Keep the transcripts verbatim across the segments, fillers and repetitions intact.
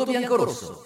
Punto Biancorosso.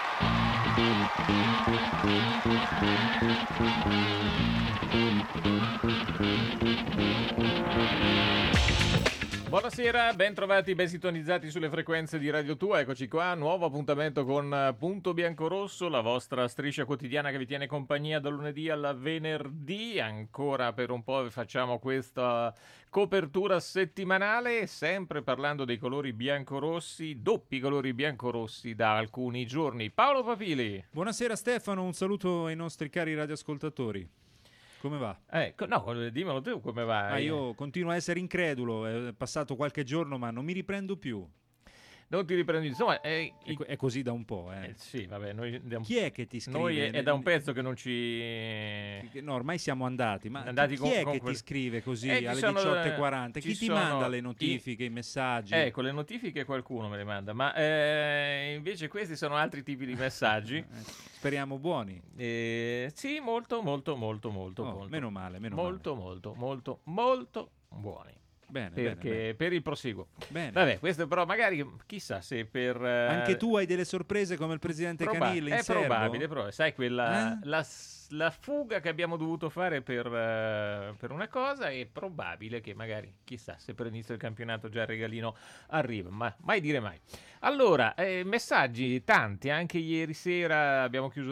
Buonasera, ben trovati, ben sintonizzati sulle frequenze di Radio Tua. Eccoci qua, nuovo appuntamento con Punto Biancorosso, la vostra striscia quotidiana che vi tiene compagnia dal lunedì al venerdì. Ancora per un po' facciamo questa copertura settimanale, sempre parlando dei colori biancorossi, doppi colori biancorossi da alcuni giorni. Paolo Papili. Buonasera Stefano, un saluto ai nostri cari radioascoltatori. Come va? Ecco, no, dimmelo tu come va. Ah, io continuo a essere incredulo, è passato qualche giorno ma non mi riprendo più. Non ti riprendi, insomma, è, è, è così da un po', eh. eh sì, vabbè, noi un... Chi è che ti scrive? Noi è, è da un pezzo che non ci... No, ormai siamo andati, ma andati chi con, è con che quel... ti scrive così eh, alle sono, diciotto e quaranta? Chi ti sono... manda le notifiche, i, i messaggi? Ecco, le notifiche qualcuno me le manda, ma eh, invece questi sono altri tipi di messaggi. Speriamo buoni. Eh, sì, molto, molto, molto, molto, oh, molto. Meno male, meno molto, male. Molto, molto, molto, molto buoni. Bene, perché bene, bene. Per il proseguo. Bene. Vabbè, questo però magari chissà se per eh, anche tu hai delle sorprese come il presidente proba- Canilli in è serbo? probabile, però sai quella eh? la, la fuga che abbiamo dovuto fare per, uh, per una cosa, è probabile che magari chissà se per l'inizio del campionato già il regalino arriva, ma mai dire mai. Allora, eh, messaggi tanti, anche ieri sera abbiamo chiuso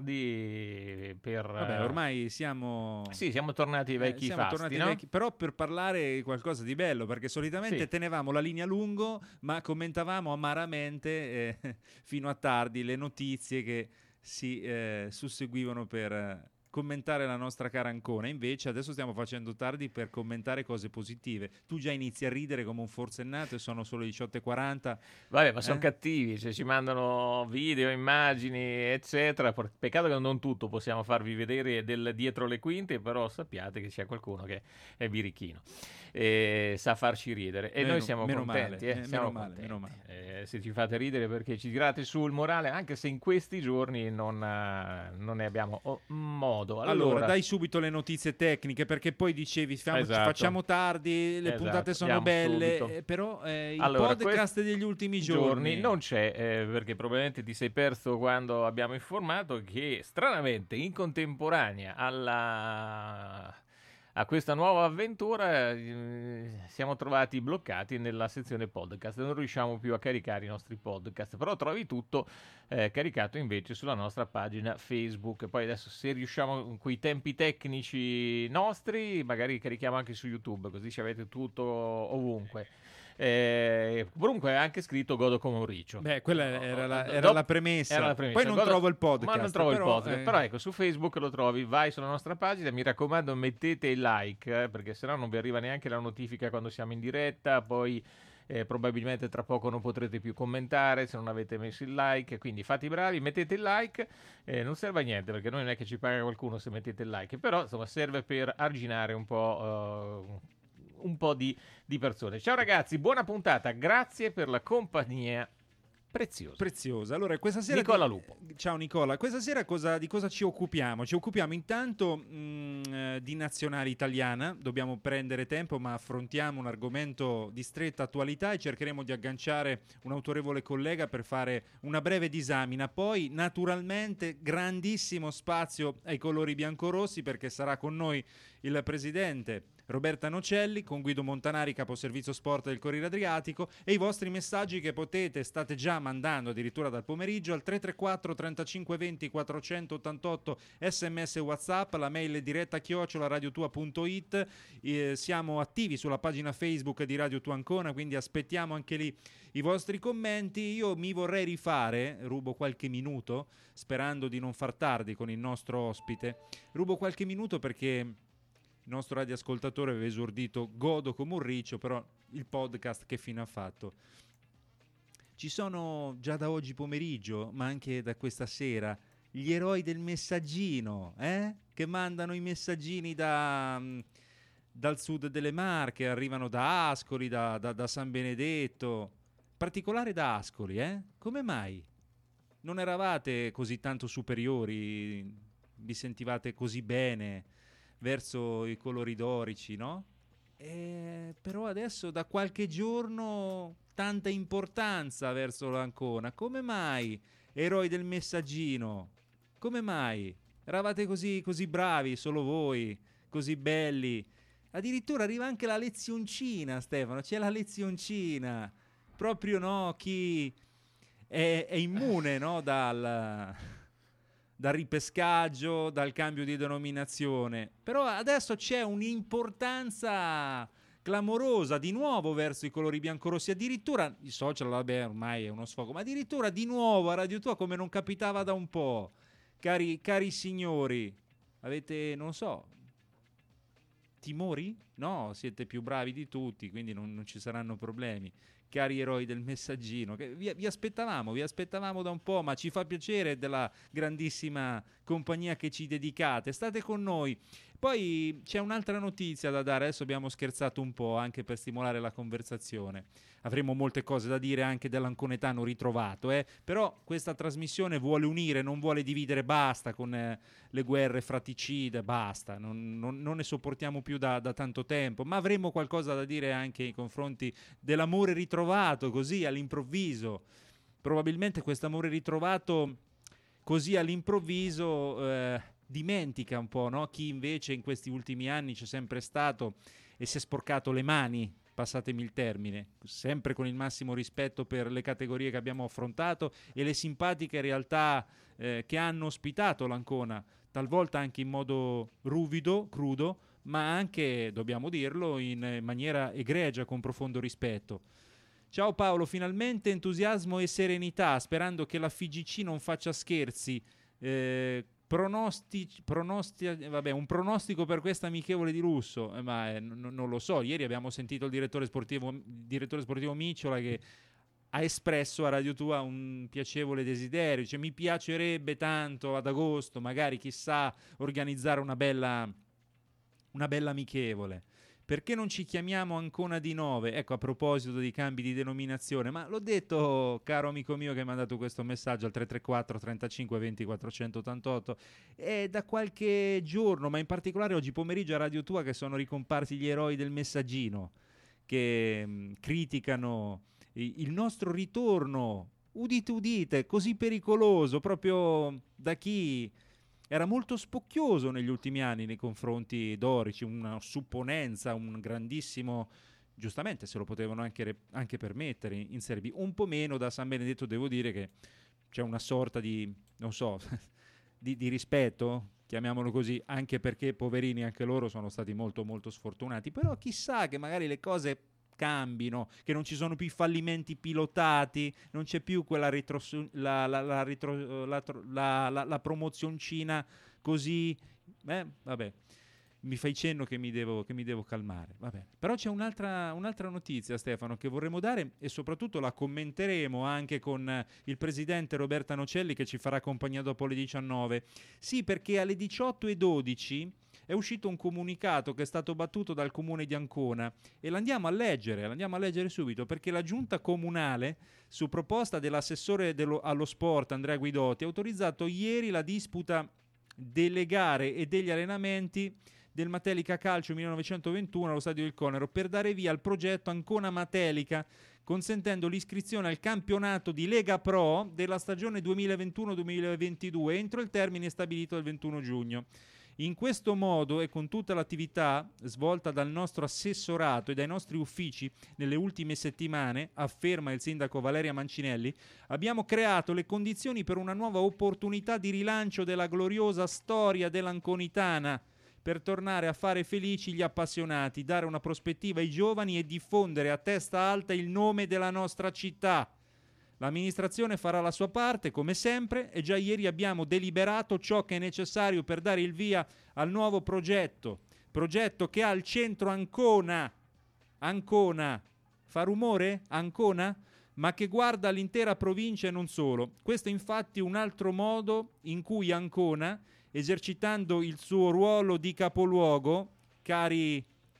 tardi per Vabbè, ormai siamo sì, siamo tornati ai vecchi eh, siamo fasti, tornati no? vecchi, però per parlare qualcosa di bello, perché solitamente sì. tenevamo la linea a lungo, ma commentavamo amaramente eh, fino a tardi le notizie che si eh, susseguivano per eh, commentare la nostra cara Ancona. Invece adesso stiamo facendo tardi per commentare cose positive. Tu già inizi a ridere come un forsennato e sono solo le diciotto e quaranta. Vabbè, ma sono eh? cattivi, cioè ci mandano video, immagini, eccetera. Peccato che non tutto possiamo farvi vedere del dietro le quinte, però sappiate che c'è qualcuno che è birichino e sa farci ridere. E meno, noi siamo meno contenti, male, eh? eh, siamo meno contenti. Male, meno male. Eh, se ci fate ridere perché ci tirate su il morale, anche se in questi giorni non, uh, non ne abbiamo oh, modo. Allora, allora, dai subito le notizie tecniche, perché poi dicevi facciamo, esatto. facciamo tardi, le esatto. puntate sono Andiamo belle, eh, però eh, il allora, podcast degli ultimi giorni, giorni non c'è, eh, perché probabilmente ti sei perso quando abbiamo informato che stranamente in contemporanea alla... a questa nuova avventura eh, siamo trovati bloccati nella sezione podcast, non riusciamo più a caricare i nostri podcast, però trovi tutto eh, caricato invece sulla nostra pagina Facebook. Poi adesso se riusciamo con i tempi tecnici nostri magari carichiamo anche su YouTube, così ci avete tutto ovunque. Eh, comunque è anche scritto Godo come un riccio. Beh, quella era la, era Dop- la, premessa. era la premessa. Poi non Godo... trovo il podcast. Ma non trovo però, il podcast. eh... Però ecco, su Facebook lo trovi, vai sulla nostra pagina, mi raccomando mettete il like, eh, perché sennò non vi arriva neanche la notifica quando siamo in diretta, poi eh, probabilmente tra poco non potrete più commentare se non avete messo il like, quindi fate i bravi, mettete il like, eh, non serve a niente perché noi non è che ci paga qualcuno se mettete il like, però insomma serve per arginare un po'... Uh, un po' di, di persone. Ciao ragazzi, buona puntata, grazie per la compagnia preziosa. Preziosa. Allora, questa sera Nicola di... Lupo. Ciao Nicola, questa sera cosa, di cosa ci occupiamo? Ci occupiamo intanto mh, di nazionale italiana, dobbiamo prendere tempo ma affrontiamo un argomento di stretta attualità e cercheremo di agganciare un autorevole collega per fare una breve disamina. Poi naturalmente grandissimo spazio ai colori biancorossi perché sarà con noi il presidente Roberta Nocelli, con Guido Montanari, caposervizio sport del Corriere Adriatico, e i vostri messaggi che potete, state già mandando addirittura dal pomeriggio al tre tre quattro trentacinque venti quattrocentottantotto, sms e whatsapp, la mail è diretta chiocciola radiotua punto it, eh, siamo attivi sulla pagina Facebook di Radio Tua Ancona, quindi aspettiamo anche lì i vostri commenti. Io mi vorrei rifare, rubo qualche minuto, sperando di non far tardi con il nostro ospite, rubo qualche minuto perché... il nostro radioascoltatore aveva esordito Godo come un riccio, però il podcast che fine ha fatto? Ci sono già da oggi pomeriggio, ma anche da questa sera, gli eroi del messaggino, eh? Che mandano i messaggini da, dal sud delle Marche, arrivano da Ascoli, da, da, da San Benedetto, in particolare da Ascoli, eh? Come mai? Non eravate così tanto superiori, vi sentivate così bene verso i colori dorici, no? eh, però adesso da qualche giorno tanta importanza verso l'Ancona. Come mai, eroi del Messaggino? Come mai? Eravate così, così bravi, solo voi, così belli. Addirittura arriva anche la lezioncina, Stefano, c'è la lezioncina. Proprio no, chi è, è immune, no, dal, dal ripescaggio, dal cambio di denominazione. Però adesso c'è un'importanza clamorosa di nuovo verso i colori biancorossi. Addirittura i social, vabbè, ormai è uno sfogo, ma addirittura di nuovo a Radio Tua, come non capitava da un po'. Cari, cari signori, avete, non so, timori? No, siete più bravi di tutti, quindi non, non ci saranno problemi. Cari eroi del Messaggino, che vi, vi aspettavamo, vi aspettavamo da un po', ma ci fa piacere della grandissima compagnia che ci dedicate. State con noi. Poi c'è un'altra notizia da dare, adesso abbiamo scherzato un po' anche per stimolare la conversazione. Avremo molte cose da dire anche dell'anconetano ritrovato, eh? Però questa trasmissione vuole unire, non vuole dividere, basta con eh, le guerre fratricide, basta, non, non, non ne sopportiamo più da, da tanto tempo, ma avremo qualcosa da dire anche nei confronti dell'amore ritrovato, così all'improvviso. Probabilmente quest'amore ritrovato così all'improvviso eh, dimentica un po', no? Chi invece in questi ultimi anni c'è sempre stato e si è sporcato le mani, passatemi il termine, sempre con il massimo rispetto per le categorie che abbiamo affrontato e le simpatiche realtà eh, che hanno ospitato l'Ancona, talvolta anche in modo ruvido, crudo, ma anche, dobbiamo dirlo, in maniera egregia, con profondo rispetto. Ciao Paolo, finalmente entusiasmo e serenità, sperando che la F I G C non faccia scherzi. Eh, pronosti, pronosti, vabbè, un pronostico per questa amichevole di lusso, eh, ma eh, n- non lo so. Ieri abbiamo sentito il direttore sportivo, il direttore sportivo Micciola che ha espresso a Radio Tua un piacevole desiderio. Dice, mi piacerebbe tanto ad agosto, magari chissà, organizzare una bella, una bella amichevole. Perché non ci chiamiamo Ancona di nove? Ecco, a proposito di cambi di denominazione, ma l'ho detto, caro amico mio che mi ha mandato questo messaggio al tre tre quattro trentacinque venti quattrocentottantotto, è da qualche giorno, ma in particolare oggi pomeriggio a Radio Tua, che sono ricomparsi gli eroi del Messaggino, che mh, criticano i- il nostro ritorno, udite udite, così pericoloso, proprio da chi era molto spocchioso negli ultimi anni nei confronti dorici, una supponenza, un grandissimo, giustamente se lo potevano anche, re- anche permettere in Serie B, un po' meno da San Benedetto. Devo dire che c'è una sorta di, non so, di, di rispetto, chiamiamolo così, anche perché poverini anche loro sono stati molto molto sfortunati, però chissà che magari le cose cambino, che non ci sono più i fallimenti pilotati, non c'è più quella retro, la, la, la, retro, la, la, la, la promozioncina così, eh, vabbè, mi fai cenno che mi devo, che mi devo calmare, vabbè. Però c'è un'altra, un'altra notizia, Stefano, che vorremmo dare e soprattutto la commenteremo anche con il presidente Roberta Nocelli, che ci farà compagnia dopo le diciannove. Sì, perché alle diciotto e dodici è uscito un comunicato che è stato battuto dal comune di Ancona e l'andiamo a leggere, l'andiamo a leggere subito, perché la giunta comunale, su proposta dell'assessore dello, allo sport Andrea Guidotti, ha autorizzato ieri la disputa delle gare e degli allenamenti del Matelica Calcio millenovecentoventuno allo Stadio del Conero per dare via al progetto Ancona Matelica, consentendo l'iscrizione al campionato di Lega Pro della stagione duemilaventuno duemilaventidue entro il termine stabilito del ventuno giugno. In questo modo e con tutta l'attività svolta dal nostro assessorato e dai nostri uffici nelle ultime settimane, afferma il sindaco Valeria Mancinelli, abbiamo creato le condizioni per una nuova opportunità di rilancio della gloriosa storia dell'Anconitana, per tornare a fare felici gli appassionati, dare una prospettiva ai giovani e diffondere a testa alta il nome della nostra città. L'amministrazione farà la sua parte, come sempre, e già ieri abbiamo deliberato ciò che è necessario per dare il via al nuovo progetto. Progetto che ha al centro Ancona. Ancona. Fa rumore? Ancona? Ma che guarda l'intera provincia e non solo. Questo è infatti un altro modo in cui Ancona, esercitando il suo ruolo di capoluogo, cari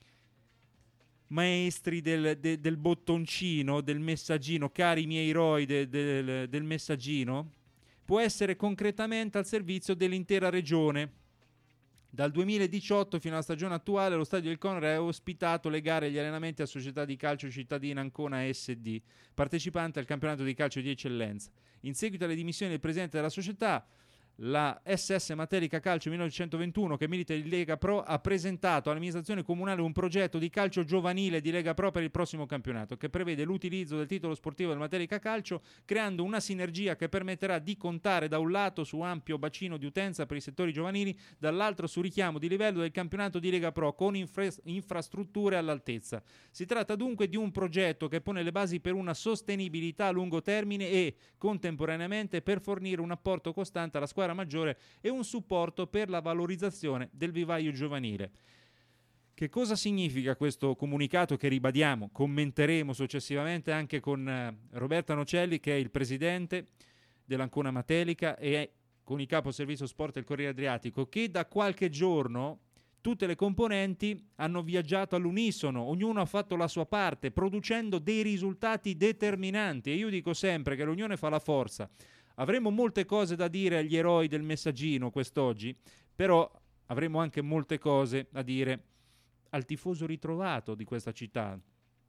maestri del, de, del bottoncino, del messaggino, cari miei eroi de, de, del messaggino, può essere concretamente al servizio dell'intera regione, Dal duemiladiciotto fino alla stagione attuale lo stadio del Conrad ha ospitato le gare e gli allenamenti a Società di Calcio Cittadina Ancona S D, partecipante al campionato di calcio di eccellenza. In seguito alle dimissioni del presidente della società, la S S Matelica Calcio millenovecentoventuno, che milita in Lega Pro, ha presentato all'amministrazione comunale un progetto di calcio giovanile di Lega Pro per il prossimo campionato, che prevede l'utilizzo del titolo sportivo del Matelica Calcio, creando una sinergia che permetterà di contare da un lato su ampio bacino di utenza per i settori giovanili, dall'altro su richiamo di livello del campionato di Lega Pro con infra- infrastrutture all'altezza. Si tratta dunque di un progetto che pone le basi per una sostenibilità a lungo termine e, contemporaneamente, per fornire un apporto costante alla squadra maggiore e un supporto per la valorizzazione del vivaio giovanile. Che cosa significa questo comunicato che ribadiamo, commenteremo successivamente anche con eh, Roberta Nocelli, che è il presidente dell'Ancona Matelica e è con il capo servizio sport del Corriere Adriatico, che da qualche giorno tutte le componenti hanno viaggiato all'unisono, ognuno ha fatto la sua parte, producendo dei risultati determinanti, e io dico sempre che l'unione fa la forza. Avremo molte cose da dire agli eroi del messaggino quest'oggi, però avremo anche molte cose da dire al tifoso ritrovato di questa città,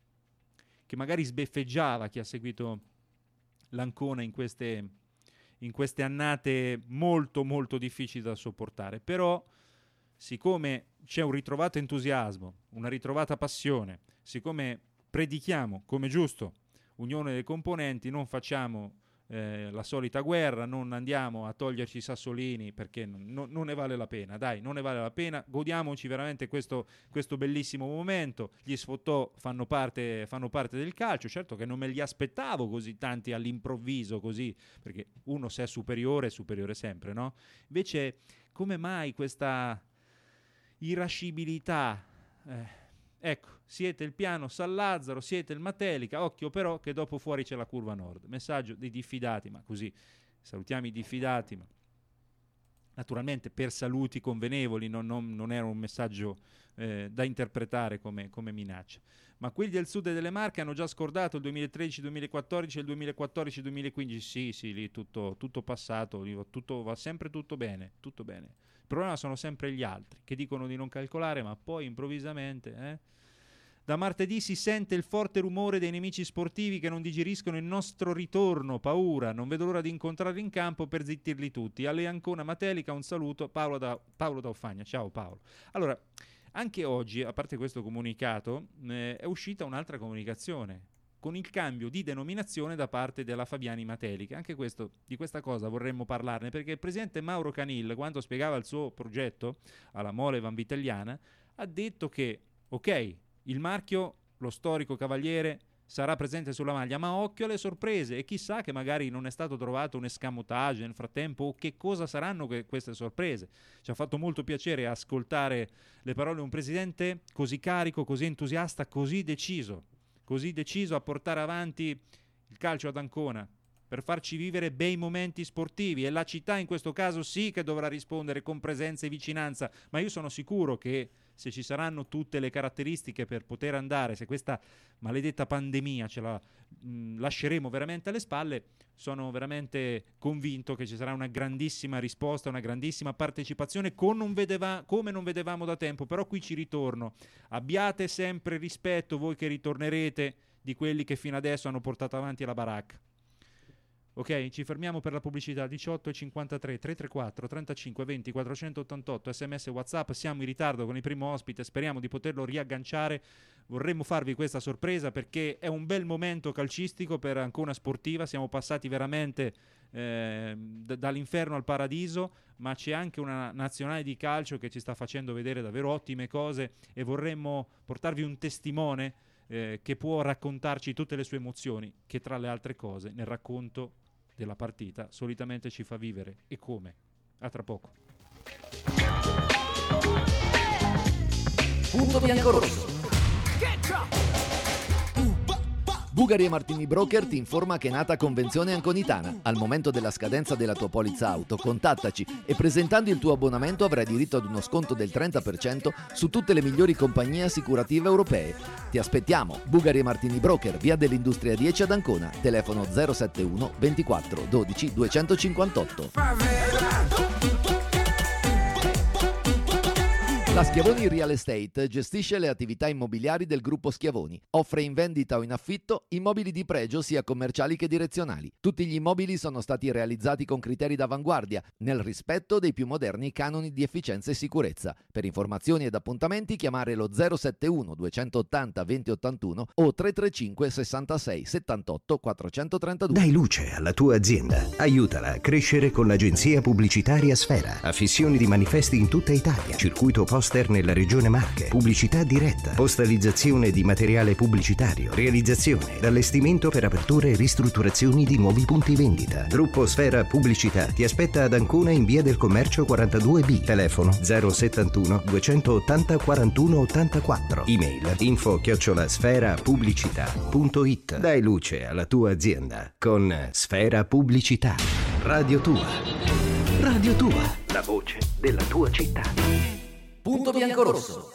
che magari sbeffeggiava chi ha seguito l'Ancona in queste, in queste annate molto molto difficili da sopportare. Però, siccome c'è un ritrovato entusiasmo, una ritrovata passione, siccome predichiamo, come giusto, unione dei componenti, non facciamo Eh, la solita guerra, non andiamo a toglierci i sassolini, perché non, non ne vale la pena, dai, non ne vale la pena, godiamoci veramente questo, questo bellissimo momento. Gli sfottò fanno parte, fanno parte del calcio, certo che non me li aspettavo così tanti all'improvviso, così, perché uno se è superiore è superiore sempre, no? Invece come mai questa irascibilità? Eh, Ecco, siete il piano San Lazzaro, siete il Matelica, occhio però che dopo fuori c'è la curva nord. Messaggio dei diffidati, ma così salutiamo i diffidati, ma naturalmente per saluti convenevoli, non, non, non era un messaggio eh, da interpretare come, come minaccia. Ma quelli del sud e delle Marche hanno già scordato il duemilatredici duemilaquattordici e il duemilaquattordici duemilaquindici, sì, sì, lì tutto, tutto passato, lì tutto, va sempre tutto bene, tutto bene. Il problema sono sempre gli altri, che dicono di non calcolare, ma poi improvvisamente... Eh? Da martedì si sente il forte rumore dei nemici sportivi che non digeriscono il nostro ritorno, paura, non vedo l'ora di incontrarli in campo per zittirli tutti. Alle Ancona Matelica un saluto, Paolo da, Paolo da Uffagna. Ciao Paolo. Allora, anche oggi, a parte questo comunicato, eh, è uscita un'altra comunicazione, con il cambio di denominazione da parte della Fabiani Matelica. Anche questo, di questa cosa vorremmo parlarne, perché il presidente Mauro Canil, quando spiegava il suo progetto alla Mole Vanvitelliana, ha detto che, ok, il marchio, lo storico cavaliere, sarà presente sulla maglia, ma occhio alle sorprese, e chissà che magari non è stato trovato un escamotage nel frattempo, o che cosa saranno que- queste sorprese. Ci ha fatto molto piacere ascoltare le parole di un presidente così carico, così entusiasta, così deciso, così deciso a portare avanti il calcio ad Ancona, per farci vivere bei momenti sportivi, e la città in questo caso sì che dovrà rispondere con presenza e vicinanza, ma io sono sicuro che se ci saranno tutte le caratteristiche per poter andare, se questa maledetta pandemia ce la mh, lasceremo veramente alle spalle, sono veramente convinto che ci sarà una grandissima risposta, una grandissima partecipazione con non vedeva, come non vedevamo da tempo. Però qui ci ritorno, abbiate sempre rispetto voi che ritornerete di quelli che fino adesso hanno portato avanti la baracca. Ok, ci fermiamo per la pubblicità. Diciotto e cinquantatré, tre tre quattro, trentacinque venti, quattrocentottantotto, sms WhatsApp. Siamo in ritardo con il primo ospite, speriamo di poterlo riagganciare. Vorremmo farvi questa sorpresa perché è un bel momento calcistico per Ancona Sportiva. Siamo passati veramente eh, d- dall'inferno al paradiso, ma c'è anche una nazionale di calcio che ci sta facendo vedere davvero ottime cose, e vorremmo portarvi un testimone eh, che può raccontarci tutte le sue emozioni, che tra le altre cose nel racconto della partita solitamente ci fa vivere. E come? A tra poco. Punto bianco-rosso. Bugari e Martini Broker ti informa che è nata Convenzione Anconitana. Al momento della scadenza della tua polizza auto, contattaci e presentando il tuo abbonamento avrai diritto ad uno sconto del trenta per cento su tutte le migliori compagnie assicurative europee. Ti aspettiamo. Bugari e Martini Broker, via dell'Industria dieci ad Ancona. Telefono zero sette uno ventiquattro dodici duecentocinquantotto. La Schiavoni Real Estate gestisce le attività immobiliari del gruppo Schiavoni. Offre in vendita o in affitto immobili di pregio sia commerciali che direzionali. Tutti gli immobili sono stati realizzati con criteri d'avanguardia, nel rispetto dei più moderni canoni di efficienza e sicurezza. Per informazioni ed appuntamenti chiamare lo zero sette uno duecentottanta venti ottantuno o tre tre cinque sessantasei settantotto quattrocentotrentadue. Dai luce alla tua azienda. Aiutala a crescere con l'agenzia pubblicitaria Sfera. Affissioni di manifesti in tutta Italia. Circuito poster nella regione Marche, pubblicità diretta, postalizzazione di materiale pubblicitario, realizzazione, allestimento per aperture e ristrutturazioni di nuovi punti vendita. Gruppo Sfera Pubblicità ti aspetta ad Ancona in via del Commercio quarantadue B, telefono zero settantuno duecentottanta quarantuno ottantaquattro, email info chiocciola sfera pubblicità punto it. Dai luce alla tua azienda con Sfera Pubblicità. Radio Tua. Radio Tua, la voce della tua città. Punto biancorosso.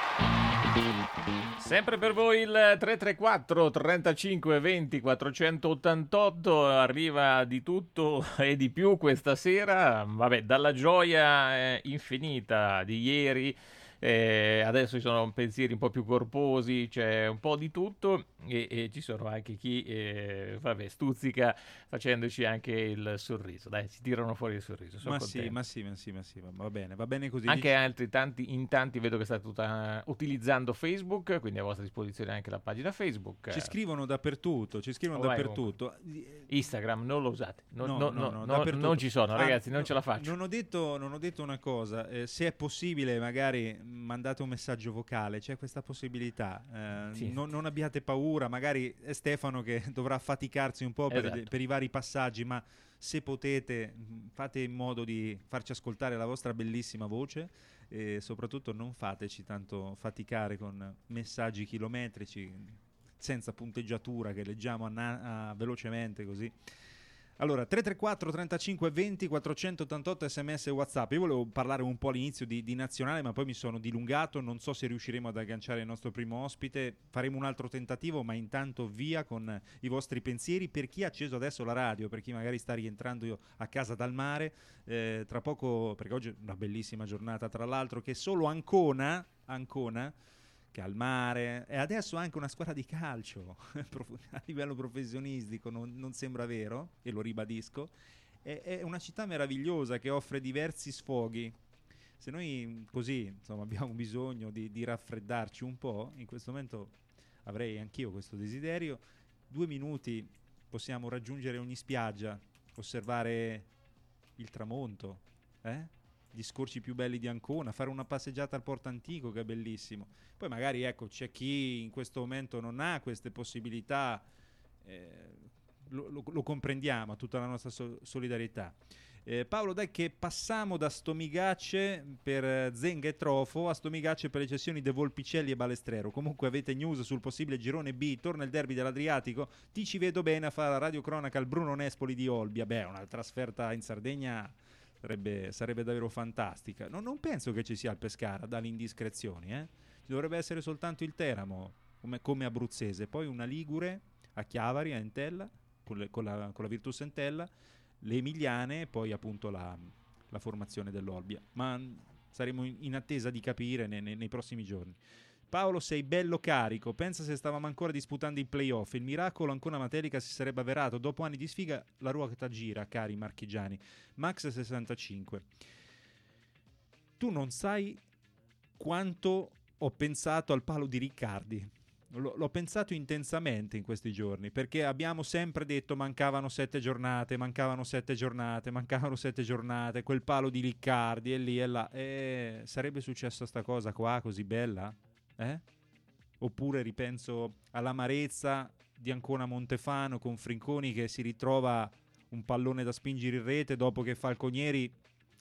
Sempre per voi il tre tre quattro trentacinque venti quattrocentottantotto, arriva di tutto e di più questa sera, vabbè, dalla gioia eh, infinita di ieri, eh, adesso ci sono pensieri un po' più corposi, c'è un po' di tutto e, e ci sono anche chi eh, vabbè, stuzzica facendoci anche il sorriso, dai, si tirano fuori il sorriso, sono Ma contento. sì, ma sì, ma sì, ma sì, va bene, va bene così. Anche altri tanti, in tanti vedo che state tutta, utilizzando Facebook, quindi a vostra disposizione anche la pagina Facebook. Ci scrivono dappertutto, ci scrivono Oh, vai, dappertutto. Instagram non lo usate, no, No, no, no, no, no, no, dappertutto. non ci sono, Ah, ragazzi, non no, ce la faccio. Non ho detto, non ho detto una cosa, eh, se è possibile magari mandate un messaggio vocale, c'è questa possibilità, eh, Sì. non, non abbiate paura, magari è Stefano che dovrà faticarsi un po' per, Esatto. per i vari passaggi, ma se potete mh, fate in modo di farci ascoltare la vostra bellissima voce e soprattutto non fateci tanto faticare con messaggi chilometrici senza punteggiatura che leggiamo a na- a velocemente così. Allora, tre tre quattro trentacinque venti quattrocentottantotto sms e WhatsApp. Io volevo parlare un po' all'inizio di, di nazionale, ma poi mi sono dilungato. Non so se riusciremo ad agganciare il nostro primo ospite. Faremo un altro tentativo, ma intanto via con i vostri pensieri. Per chi ha acceso adesso la radio, per chi magari sta rientrando a casa dal mare, eh, tra poco, perché oggi è una bellissima giornata, tra l'altro, che solo Ancona, Ancona che al mare, e adesso anche una squadra di calcio a livello professionistico, non, non sembra vero, e lo ribadisco, è, è una città meravigliosa che offre diversi sfoghi. Se noi così insomma abbiamo bisogno di, di raffreddarci un po', in questo momento avrei anch'io questo desiderio, due minuti possiamo raggiungere ogni spiaggia, osservare il tramonto, eh? gli scorci più belli di Ancona, fare una passeggiata al Porto Antico che è bellissimo. Poi magari ecco c'è chi in questo momento non ha queste possibilità, eh, lo, lo, lo comprendiamo, tutta la nostra so- solidarietà. Eh, Paolo, dai che passiamo da Stomigacce per Zenga e Trofo a Stomigacce per le cessioni De Volpicelli e Balestrero. Comunque avete news sul possibile girone B, torna il derby dell'Adriatico, ti ci vedo bene a fare la radiocronaca al Bruno Nespoli di Olbia. Beh, una trasferta in Sardegna Sarebbe, sarebbe davvero fantastica. No, non penso che ci sia il Pescara dalle indiscrezioni, eh? Ci dovrebbe essere soltanto il Teramo come, come abruzzese, poi una Ligure a Chiavari, a Entella con, le, con, la, con la Virtus Entella, le Emiliane e poi appunto la, la formazione dell'Olbia, ma mh, saremo in, in attesa di capire nei, nei, nei prossimi giorni. Paolo, sei bello carico, pensa se stavamo ancora disputando i playoff, il miracolo ancora Matelica si sarebbe avverato, dopo anni di sfiga la ruota gira, cari marchigiani. Max sessantacinque, tu non sai quanto ho pensato al palo di Riccardi, L- l'ho pensato intensamente in questi giorni, perché abbiamo sempre detto mancavano sette giornate, mancavano sette giornate, mancavano sette giornate, quel palo di Riccardi e lì e là, e sarebbe successa sta cosa qua così bella? Eh? Oppure ripenso all'amarezza di Ancona Montefano con Frinconi che si ritrova un pallone da spingere in rete dopo che Falconieri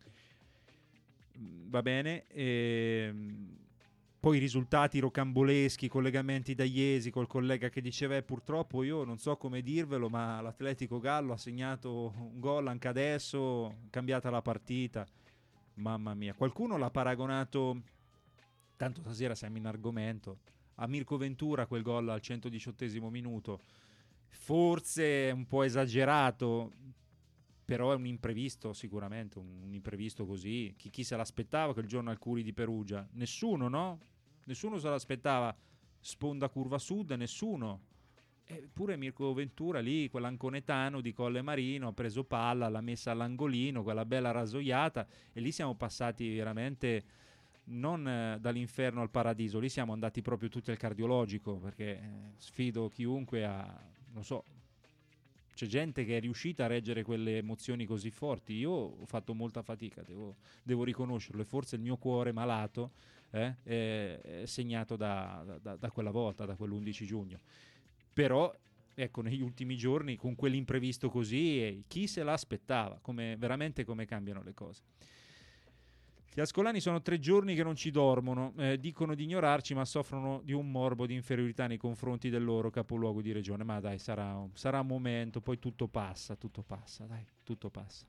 va bene e poi i risultati rocamboleschi, collegamenti da Iesi col collega che diceva eh, purtroppo io non so come dirvelo ma l'Atletico Gallo ha segnato un gol anche adesso, cambiata la partita, mamma mia, qualcuno l'ha paragonato, tanto stasera siamo in argomento, a Mirko Ventura quel gol al centodiciottesimo minuto, forse un po' esagerato, però è un imprevisto sicuramente, un, un imprevisto così. Chi, chi se l'aspettava quel giorno al Curi di Perugia? Nessuno, no? Nessuno se l'aspettava. Sponda curva sud, nessuno. Eppure Mirko Ventura lì, quell'anconetano di Colle Marino, ha preso palla, l'ha messa all'angolino, quella bella rasoiata, e lì siamo passati veramente non eh, dall'inferno al paradiso, lì siamo andati proprio tutti al cardiologico, perché eh, sfido chiunque a, non so, c'è gente che è riuscita a reggere quelle emozioni così forti. Io ho fatto molta fatica, devo, devo riconoscerlo, e forse il mio cuore malato eh, è, è segnato da, da, da quella volta, da quell'undici giugno. Però ecco, negli ultimi giorni con quell'imprevisto così, eh, chi se l'aspettava, come, veramente come cambiano le cose. Gli ascolani sono tre giorni che non ci dormono, eh, dicono di ignorarci, ma soffrono di un morbo di inferiorità nei confronti del loro capoluogo di regione. Ma dai, sarà, sarà un momento, poi tutto passa, tutto passa, dai, tutto passa.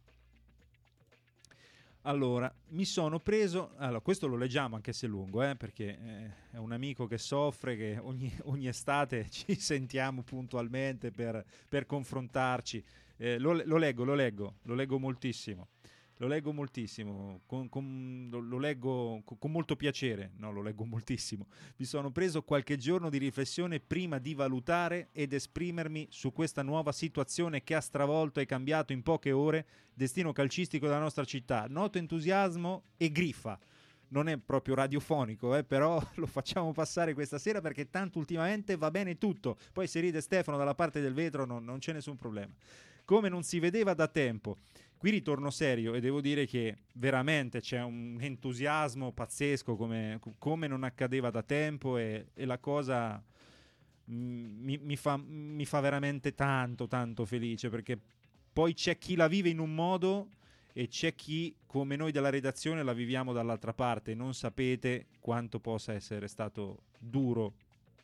Allora, mi sono preso, allora questo lo leggiamo anche se è lungo, eh, perché eh, è un amico che soffre, che ogni, ogni estate ci sentiamo puntualmente per, per confrontarci. Eh, lo, lo leggo, lo leggo, lo leggo moltissimo. Lo leggo moltissimo, con, con, lo, lo leggo con, con molto piacere, no, lo leggo moltissimo. Mi sono preso qualche giorno di riflessione prima di valutare ed esprimermi su questa nuova situazione che ha stravolto e cambiato in poche ore il destino calcistico della nostra città. Noto entusiasmo e griffa. Non è proprio radiofonico, eh, però lo facciamo passare questa sera perché tanto ultimamente va bene tutto. Poi se ride Stefano dalla parte del vetro non, non c'è nessun problema. Come non si vedeva da tempo. Qui ritorno serio e devo dire che veramente c'è un entusiasmo pazzesco come, come non accadeva da tempo, e, e la cosa mi, mi, fa, mi fa veramente tanto tanto felice, perché poi c'è chi la vive in un modo e c'è chi, come noi della redazione, la viviamo dall'altra parte. Non sapete quanto possa essere stato duro,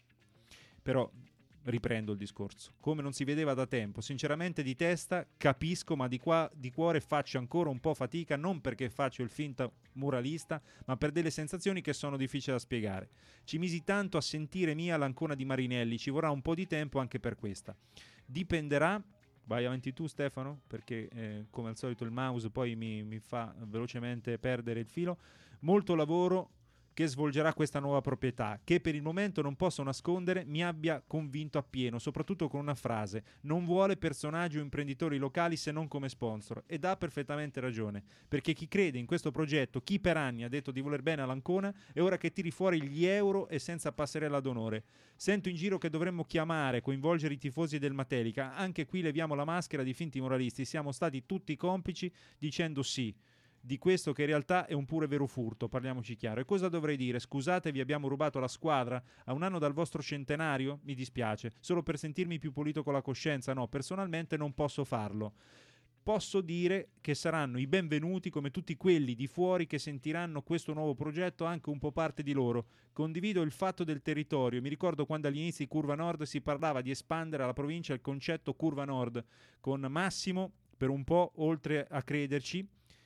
però riprendo il discorso. Come non si vedeva da tempo, sinceramente di testa capisco, ma di, qua, di cuore faccio ancora un po' fatica, non perché faccio il finta muralista, ma per delle sensazioni che sono difficili da spiegare. Ci misi tanto a sentire mia l'Ancona di Marinelli, ci vorrà un po' di tempo anche per questa. Dipenderà, vai avanti tu Stefano, perché eh, come al solito il mouse poi mi, mi fa velocemente perdere il filo, molto lavoro che svolgerà questa nuova proprietà, che per il momento non posso nascondere mi abbia convinto appieno, soprattutto con una frase: non vuole personaggi o imprenditori locali se non come sponsor. Ed ha perfettamente ragione, perché chi crede in questo progetto, chi per anni ha detto di voler bene all'Ancona, è ora che tiri fuori gli euro e senza passerella d'onore. Sento in giro che dovremmo chiamare, coinvolgere i tifosi del Matelica. Anche qui leviamo la maschera di finti moralisti, siamo stati tutti complici dicendo sì di questo che in realtà è un pure vero furto, parliamoci chiaro. E cosa dovrei dire? Scusate, vi abbiamo rubato la squadra a un anno dal vostro centenario? Mi dispiace, solo per sentirmi più pulito con la coscienza? No, personalmente non posso farlo. Posso dire che saranno i benvenuti come tutti quelli di fuori che sentiranno questo nuovo progetto anche un po' parte di loro. Condivido il fatto del territorio. Mi ricordo quando agli inizi di Curva Nord si parlava di espandere alla provincia il concetto Curva Nord, con Massimo per un po', oltre a crederci,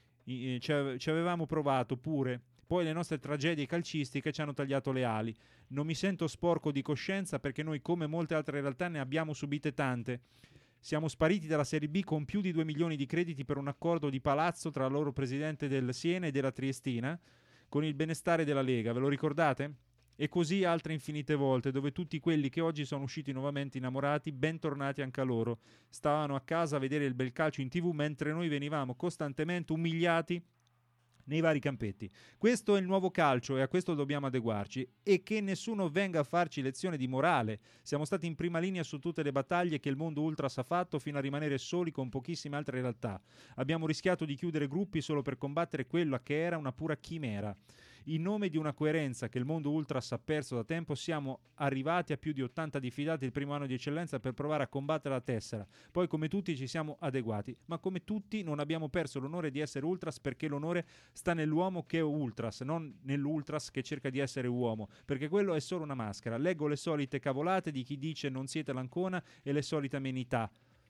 ci avevamo provato pure. Poi le nostre tragedie calcistiche ci hanno tagliato le ali. Non mi sento sporco di coscienza, perché noi, come molte altre realtà, ne abbiamo subite tante. Siamo spariti dalla Serie B con più di due milioni di crediti per un accordo di palazzo tra il loro presidente del Siena e della Triestina, con il benestare della Lega, ve lo ricordate? E così altre infinite volte, dove tutti quelli che oggi sono usciti nuovamente innamorati, bentornati anche a loro, stavano a casa a vedere il bel calcio in tivù, mentre noi venivamo costantemente umiliati nei vari campetti. Questo è il nuovo calcio e a questo dobbiamo adeguarci, e che nessuno venga a farci lezione di morale. Siamo stati in prima linea su tutte le battaglie che il mondo ultras ha fatto, fino a rimanere soli con pochissime altre realtà. Abbiamo rischiato di chiudere gruppi solo per combattere quella che era una pura chimera. In nome di una coerenza che il mondo ultras ha perso da tempo, siamo arrivati a più di ottanta diffidati il primo anno di eccellenza per provare a combattere la tessera. Poi, come tutti, ci siamo adeguati, ma come tutti non abbiamo perso l'onore di essere ultras, perché l'onore sta nell'uomo che è ultras, non nell'ultras che cerca di essere uomo, perché quello è solo una maschera. Leggo le solite cavolate di chi dice non siete l'Ancona e le solite amenità.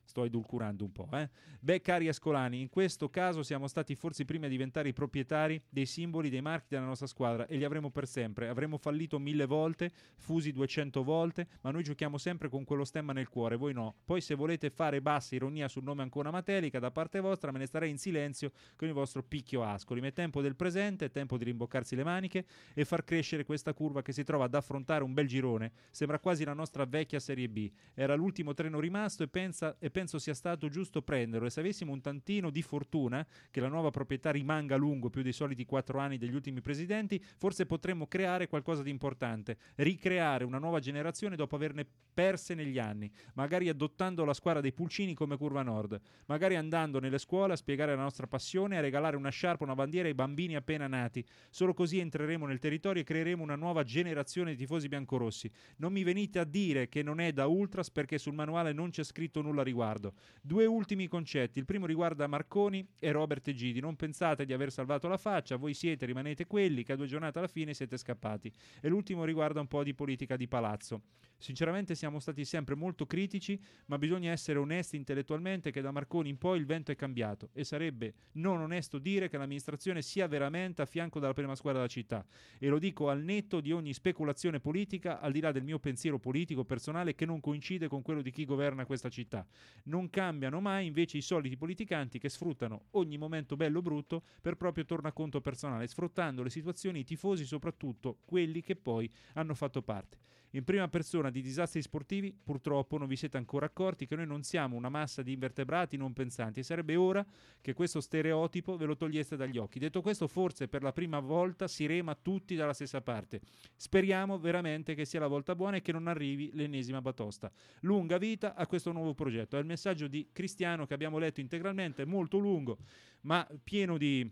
sto edulcorando un po', eh. Beh, cari ascolani, in questo caso siamo stati forse i primi a diventare i proprietari dei simboli, dei marchi della nostra squadra e li avremo per sempre. Avremo fallito mille volte, fusi duecento volte, ma noi giochiamo sempre con quello stemma nel cuore, voi no. Poi se volete fare bassa ironia sul nome Ancona Matelica da parte vostra, me ne starei in silenzio con il vostro picchio Ascoli. Ma è tempo del presente, è tempo di rimboccarsi le maniche e far crescere questa curva che si trova ad affrontare un bel girone. Sembra quasi la nostra vecchia Serie B. Era l'ultimo treno rimasto e pensa e penso sia stato giusto prenderlo, e se avessimo un tantino di fortuna che la nuova proprietà rimanga a lungo più dei soliti quattro anni degli ultimi presidenti, forse potremmo creare qualcosa di importante, ricreare una nuova generazione dopo averne perse negli anni, magari adottando la squadra dei pulcini come Curva Nord, magari andando nelle scuole a spiegare la nostra passione e a regalare una sciarpa, una bandiera ai bambini appena nati. Solo così entreremo nel territorio e creeremo una nuova generazione di tifosi biancorossi. Non mi venite a dire che non è da ultras perché sul manuale non c'è scritto nulla a riguardo. Due ultimi concetti. Il primo riguarda Marconi e Robert Egidi. Non pensate di aver salvato la faccia, voi siete, rimanete quelli che a due giornate alla fine siete scappati. E l'ultimo riguarda un po' di politica di palazzo. Sinceramente siamo stati sempre molto critici, ma bisogna essere onesti intellettualmente che da Marconi in poi il vento è cambiato e sarebbe non onesto dire che l'amministrazione sia veramente a fianco della prima squadra della città, e lo dico al netto di ogni speculazione politica, al di là del mio pensiero politico personale che non coincide con quello di chi governa questa città. Non cambiano mai invece i soliti politicanti che sfruttano ogni momento bello o brutto per proprio tornaconto personale, sfruttando le situazioni i tifosi, soprattutto quelli che poi hanno fatto parte. In prima persona di disastri sportivi, purtroppo non vi siete ancora accorti che noi non siamo una massa di invertebrati non pensanti e sarebbe ora che questo stereotipo ve lo toglieste dagli occhi. Detto questo, forse per la prima volta si rema tutti dalla stessa parte. Speriamo veramente che sia la volta buona e che non arrivi l'ennesima batosta. Lunga vita a questo nuovo progetto. È il messaggio di Cristiano che abbiamo letto integralmente, molto lungo, ma pieno di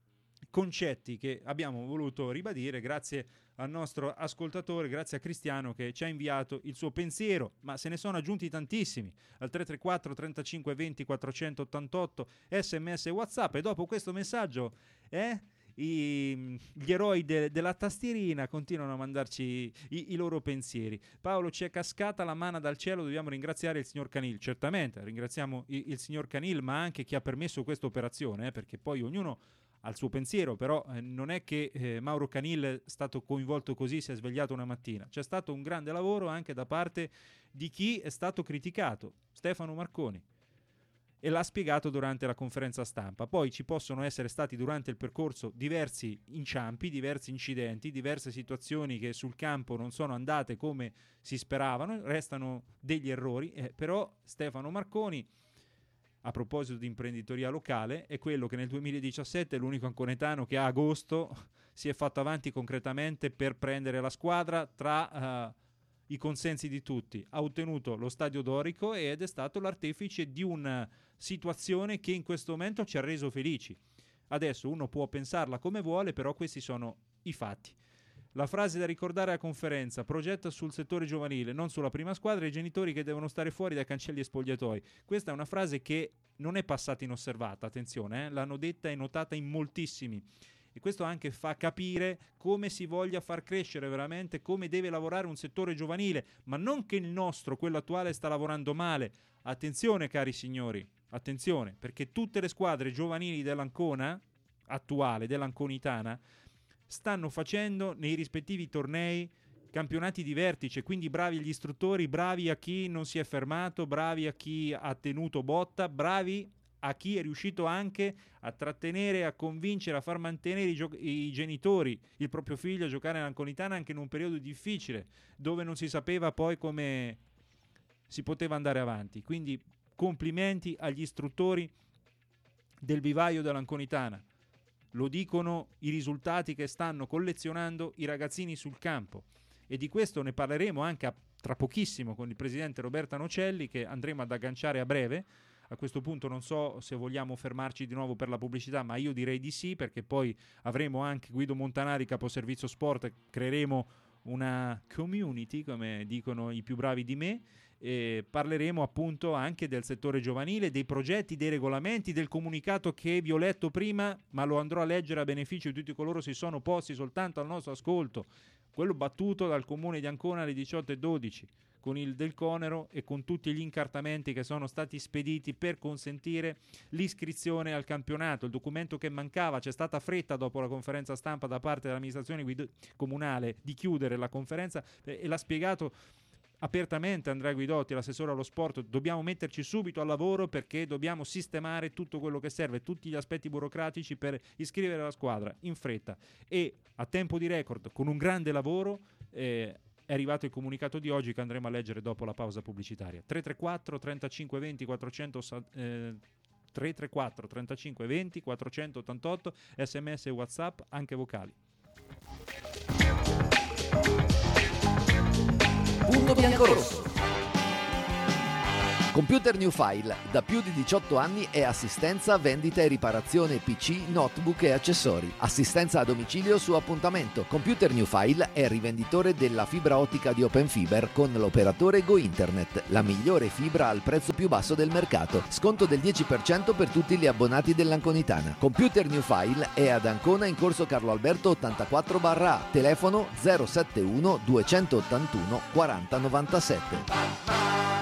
concetti che abbiamo voluto ribadire grazie al nostro ascoltatore, grazie a Cristiano che ci ha inviato il suo pensiero, ma se ne sono aggiunti tantissimi al tre tre quattro trentacinque venti quattrocentottantotto sms e WhatsApp. E dopo questo messaggio eh, i, gli eroi de, della tastierina continuano a mandarci i, i loro pensieri. Paolo, ci è cascata la manna dal cielo, dobbiamo ringraziare il signor Canil. Certamente ringraziamo il, il signor Canil, ma anche chi ha permesso questa operazione, eh, perché poi ognuno al suo pensiero, però eh, non è che eh, Mauro Canil è stato coinvolto così, si è svegliato una mattina. C'è stato un grande lavoro anche da parte di chi è stato criticato, Stefano Marconi, e l'ha spiegato durante la conferenza stampa. Poi ci possono essere stati durante il percorso diversi inciampi, diversi incidenti, diverse situazioni che sul campo non sono andate come si speravano, restano degli errori, eh, però Stefano Marconi, a proposito di imprenditoria locale, è quello che nel duemiladiciassette è l'unico anconetano che a agosto si è fatto avanti concretamente per prendere la squadra tra uh, i consensi di tutti. Ha ottenuto lo stadio dorico ed è stato l'artefice di una situazione che in questo momento ci ha reso felici. Adesso uno può pensarla come vuole, però questi sono i fatti. La frase da ricordare a conferenza: progetta sul settore giovanile, non sulla prima squadra, e i genitori che devono stare fuori dai cancelli e spogliatoi. Questa è una frase che non è passata inosservata, attenzione, eh? L'hanno detta e notata in moltissimi. E questo anche fa capire come si voglia far crescere veramente, come deve lavorare un settore giovanile, ma non che il nostro, quello attuale, sta lavorando male. Attenzione cari signori, attenzione, perché tutte le squadre giovanili dell'Ancona, attuale, dell'Anconitana, stanno facendo nei rispettivi tornei campionati di vertice, quindi bravi gli istruttori, bravi a chi non si è fermato, bravi a chi ha tenuto botta, bravi a chi è riuscito anche a trattenere, a convincere, a far mantenere i, gio- i genitori, il proprio figlio a giocare all'Anconitana anche in un periodo difficile, dove non si sapeva poi come si poteva andare avanti. Quindi complimenti agli istruttori del vivaio dell'Anconitana. Lo dicono i risultati che stanno collezionando i ragazzini sul campo, e di questo ne parleremo anche a, tra pochissimo con il presidente Roberta Nocelli, che andremo ad agganciare a breve. A questo punto non so se vogliamo fermarci di nuovo per la pubblicità, ma io direi di sì, perché poi avremo anche Guido Montanari, caposervizio sport, creeremo una community, come dicono i più bravi di me, e parleremo appunto anche del settore giovanile, dei progetti, dei regolamenti, del comunicato che vi ho letto prima, ma lo andrò a leggere a beneficio di tutti coloro che si sono posti soltanto al nostro ascolto, quello battuto dal comune di Ancona alle diciotto e dodici. con il Del Conero e con tutti gli incartamenti che sono stati spediti per consentire l'iscrizione al campionato. Il documento che mancava, c'è stata fretta dopo la conferenza stampa da parte dell'amministrazione guid- comunale di chiudere la conferenza eh, e l'ha spiegato apertamente Andrea Guidotti, l'assessore allo sport. Dobbiamo metterci subito al lavoro perché dobbiamo sistemare tutto quello che serve, tutti gli aspetti burocratici per iscrivere la squadra in fretta e a tempo di record, con un grande lavoro. eh, È arrivato il comunicato di oggi che andremo a leggere dopo la pausa pubblicitaria. tre tre quattro trentacinque venti quattrocento eh, tre tre quattro trentacinque venti quattrocentottantotto, sms e WhatsApp anche vocali. Punto biancorosso. Computer New File, da più di diciotto anni è assistenza, vendita e riparazione P C, notebook e accessori. Assistenza a domicilio su appuntamento. Computer New File è rivenditore della fibra ottica di Open Fiber con l'operatore Go Internet, la migliore fibra al prezzo più basso del mercato. Sconto del dieci per cento per tutti gli abbonati dell'Anconitana. Computer New File è ad Ancona in corso Carlo Alberto ottantaquattro barra A, telefono zero sette uno duecentottantuno quaranta novantasette.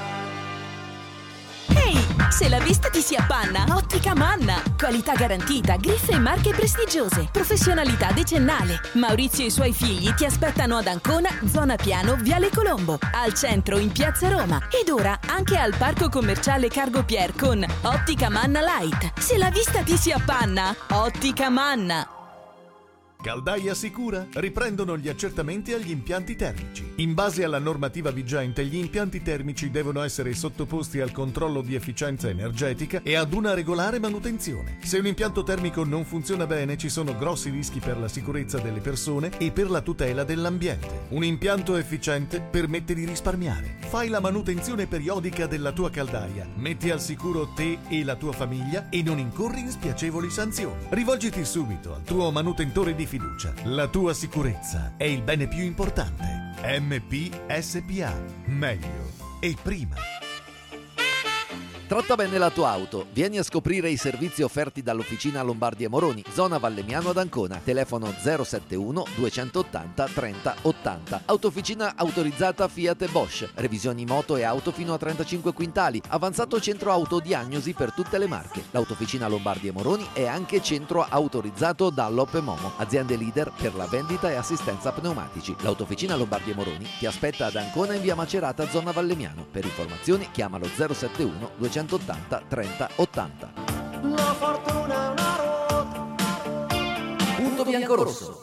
Se la vista ti si appanna, Ottica Manna. Qualità garantita, griffe e marche prestigiose, professionalità decennale. Maurizio e i suoi figli ti aspettano ad Ancona, zona Piano, Viale Colombo, al centro in Piazza Roma ed ora anche al parco commerciale Cargo Pier con Ottica Manna Light. Se la vista ti si appanna, Ottica Manna. Caldaia Sicura riprendono gli accertamenti agli impianti termici. In base alla normativa vigente, gli impianti termici devono essere sottoposti al controllo di efficienza energetica e ad una regolare manutenzione. Se un impianto termico non funziona bene, ci sono grossi rischi per la sicurezza delle persone e per la tutela dell'ambiente. Un impianto efficiente permette di risparmiare. Fai la manutenzione periodica della tua caldaia, metti al sicuro te e la tua famiglia e non incorri in spiacevoli sanzioni. Rivolgiti subito al tuo manutentore di fiducia. La tua sicurezza è il bene più importante. M P S P A. Meglio e prima. Tratta bene la tua auto. Vieni a scoprire i servizi offerti dall'Officina Lombardi e Moroni, zona Vallemiano ad Ancona. Telefono zero sette uno duecentottanta trenta ottanta. Autofficina autorizzata Fiat e Bosch. Revisioni moto e auto fino a trentacinque quintali. Avanzato centro autodiagnosi per tutte le marche. L'Autofficina Lombardi e Moroni è anche centro autorizzato Dunlop e Momo, aziende leader per la vendita e assistenza pneumatici. L'Autofficina Lombardi e Moroni ti aspetta ad Ancona in via Macerata, zona Vallemiano. Per informazioni chiamalo zero sette uno duecentottanta trenta ottanta. La fortuna è una ruota. Punto biancorosso.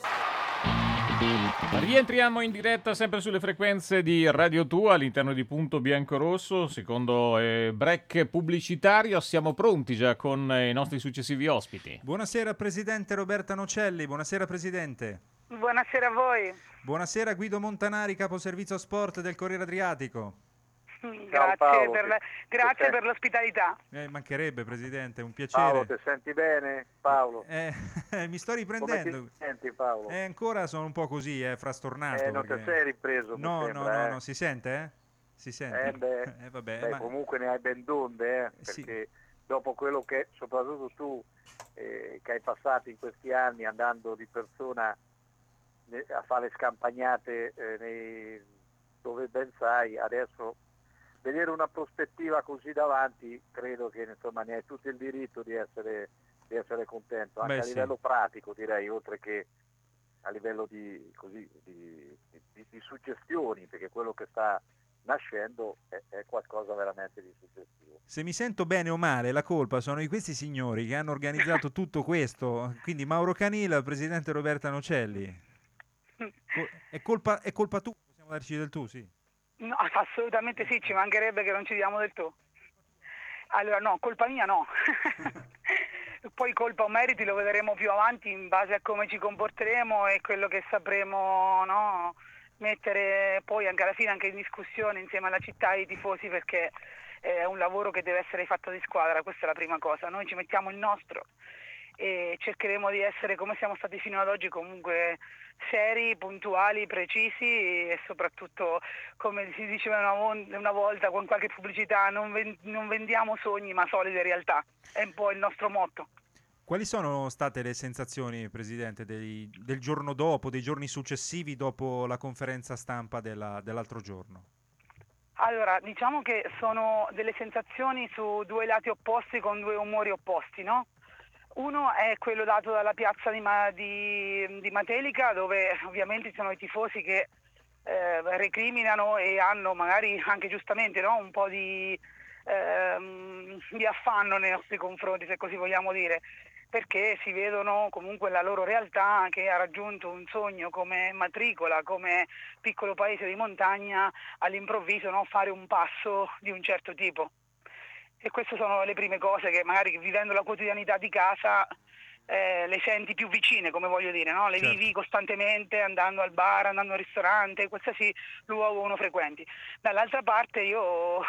Rientriamo in diretta sempre sulle frequenze di Radio Tua all'interno di Punto Biancorosso. Secondo eh, break pubblicitario siamo pronti già con eh, i nostri successivi ospiti. Buonasera Presidente Roberta Nocelli, buonasera Presidente. Buonasera a voi. Buonasera Guido Montanari, caposervizio sport del Corriere Adriatico. Grazie, Paolo, per, la, grazie ti per l'ospitalità. Eh, mancherebbe Presidente, è un piacere. Paolo, ti senti bene? Paolo? Eh, mi sto riprendendo. Come ti senti, Paolo? Eh, ancora sono un po' così, eh, frastornato. Eh, non perché... ti sei ripreso, No, mi no, sembra, no, eh. no, si sente, eh? Si sente. Eh, beh, eh, vabbè, beh, ma... comunque ne hai ben donde, eh, Sì. perché dopo quello che, soprattutto tu, eh, che hai passato in questi anni andando di persona ne- a fare le scampagnate eh, nei- dove ben sai, adesso vedere una prospettiva così davanti, credo che insomma ne hai tutto il diritto di essere, di essere contento, anche Beh, a sì. livello pratico direi, oltre che a livello di, così, di, di, di suggestioni, perché quello che sta nascendo è, è qualcosa veramente di suggestivo. Se mi sento bene o male, la colpa sono di questi signori che hanno organizzato tutto questo, quindi Mauro Canila, Presidente Roberta Nocelli. Co- È colpa, è colpa tua, possiamo darci del tu, sì. No, assolutamente sì, ci mancherebbe che non ci diamo del tu. Allora no, colpa mia no. Poi colpa o meriti lo vedremo più avanti in base a come ci comporteremo e quello che sapremo, no, mettere poi anche alla fine anche in discussione insieme alla città e ai tifosi, perché è un lavoro che deve essere fatto di squadra, questa è la prima cosa. Noi ci mettiamo il nostro e cercheremo di essere, come siamo stati fino ad oggi, comunque seri, puntuali, precisi e soprattutto, come si diceva una, vo- una volta con qualche pubblicità, non, ven- non vendiamo sogni ma solide realtà, è un po' il nostro motto. Quali sono state le sensazioni, Presidente, dei- del giorno dopo, dei giorni successivi dopo la conferenza stampa della- dell'altro giorno? Allora, diciamo che sono delle sensazioni su due lati opposti con due umori opposti, no? Uno è quello dato dalla piazza di, Ma- di, di Matelica, dove ovviamente ci sono i tifosi che eh, recriminano e hanno magari anche giustamente, no, un po' di, ehm, di affanno nei nostri confronti, se così vogliamo dire, perché si vedono comunque la loro realtà che ha raggiunto un sogno come Matricola, come piccolo paese di montagna, all'improvviso, no, fare un passo di un certo tipo. E queste sono le prime cose che magari vivendo la quotidianità di casa eh, le senti più vicine, come voglio dire, no? Le Certo. vivi costantemente andando al bar, andando al ristorante, qualsiasi luogo uno frequenti. Dall'altra parte io,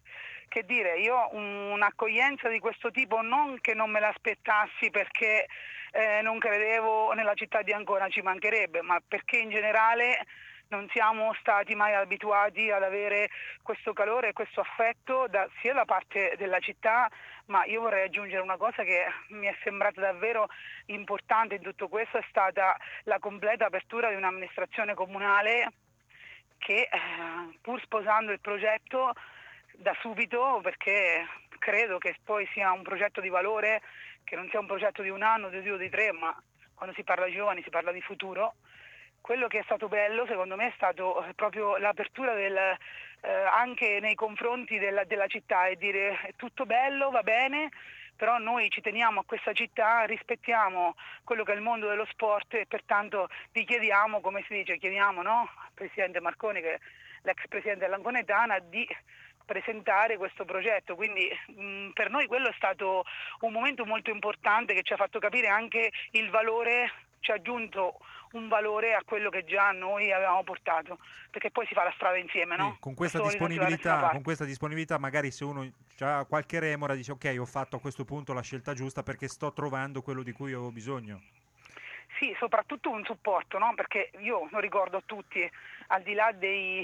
che dire, io ho un'accoglienza di questo tipo non che non me l'aspettassi perché eh, non credevo nella città di Ancona, ci mancherebbe, ma perché in generale non siamo stati mai abituati ad avere questo calore e questo affetto da, sia da parte della città, ma io vorrei aggiungere una cosa che mi è sembrata davvero importante in tutto questo, è stata la completa apertura di un'amministrazione comunale che eh, pur sposando il progetto da subito, perché credo che poi sia un progetto di valore, che non sia un progetto di un anno, di due o di tre, ma quando si parla di giovani si parla di futuro. Quello che è stato bello secondo me è stato proprio l'apertura del, eh, anche nei confronti della, della città, e dire è tutto bello, va bene, però noi ci teniamo a questa città, rispettiamo quello che è il mondo dello sport e pertanto vi chiediamo, come si dice, chiediamo, no, al Presidente Marconi, che è l'ex Presidente dell'Anconetana, di presentare questo progetto. Quindi mh, per noi quello è stato un momento molto importante che ci ha fatto capire anche il valore, ci ha aggiunto un valore a quello che già noi avevamo portato, perché poi si fa la strada insieme, no? Sì, con questa Da soli non si va da nessuna disponibilità, parte. con questa disponibilità, magari se uno ha qualche remora dice ok, ho fatto a questo punto la scelta giusta perché sto trovando quello di cui avevo bisogno. Sì, soprattutto un supporto, no? Perché io lo ricordo a tutti, al di là dei,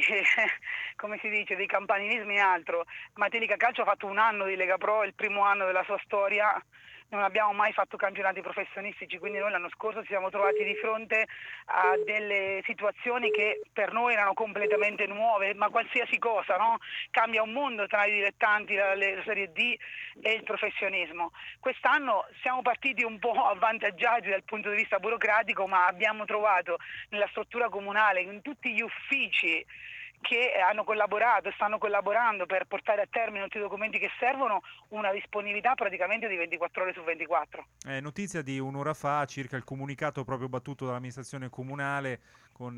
come si dice, dei campanilismi e altro, Matelica Calcio ha fatto un anno di Lega Pro, il primo anno della sua storia, non abbiamo mai fatto campionati professionistici, quindi noi l'anno scorso ci siamo trovati di fronte a delle situazioni che per noi erano completamente nuove, ma qualsiasi cosa, no? Cambia un mondo tra i dilettanti, la, la Serie D e il professionismo. Quest'anno siamo partiti un po' avvantaggiati dal punto di vista burocratico, ma abbiamo trovato nella struttura comunale, in tutti gli uffici che hanno collaborato e stanno collaborando per portare a termine tutti i documenti che servono, una disponibilità praticamente di ventiquattro ore su ventiquattro. Eh, notizia di un'ora fa circa il comunicato proprio battuto dall'amministrazione comunale con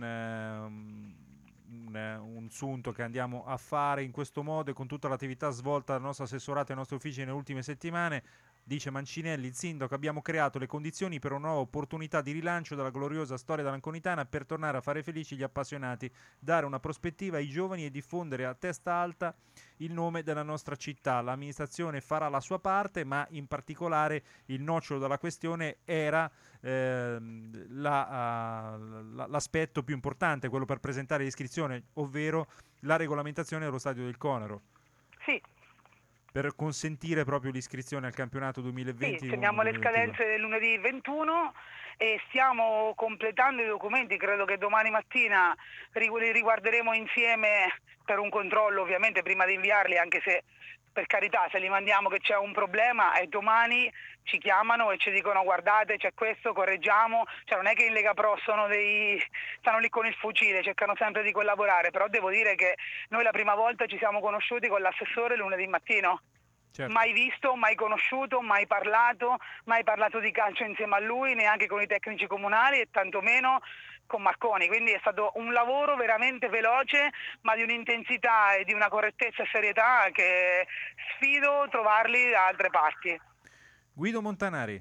ehm, un, eh, un sunto che andiamo a fare in questo modo e con tutta l'attività svolta dal nostro assessorato e ai nostri uffici nelle ultime settimane. Dice Mancinelli, il sindaco, abbiamo creato le condizioni per una nuova opportunità di rilancio della gloriosa storia dell'Anconitana per tornare a fare felici gli appassionati, dare una prospettiva ai giovani e diffondere a testa alta il nome della nostra città. L'amministrazione farà la sua parte, ma in particolare il nocciolo della questione era ehm, la, uh, la, l'aspetto più importante, quello per presentare l'iscrizione, ovvero la regolamentazione dello stadio del Conero. Sì. Per consentire proprio l'iscrizione al campionato duemilaventi. Sì, teniamo le scadenze del lunedì ventuno e stiamo completando i documenti, credo che domani mattina li riguarderemo insieme per un controllo ovviamente prima di inviarli, anche se per carità se li mandiamo che c'è un problema e domani ci chiamano e ci dicono guardate c'è questo, correggiamo, cioè non è che in Lega Pro sono dei, stanno lì con il fucile, cercano sempre di collaborare, però devo dire che noi la prima volta ci siamo conosciuti con l'assessore lunedì mattino. Certo. Mai visto, mai conosciuto, mai parlato, mai parlato di calcio insieme a lui, neanche con i tecnici comunali e tantomeno con Marconi, quindi è stato un lavoro veramente veloce ma di un'intensità e di una correttezza e serietà che sfido trovarli da altre parti. Guido Montanari.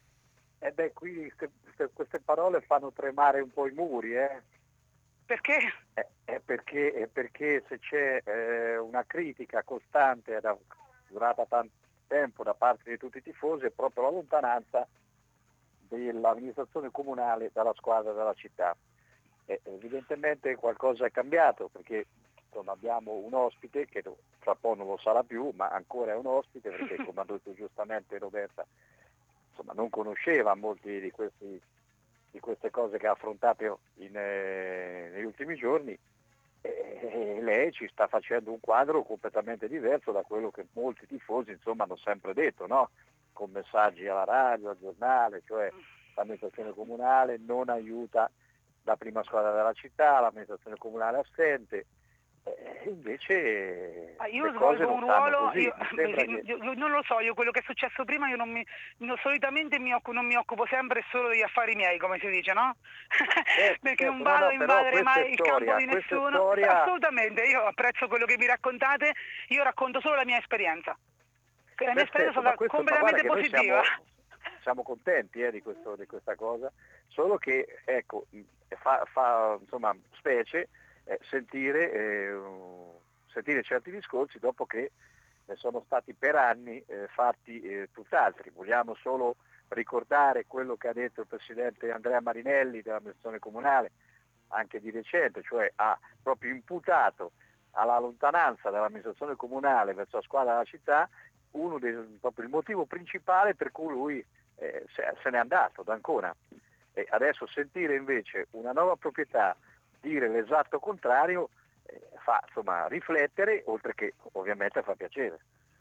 Eh beh, qui queste, queste parole fanno tremare un po' i muri, eh? Perché? Eh, è perché, è perché se c'è eh, una critica costante da durata tanto tempo da parte di tutti i tifosi, è proprio la lontananza dell'amministrazione comunale dalla squadra della città. E evidentemente qualcosa è cambiato perché insomma, abbiamo un ospite che tra poco non lo sarà più, ma ancora è un ospite perché come ha detto giustamente Roberta, insomma, non conosceva molti di, questi, di queste cose che ha affrontato in, eh, negli ultimi giorni E lei ci sta facendo un quadro completamente diverso da quello che molti tifosi insomma hanno sempre detto, no? Con messaggi alla radio, al giornale, cioè l'amministrazione comunale non aiuta la prima squadra della città, l'amministrazione comunale assente. Eh, invece ah, io le cose svolgo non un stanno ruolo, così. io, beh, che... io, io non lo so, io quello che è successo prima io non mi no, solitamente mi occupo, non mi occupo sempre solo degli affari miei, come si dice, no? Eh, Perché certo, non vado no, a no, invadere mai il storia, campo di nessuno. Storia... Assolutamente, io apprezzo quello che mi raccontate, io racconto solo la mia esperienza. La mia Perfetto, esperienza è stata questo, completamente guarda, positiva. Siamo, siamo contenti eh, di, questo, di questa cosa, solo che ecco, fa, fa insomma specie eh, sentire, eh, sentire certi discorsi dopo che ne sono stati per anni eh, fatti eh, tutt'altri. Vogliamo solo ricordare quello che ha detto il presidente Andrea Marinelli dell'amministrazione comunale anche di recente, cioè ha proprio imputato alla lontananza dell'amministrazione comunale verso la squadra della città uno dei, proprio il motivo principale per cui lui eh, se, se n'è andato da Ancona. E adesso sentire invece una nuova proprietà dire l'esatto contrario eh, fa insomma riflettere, oltre che ovviamente fa piacere.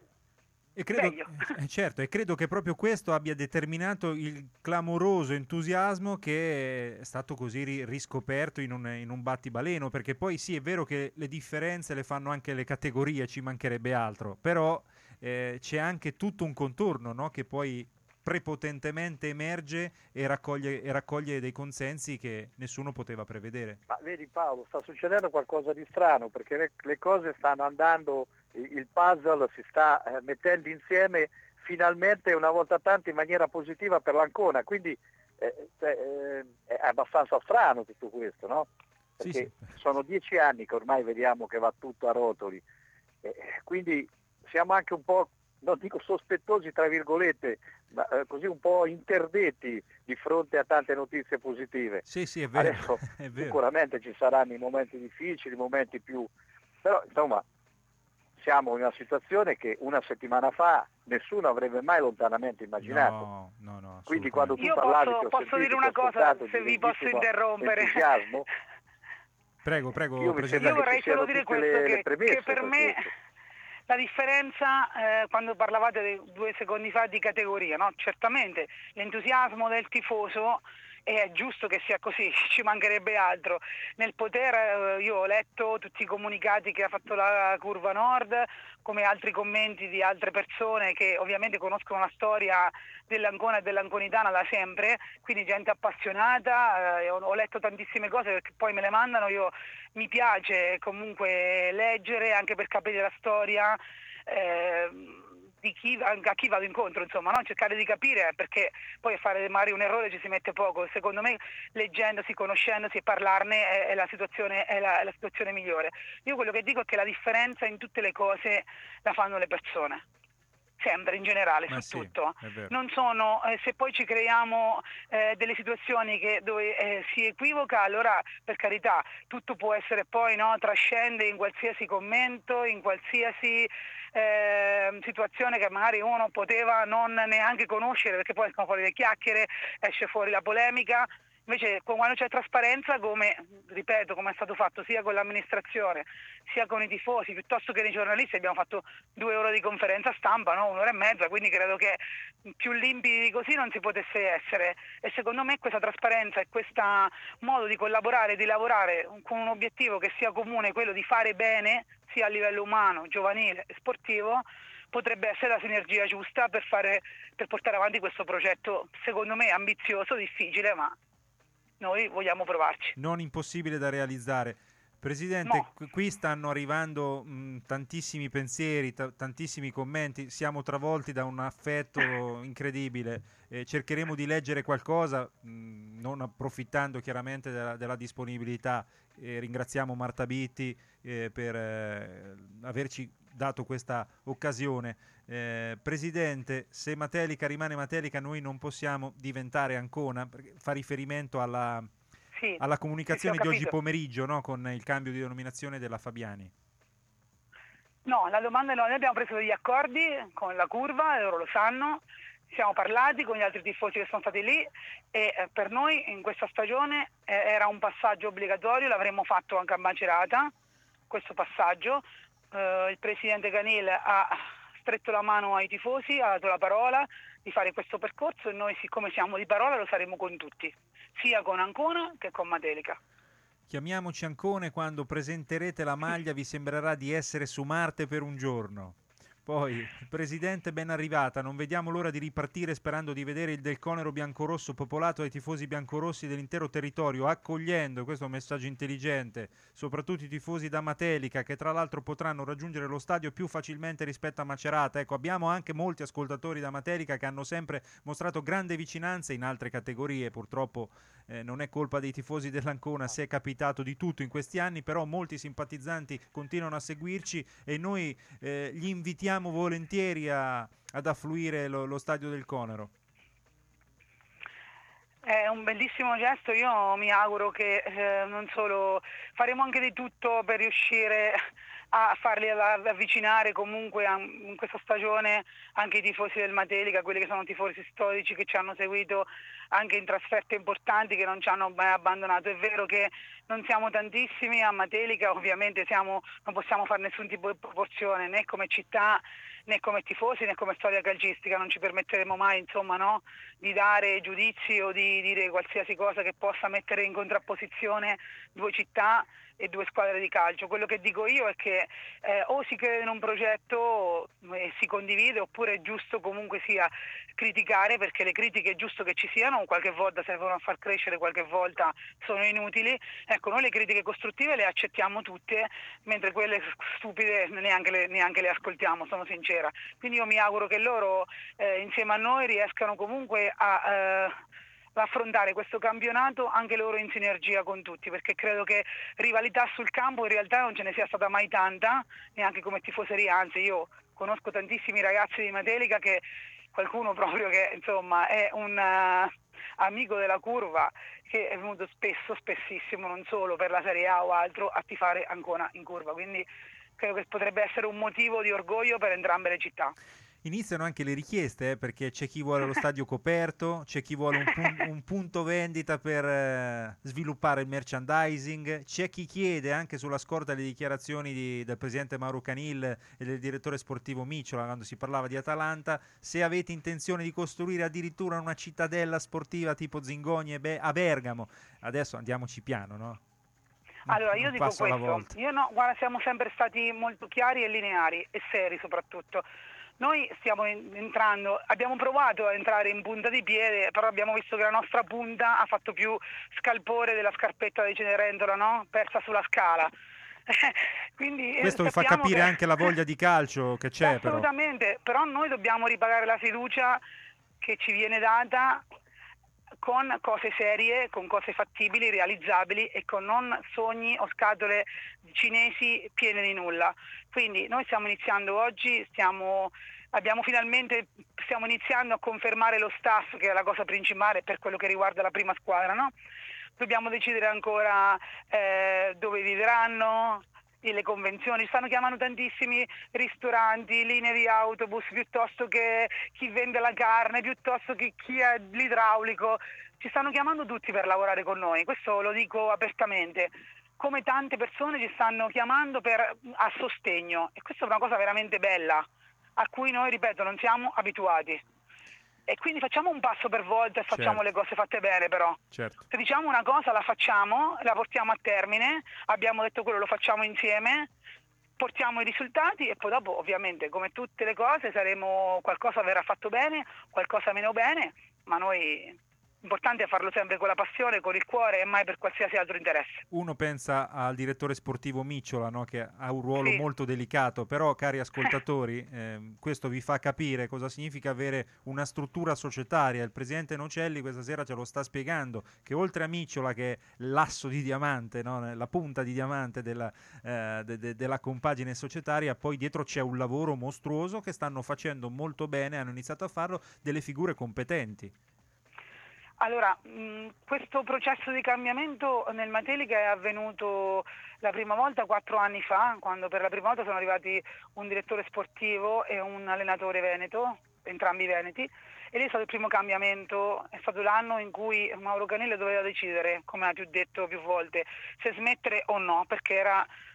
E credo, eh, certo, e credo che proprio questo abbia determinato il clamoroso entusiasmo che è stato così ri- riscoperto in un, in un battibaleno, perché poi sì, è vero che le differenze le fanno anche le categorie, ci mancherebbe altro, però eh, c'è anche tutto un contorno, no? Che poi prepotentemente emerge e raccoglie, e raccoglie dei consensi che nessuno poteva prevedere. Ma vedi Paolo, sta succedendo qualcosa di strano, perché le, le cose stanno andando, il puzzle si sta eh, mettendo insieme finalmente una volta tanto in maniera positiva per l'Ancona, quindi eh, eh, è abbastanza strano tutto questo, no? Perché sì, sì. Sono dieci anni che ormai vediamo che va tutto a rotoli, eh, quindi siamo anche un po', non dico sospettosi tra virgolette, ma eh, così un po' interdetti di fronte a tante notizie positive. Sì, sì, è vero. Adesso è vero. Sicuramente ci saranno i momenti difficili, i momenti più... però insomma siamo in una situazione che una settimana fa nessuno avrebbe mai lontanamente immaginato. No, no, no. Quindi quando tu Io parlavi posso, ti ho posso sentito, dire una cosa, se vi posso interrompere. Entusiasmo. Prego, prego. Io, Io vorrei solo dire questo, le, che, le premesse che per, per me questo. La differenza, eh, quando parlavate di, due secondi fa di categoria, no? Certamente l'entusiasmo del tifoso è giusto che sia così, ci mancherebbe altro. Nel poter, eh, io ho letto tutti i comunicati che ha fatto la Curva Nord, come altri commenti di altre persone che ovviamente conoscono la storia dell'Ancona e dell'Anconitana da sempre, quindi gente appassionata, eh, ho, ho letto tantissime cose perché poi me le mandano, io mi piace comunque leggere anche per capire la storia, eh, di chi, a chi vado incontro, insomma, no? Cercare di capire, perché poi a fare magari un errore ci si mette poco. Secondo me leggendosi, conoscendosi e parlarne è, è, la situazione, è, la, è la situazione migliore. Io quello che dico è che la differenza in tutte le cose la fanno le persone. Sempre, in generale, Ma su sì, tutto. è vero. Non sono, eh, se poi ci creiamo eh, delle situazioni che, dove eh, si equivoca, allora per carità, tutto può essere poi, no, trascende in qualsiasi commento, in qualsiasi eh, situazione che magari uno poteva non neanche conoscere, perché poi escono fuori le chiacchiere, esce fuori la polemica. Invece quando c'è trasparenza, come ripeto, come è stato fatto sia con l'amministrazione sia con i tifosi, piuttosto che nei giornalisti, abbiamo fatto due ore di conferenza stampa, no? Un'ora e mezza, quindi credo che più limpidi di così non si potesse essere. E secondo me questa trasparenza e questo modo di collaborare, di lavorare con un obiettivo che sia comune, quello di fare bene sia a livello umano, giovanile e sportivo, potrebbe essere la sinergia giusta per fare, per portare avanti questo progetto, secondo me ambizioso, difficile, ma noi vogliamo provarci. Non impossibile da realizzare. Presidente, no. qu- qui stanno arrivando mh, tantissimi pensieri, t- tantissimi commenti, siamo travolti da un affetto incredibile, eh, cercheremo di leggere qualcosa, mh, non approfittando chiaramente della, della disponibilità. Eh, ringraziamo Marta Bitti eh, per eh, averci dato questa occasione. Eh, Presidente, se Matelica rimane Matelica noi non possiamo diventare Ancona, perché fa riferimento alla, sì, alla comunicazione sì, sì, di oggi pomeriggio, no? Con il cambio di denominazione della Fabiani. No, la domanda no, noi abbiamo preso degli accordi con la Curva, loro lo sanno, siamo parlati con gli altri tifosi che sono stati lì e eh, per noi in questa stagione eh, era un passaggio obbligatorio, l'avremmo fatto anche a Macerata, questo passaggio. Eh, il presidente Canil ha stretto la mano ai tifosi, ha dato la parola di fare questo percorso e noi, siccome siamo di parola, lo saremo con tutti, sia con Ancona che con Matelica. Chiamiamoci Ancone quando presenterete la maglia, vi sembrerà di essere su Marte per un giorno. Poi, Presidente, ben arrivata, non vediamo l'ora di ripartire sperando di vedere il Del Conero biancorosso popolato dai tifosi biancorossi dell'intero territorio, accogliendo, questo è un messaggio intelligente, soprattutto i tifosi da Matelica, che tra l'altro potranno raggiungere lo stadio più facilmente rispetto a Macerata. Ecco, abbiamo anche molti ascoltatori da Matelica che hanno sempre mostrato grande vicinanza in altre categorie, purtroppo eh, non è colpa dei tifosi dell'Ancona se è capitato di tutto in questi anni, però molti simpatizzanti continuano a seguirci e noi eh, gli invitiamo volentieri a, ad affluire lo, lo stadio del Conero. È un bellissimo gesto, io mi auguro che eh, non solo faremo anche di tutto per riuscire a farli avvicinare comunque a, in questa stagione anche i tifosi del Matelica, quelli che sono tifosi storici che ci hanno seguito anche in trasferte importanti, che non ci hanno mai abbandonato. È vero che non siamo tantissimi a Matelica, ovviamente siamo, non possiamo fare nessun tipo di proporzione né come città né come tifosi né come storia calcistica, non ci permetteremo mai insomma no, di dare giudizi o di dire qualsiasi cosa che possa mettere in contrapposizione due città e due squadre di calcio. Quello che dico io è che eh, o si crede in un progetto e si condivide, oppure è giusto comunque sia criticare, perché le critiche è giusto che ci siano, qualche volta servono a far crescere, qualche volta sono inutili. Ecco, noi le critiche costruttive le accettiamo tutte, mentre quelle stupide neanche le, neanche le ascoltiamo, sono sincera. Quindi io mi auguro che loro eh, insieme a noi riescano comunque a eh, affrontare questo campionato anche loro in sinergia con tutti, perché credo che rivalità sul campo in realtà non ce ne sia stata mai tanta, neanche come tifoseria, anzi io conosco tantissimi ragazzi di Matelica, che qualcuno proprio che insomma è un uh, amico della curva, che è venuto spesso, spessissimo, non solo per la Serie A o altro, a tifare Ancona in curva, quindi credo che potrebbe essere un motivo di orgoglio per entrambe le città. Iniziano anche le richieste, eh, perché c'è chi vuole lo stadio coperto, c'è chi vuole un, pun- un punto vendita per eh, sviluppare il merchandising, c'è chi chiede, anche sulla scorta delle dichiarazioni di, del presidente Mauro Canil e del direttore sportivo Micciola, quando si parlava di Atalanta, se avete intenzione di costruire addirittura una cittadella sportiva tipo Zingogne Be- a Bergamo. Adesso andiamoci piano, no? Allora io dico questo, io no, guarda, siamo sempre stati molto chiari e lineari e seri soprattutto. Noi stiamo entrando, abbiamo provato a entrare in punta di piede, però abbiamo visto che la nostra punta ha fatto più scalpore della scarpetta di Cenerentola, no? Persa sulla scala. Quindi, questo vi fa capire che... anche la voglia di calcio che c'è. Assolutamente, però. però noi dobbiamo ripagare la fiducia che ci viene data con cose serie, con cose fattibili, realizzabili e con non sogni o scatole cinesi piene di nulla. Quindi noi stiamo iniziando oggi, stiamo, abbiamo finalmente, stiamo iniziando a confermare lo staff, che è la cosa principale per quello che riguarda la prima squadra, no? Dobbiamo decidere ancora eh, dove vivranno, e le convenzioni, stanno chiamando tantissimi ristoranti, linee di autobus, piuttosto che chi vende la carne, piuttosto che chi è l'idraulico, ci stanno chiamando tutti per lavorare con noi, questo lo dico apertamente, come tante persone ci stanno chiamando per, a sostegno, e questa è una cosa veramente bella, a cui noi, ripeto, non siamo abituati. E quindi facciamo un passo per volta e facciamo certo. le cose fatte bene, però. Certo. Se diciamo una cosa la facciamo, la portiamo a termine, abbiamo detto quello, lo facciamo insieme, portiamo i risultati e poi dopo ovviamente come tutte le cose saremo, qualcosa verrà fatto bene, qualcosa meno bene, ma noi... L'importante è farlo sempre con la passione, con il cuore e mai per qualsiasi altro interesse. Uno pensa al direttore sportivo Micciola, no? Che ha un ruolo sì. molto delicato, però cari ascoltatori, eh, questo vi fa capire cosa significa avere una struttura societaria. Il presidente Nocelli questa sera ce lo sta spiegando, che oltre a Micciola, che è l'asso di diamante, no? La punta di diamante della, eh, de- de- della compagine societaria, poi dietro c'è un lavoro mostruoso che stanno facendo molto bene, hanno iniziato a farlo, delle figure competenti. Allora, mh, questo processo di cambiamento nel Matelica è avvenuto la prima volta quattro anni fa, quando per la prima volta sono arrivati un direttore sportivo e un allenatore veneto, entrambi veneti, e lì è stato il primo cambiamento, è stato l'anno in cui Mauro Canil doveva decidere, come ha più detto più volte, se smettere o no, perché era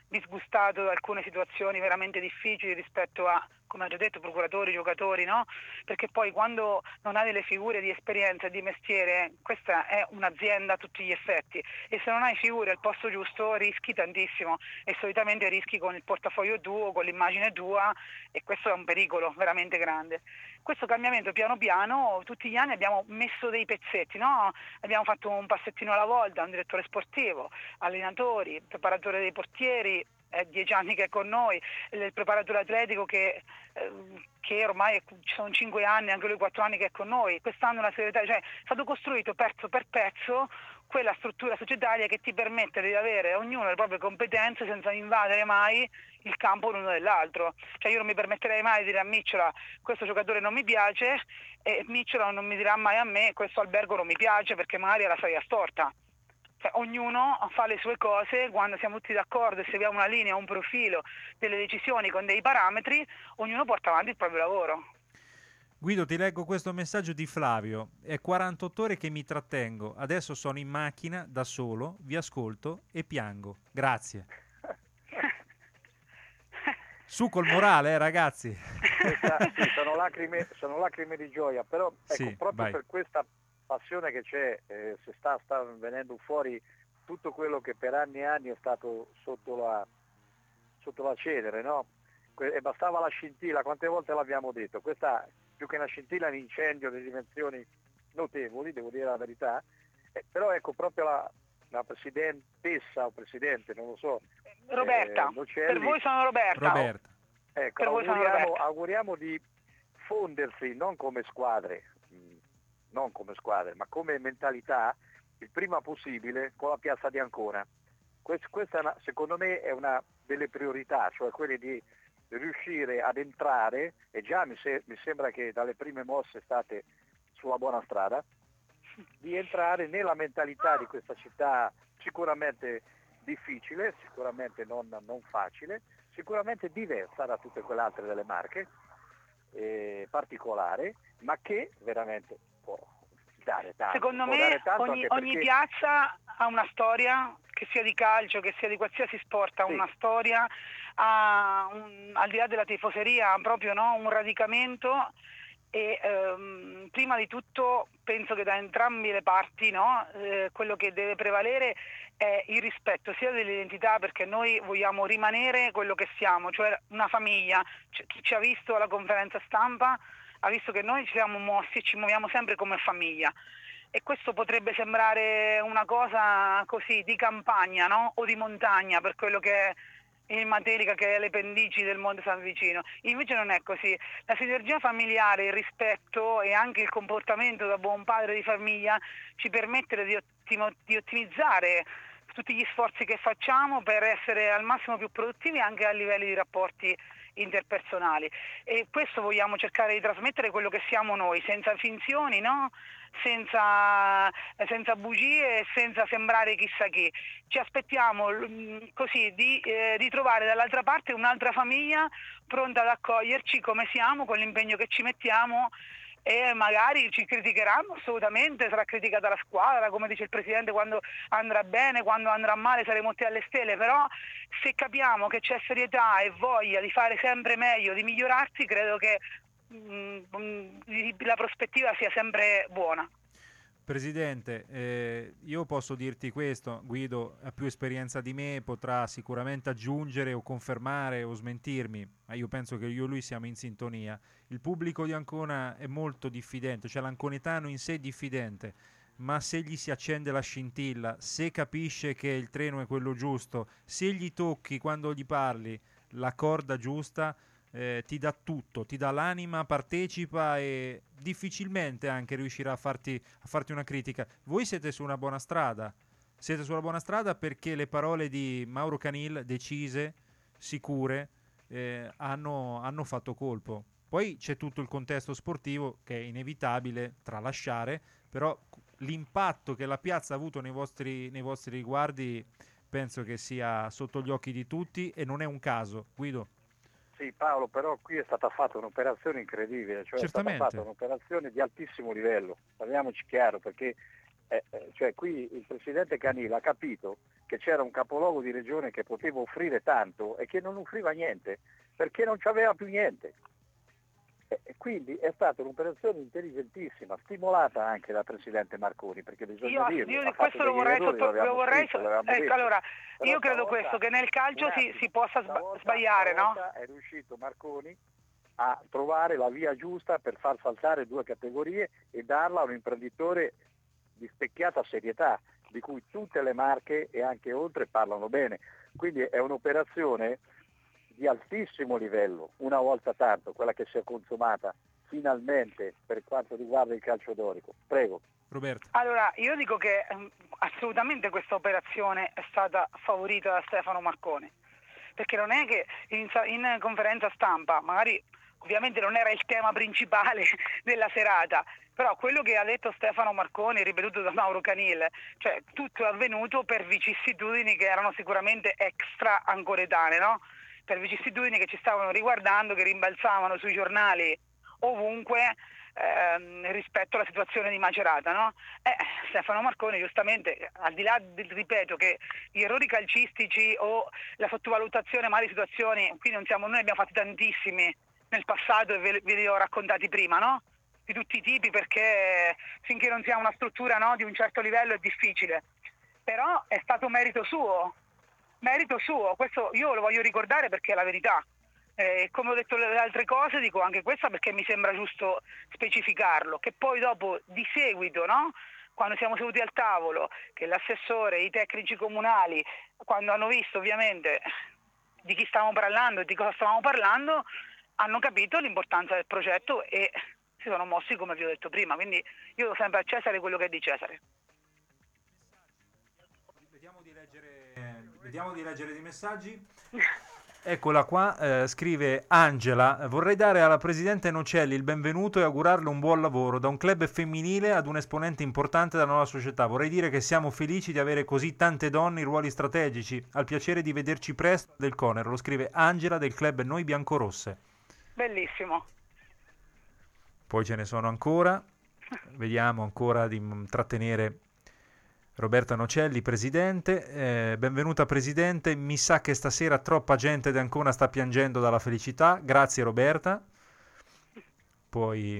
disgustato da alcune situazioni veramente difficili rispetto a, come ho già detto, procuratori, giocatori, no? Perché poi quando non hai delle figure di esperienza e di mestiere, questa è un'azienda a tutti gli effetti, e se non hai figure al posto giusto rischi tantissimo, e solitamente rischi con il portafoglio tuo, con l'immagine tua, e questo è un pericolo veramente grande. Questo cambiamento piano piano, tutti gli anni abbiamo messo dei pezzetti, no? Abbiamo fatto un passettino alla volta, un direttore sportivo, allenatori, preparatore dei portieri, è dieci anni che è con noi, il preparatore atletico che, eh, che ormai ci sono cinque anni, anche lui quattro anni che è con noi, quest'anno la segretaria, cioè è stato costruito pezzo per pezzo quella struttura societaria che ti permette di avere ognuno le proprie competenze senza invadere mai il campo l'uno dell'altro. Cioè io non mi permetterei mai di dire a Micciola questo giocatore non mi piace, e Micciola non mi dirà mai a me questo albergo non mi piace, perché magari è la storia storta. Cioè, ognuno fa le sue cose, quando siamo tutti d'accordo e seguiamo una linea, un profilo, delle decisioni con dei parametri, ognuno porta avanti il proprio lavoro. Guido, ti leggo questo messaggio di Flavio. È quarantotto ore che mi trattengo, adesso sono in macchina da solo, vi ascolto e piango. Grazie. Su col morale, eh, ragazzi. Questa, sì, sono, lacrime, sono lacrime di gioia, però ecco, Sì, proprio vai. per questa passione che c'è, eh, si sta, sta venendo fuori tutto quello che per anni e anni è stato sotto la, sotto la cenere, no? Que- e bastava la scintilla, quante volte l'abbiamo detto, questa più che una scintilla è un incendio di dimensioni notevoli, devo dire la verità, eh, però ecco proprio la, la presidentessa o presidente, non lo so, Roberta, eh, Nocelli, per voi sono Roberta. Roberta. ecco, per voi sono auguriamo, Roberta. auguriamo di fondersi non come squadre, mh, non come squadre, ma come mentalità il prima possibile con la piazza di Ancona. Quest- questa è una- secondo me è una delle priorità, cioè quelle di riuscire ad entrare, e già mi, se- mi sembra che dalle prime mosse state sulla buona strada, di entrare nella mentalità di questa città sicuramente difficile, sicuramente non, non facile, sicuramente diversa da tutte quelle altre delle Marche, eh, particolare, ma che veramente può dare tanto. Secondo può me dare tanto ogni, anche ogni perché- piazza ha una storia, che sia di calcio, che sia di qualsiasi sport, ha Sì. una storia, ha un- al di là della tifoseria, ha proprio, no, un radicamento, e ehm, prima di tutto penso che da entrambe le parti, no, eh, quello che deve prevalere è il rispetto sia dell'identità, perché noi vogliamo rimanere quello che siamo, cioè una famiglia. C- chi ci ha visto alla conferenza stampa ha visto che noi ci siamo mossi e ci muoviamo sempre come famiglia, e questo potrebbe sembrare una cosa così di campagna, no? O di montagna, per quello che è il Matelica, che è le pendici del Monte San Vicino. Invece non è così. La sinergia familiare, il rispetto e anche il comportamento da buon padre di famiglia ci permette di, ottimo- di ottimizzare tutti gli sforzi che facciamo per essere al massimo più produttivi anche a livelli di rapporti interpersonali, e questo vogliamo cercare di trasmettere, quello che siamo noi, senza finzioni, no? senza, senza bugie e senza sembrare chissà chi. Ci aspettiamo l- così di, eh, di trovare dall'altra parte un'altra famiglia pronta ad accoglierci come siamo, con l'impegno che ci mettiamo, e magari ci criticheranno, assolutamente, sarà criticata la squadra, come dice il Presidente, quando andrà bene, quando andrà male saremo tutti alle stelle, però se capiamo che c'è serietà e voglia di fare sempre meglio, di migliorarsi, credo che mm, mm, la prospettiva sia sempre buona. Presidente, eh, io posso dirti questo, Guido ha più esperienza di me, potrà sicuramente aggiungere o confermare o smentirmi, ma io penso che io e lui siamo in sintonia. Il pubblico di Ancona è molto diffidente, cioè l'anconetano in sé è diffidente, ma se gli si accende la scintilla, se capisce che il treno è quello giusto, se gli tocchi quando gli parli la corda giusta, eh, ti dà tutto, ti dà l'anima, partecipa e difficilmente anche riuscirà a farti, a farti una critica. Voi siete su una buona strada, siete sulla buona strada perché le parole di Mauro Canil, decise, sicure, eh, hanno, hanno fatto colpo. Poi c'è tutto il contesto sportivo che è inevitabile tralasciare, però l'impatto che la piazza ha avuto nei vostri, nei vostri riguardi penso che sia sotto gli occhi di tutti e non è un caso. Guido? Sì, Paolo, però qui è stata fatta un'operazione incredibile, cioè è stata Certamente. fatta un'operazione di altissimo livello, parliamoci chiaro, perché Eh, eh, cioè qui il presidente Canila ha capito che c'era un capoluogo di regione che poteva offrire tanto e che non offriva niente, perché non c'aveva più niente. E, e quindi è stata un'operazione intelligentissima, stimolata anche dal presidente Marconi, perché bisogna Io, dirlo. io ha di fatto questo lo degli vorrei, errori, sotto, lo vorrei scritto, ecco, detto. allora, Però io credo stavolta, questo, che nel calcio si, attimo, si possa sba- stavolta, sbagliare, stavolta no? È riuscito Marconi a trovare la via giusta per far saltare due categorie e darla a un imprenditore di specchiata serietà, di cui tutte le Marche e anche oltre parlano bene. Quindi è un'operazione di altissimo livello, una volta tanto, quella che si è consumata finalmente per quanto riguarda il calcio dorico. Prego. Roberto. Allora, io dico che ehm, assolutamente questa operazione è stata favorita da Stefano Marconi, perché non è che in, in conferenza stampa, magari ovviamente non era il tema principale della serata, però quello che ha detto Stefano Marconi, ripetuto da Mauro Canil, cioè tutto è avvenuto per vicissitudini che erano sicuramente extra ancoretane, no? Per vicissitudini che ci stavano riguardando, che rimbalzavano sui giornali ovunque ehm, rispetto alla situazione di Macerata, no? Eh, Stefano Marconi giustamente, al di là del, ripeto, che gli errori calcistici o la sottovalutazione magari di situazioni, qui non siamo, noi abbiamo fatti tantissimi nel passato e ve, ve li ho raccontati prima, no? Di tutti i tipi, perché finché non si ha una struttura, no, di un certo livello è difficile, però è stato merito suo, merito suo, questo io lo voglio ricordare perché è la verità. Eh, come ho detto le altre cose, dico anche questa perché mi sembra giusto specificarlo, che poi dopo di seguito, no? Quando siamo seduti al tavolo, che l'assessore, i tecnici comunali, quando hanno visto ovviamente di chi stavamo parlando e di cosa stavamo parlando, hanno capito l'importanza del progetto e si sono mossi come vi ho detto prima, quindi io do sempre a Cesare quello che è di Cesare. Vediamo di leggere, vediamo di leggere dei messaggi. Eccola qua, eh, scrive Angela: vorrei dare alla presidente Nocelli il benvenuto e augurarle un buon lavoro da un club femminile ad un esponente importante della nuova società. Vorrei dire che siamo felici di avere così tante donne in ruoli strategici, al piacere di vederci presto del Conero. Lo scrive Angela del club Noi Biancorosse. Bellissimo. Poi ce ne sono ancora, vediamo ancora di trattenere Roberta Nocelli, presidente. Eh, benvenuta presidente, mi sa che stasera troppa gente di Ancona sta piangendo dalla felicità, grazie Roberta. Poi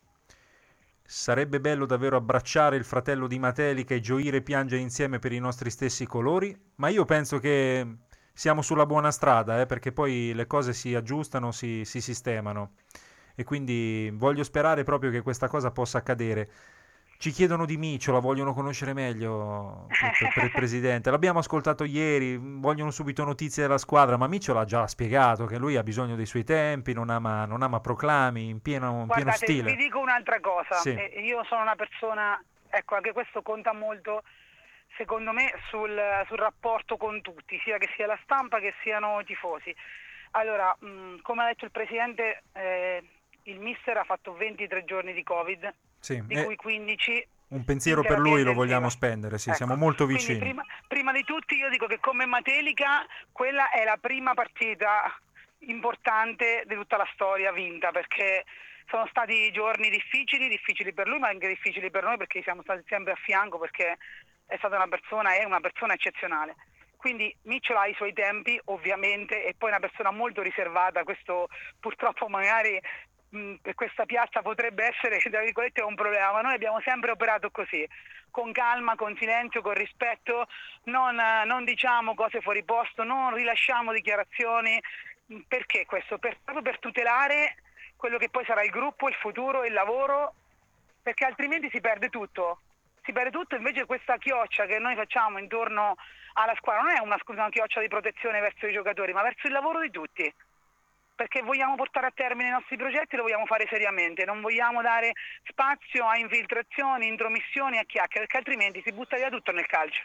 sarebbe bello davvero abbracciare il fratello di Matelica e gioire e piangere insieme per i nostri stessi colori, ma io penso che siamo sulla buona strada, eh, perché poi le cose si aggiustano, si, si sistemano, e quindi voglio sperare proprio che questa cosa possa accadere. Ci chiedono di Miccio, la vogliono conoscere meglio per, per il presidente. L'abbiamo ascoltato ieri, vogliono subito notizie della squadra, ma Miccio l'ha già spiegato che lui ha bisogno dei suoi tempi, non ama, non ama proclami, in pieno, in Guardate, pieno stile. vi dico un'altra cosa, Sì. eh, io sono una persona, ecco, anche questo conta molto, secondo me, sul, sul rapporto con tutti, sia che sia la stampa che siano i tifosi. Allora, mh, come ha detto il presidente, eh, il mister ha fatto ventitré giorni di Covid, Sì, di eh, cui quindici un pensiero in per lui lo terapia vogliamo intensiva. spendere, sì, Ecco, siamo molto quindi vicini. Prima, prima di tutti io dico che come Matelica quella è la prima partita importante di tutta la storia vinta, perché sono stati giorni difficili, difficili per lui ma anche difficili per noi, perché siamo stati sempre a fianco, perché è stata una persona, è una persona eccezionale. Quindi Miccio ha i suoi tempi ovviamente, e poi è una persona molto riservata, questo purtroppo magari mh, per questa piazza potrebbe essere, tra virgolette, un problema, ma noi abbiamo sempre operato così, con calma, con silenzio, con rispetto, non, non diciamo cose fuori posto, non rilasciamo dichiarazioni. Perché questo? Per, proprio per tutelare quello che poi sarà il gruppo, il futuro, il lavoro, perché altrimenti si perde tutto. Si perde tutto, invece questa chioccia che noi facciamo intorno alla squadra non è una, scusa, una chioccia di protezione verso i giocatori, ma verso il lavoro di tutti. Perché vogliamo portare a termine i nostri progetti, lo vogliamo fare seriamente, non vogliamo dare spazio a infiltrazioni, intromissioni, a chiacchiere, perché altrimenti si butta via tutto nel calcio.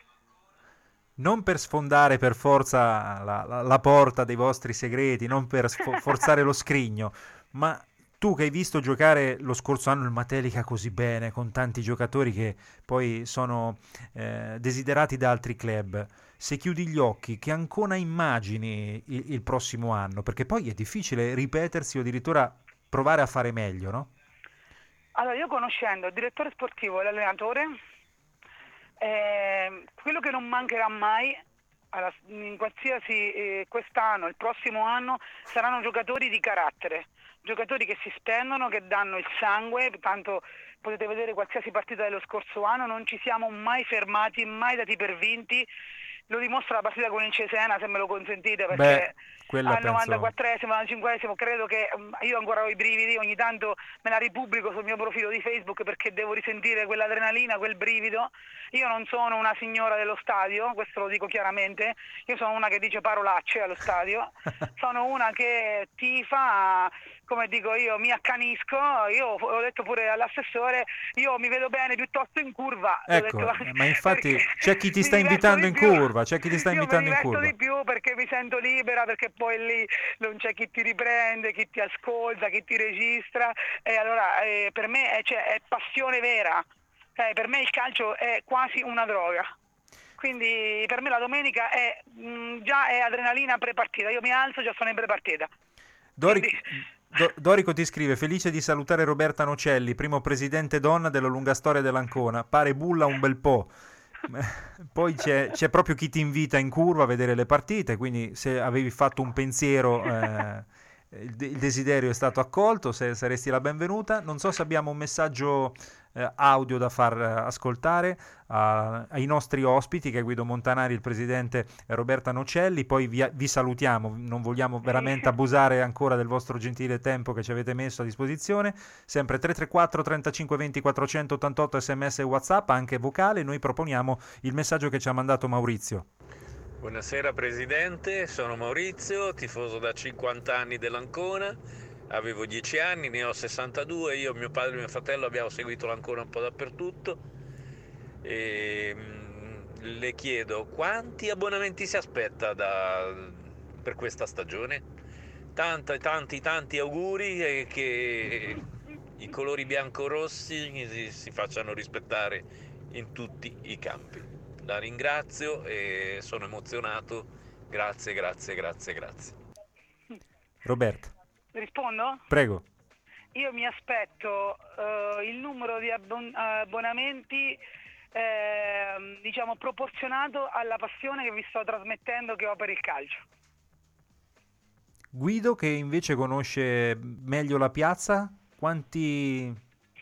Non per sfondare per forza la, la, la porta dei vostri segreti, non per sfo- forzare lo scrigno, ma tu che hai visto giocare lo scorso anno il Matelica così bene, con tanti giocatori che poi sono eh, desiderati da altri club, se chiudi gli occhi, che Ancona immagini il, il prossimo anno? Perché poi è difficile ripetersi o addirittura provare a fare meglio, no? Allora, io conoscendo il direttore sportivo e l'allenatore, Eh, quello che non mancherà mai, alla, in qualsiasi eh, quest'anno, il prossimo anno, saranno giocatori di carattere, giocatori che si spendono, che danno il sangue, tanto potete vedere qualsiasi partita dello scorso anno, non ci siamo mai fermati, mai dati per vinti. Lo dimostra la partita con il Cesena, se me lo consentite, perché Beh, al penso... novantaquattresimo, al cinquantesimo credo che io ancora ho i brividi, ogni tanto me la ripubblico sul mio profilo di Facebook perché devo risentire quell'adrenalina, quel brivido. Io non sono una signora dello stadio, questo lo dico chiaramente, io sono una che dice parolacce allo stadio, sono una che tifa, come dico io, mi accanisco, io ho detto pure all'assessore, io mi vedo bene piuttosto in curva. Ecco, detto, ma infatti c'è chi ti sta invitando in curva, c'è chi ti sta invitando in curva. Io mi diverto di più perché mi sento libera, perché poi lì non c'è chi ti riprende, chi ti ascolta, chi ti registra, e allora eh, per me è, cioè, è passione vera, eh, per me il calcio è quasi una droga. Quindi per me la domenica è mh, già è adrenalina prepartita, io mi alzo già sono in prepartita. Dorico, Quindi... Do, Dorico ti scrive: felice di salutare Roberta Nocelli, primo presidente donna della lunga storia dell'Ancona, pare bulla un bel po'. Poi c'è, c'è proprio chi ti invita in curva a vedere le partite, quindi se avevi fatto un pensiero eh, il, il desiderio è stato accolto, se saresti la benvenuta. Non so se abbiamo un messaggio eh, audio da far eh, ascoltare a, ai nostri ospiti, che è Guido Montanari, il presidente Roberta Nocelli, poi vi, vi salutiamo, non vogliamo veramente abusare ancora del vostro gentile tempo che ci avete messo a disposizione. Sempre tre tre quattro trentacinque venti quattrocentottantotto sms e WhatsApp, anche vocale. Noi proponiamo il messaggio che ci ha mandato Maurizio. Buonasera Presidente, sono Maurizio, tifoso da cinquanta anni dell'Ancona, avevo dieci anni, ne ho sessantadue, io, mio padre e mio fratello abbiamo seguito l'Ancona un po' dappertutto e mh, le chiedo quanti abbonamenti si aspetta da, per questa stagione? Tanti, tanti, tanti auguri e che i colori bianco-rossi si, si facciano rispettare in tutti i campi. La ringrazio e sono emozionato, grazie, grazie, grazie, grazie. Roberta. Rispondo? Prego. Io mi aspetto uh, il numero di abbon- abbonamenti eh, diciamo proporzionato alla passione che vi sto trasmettendo, che ho per il calcio. Guido, che invece conosce meglio la piazza, quanti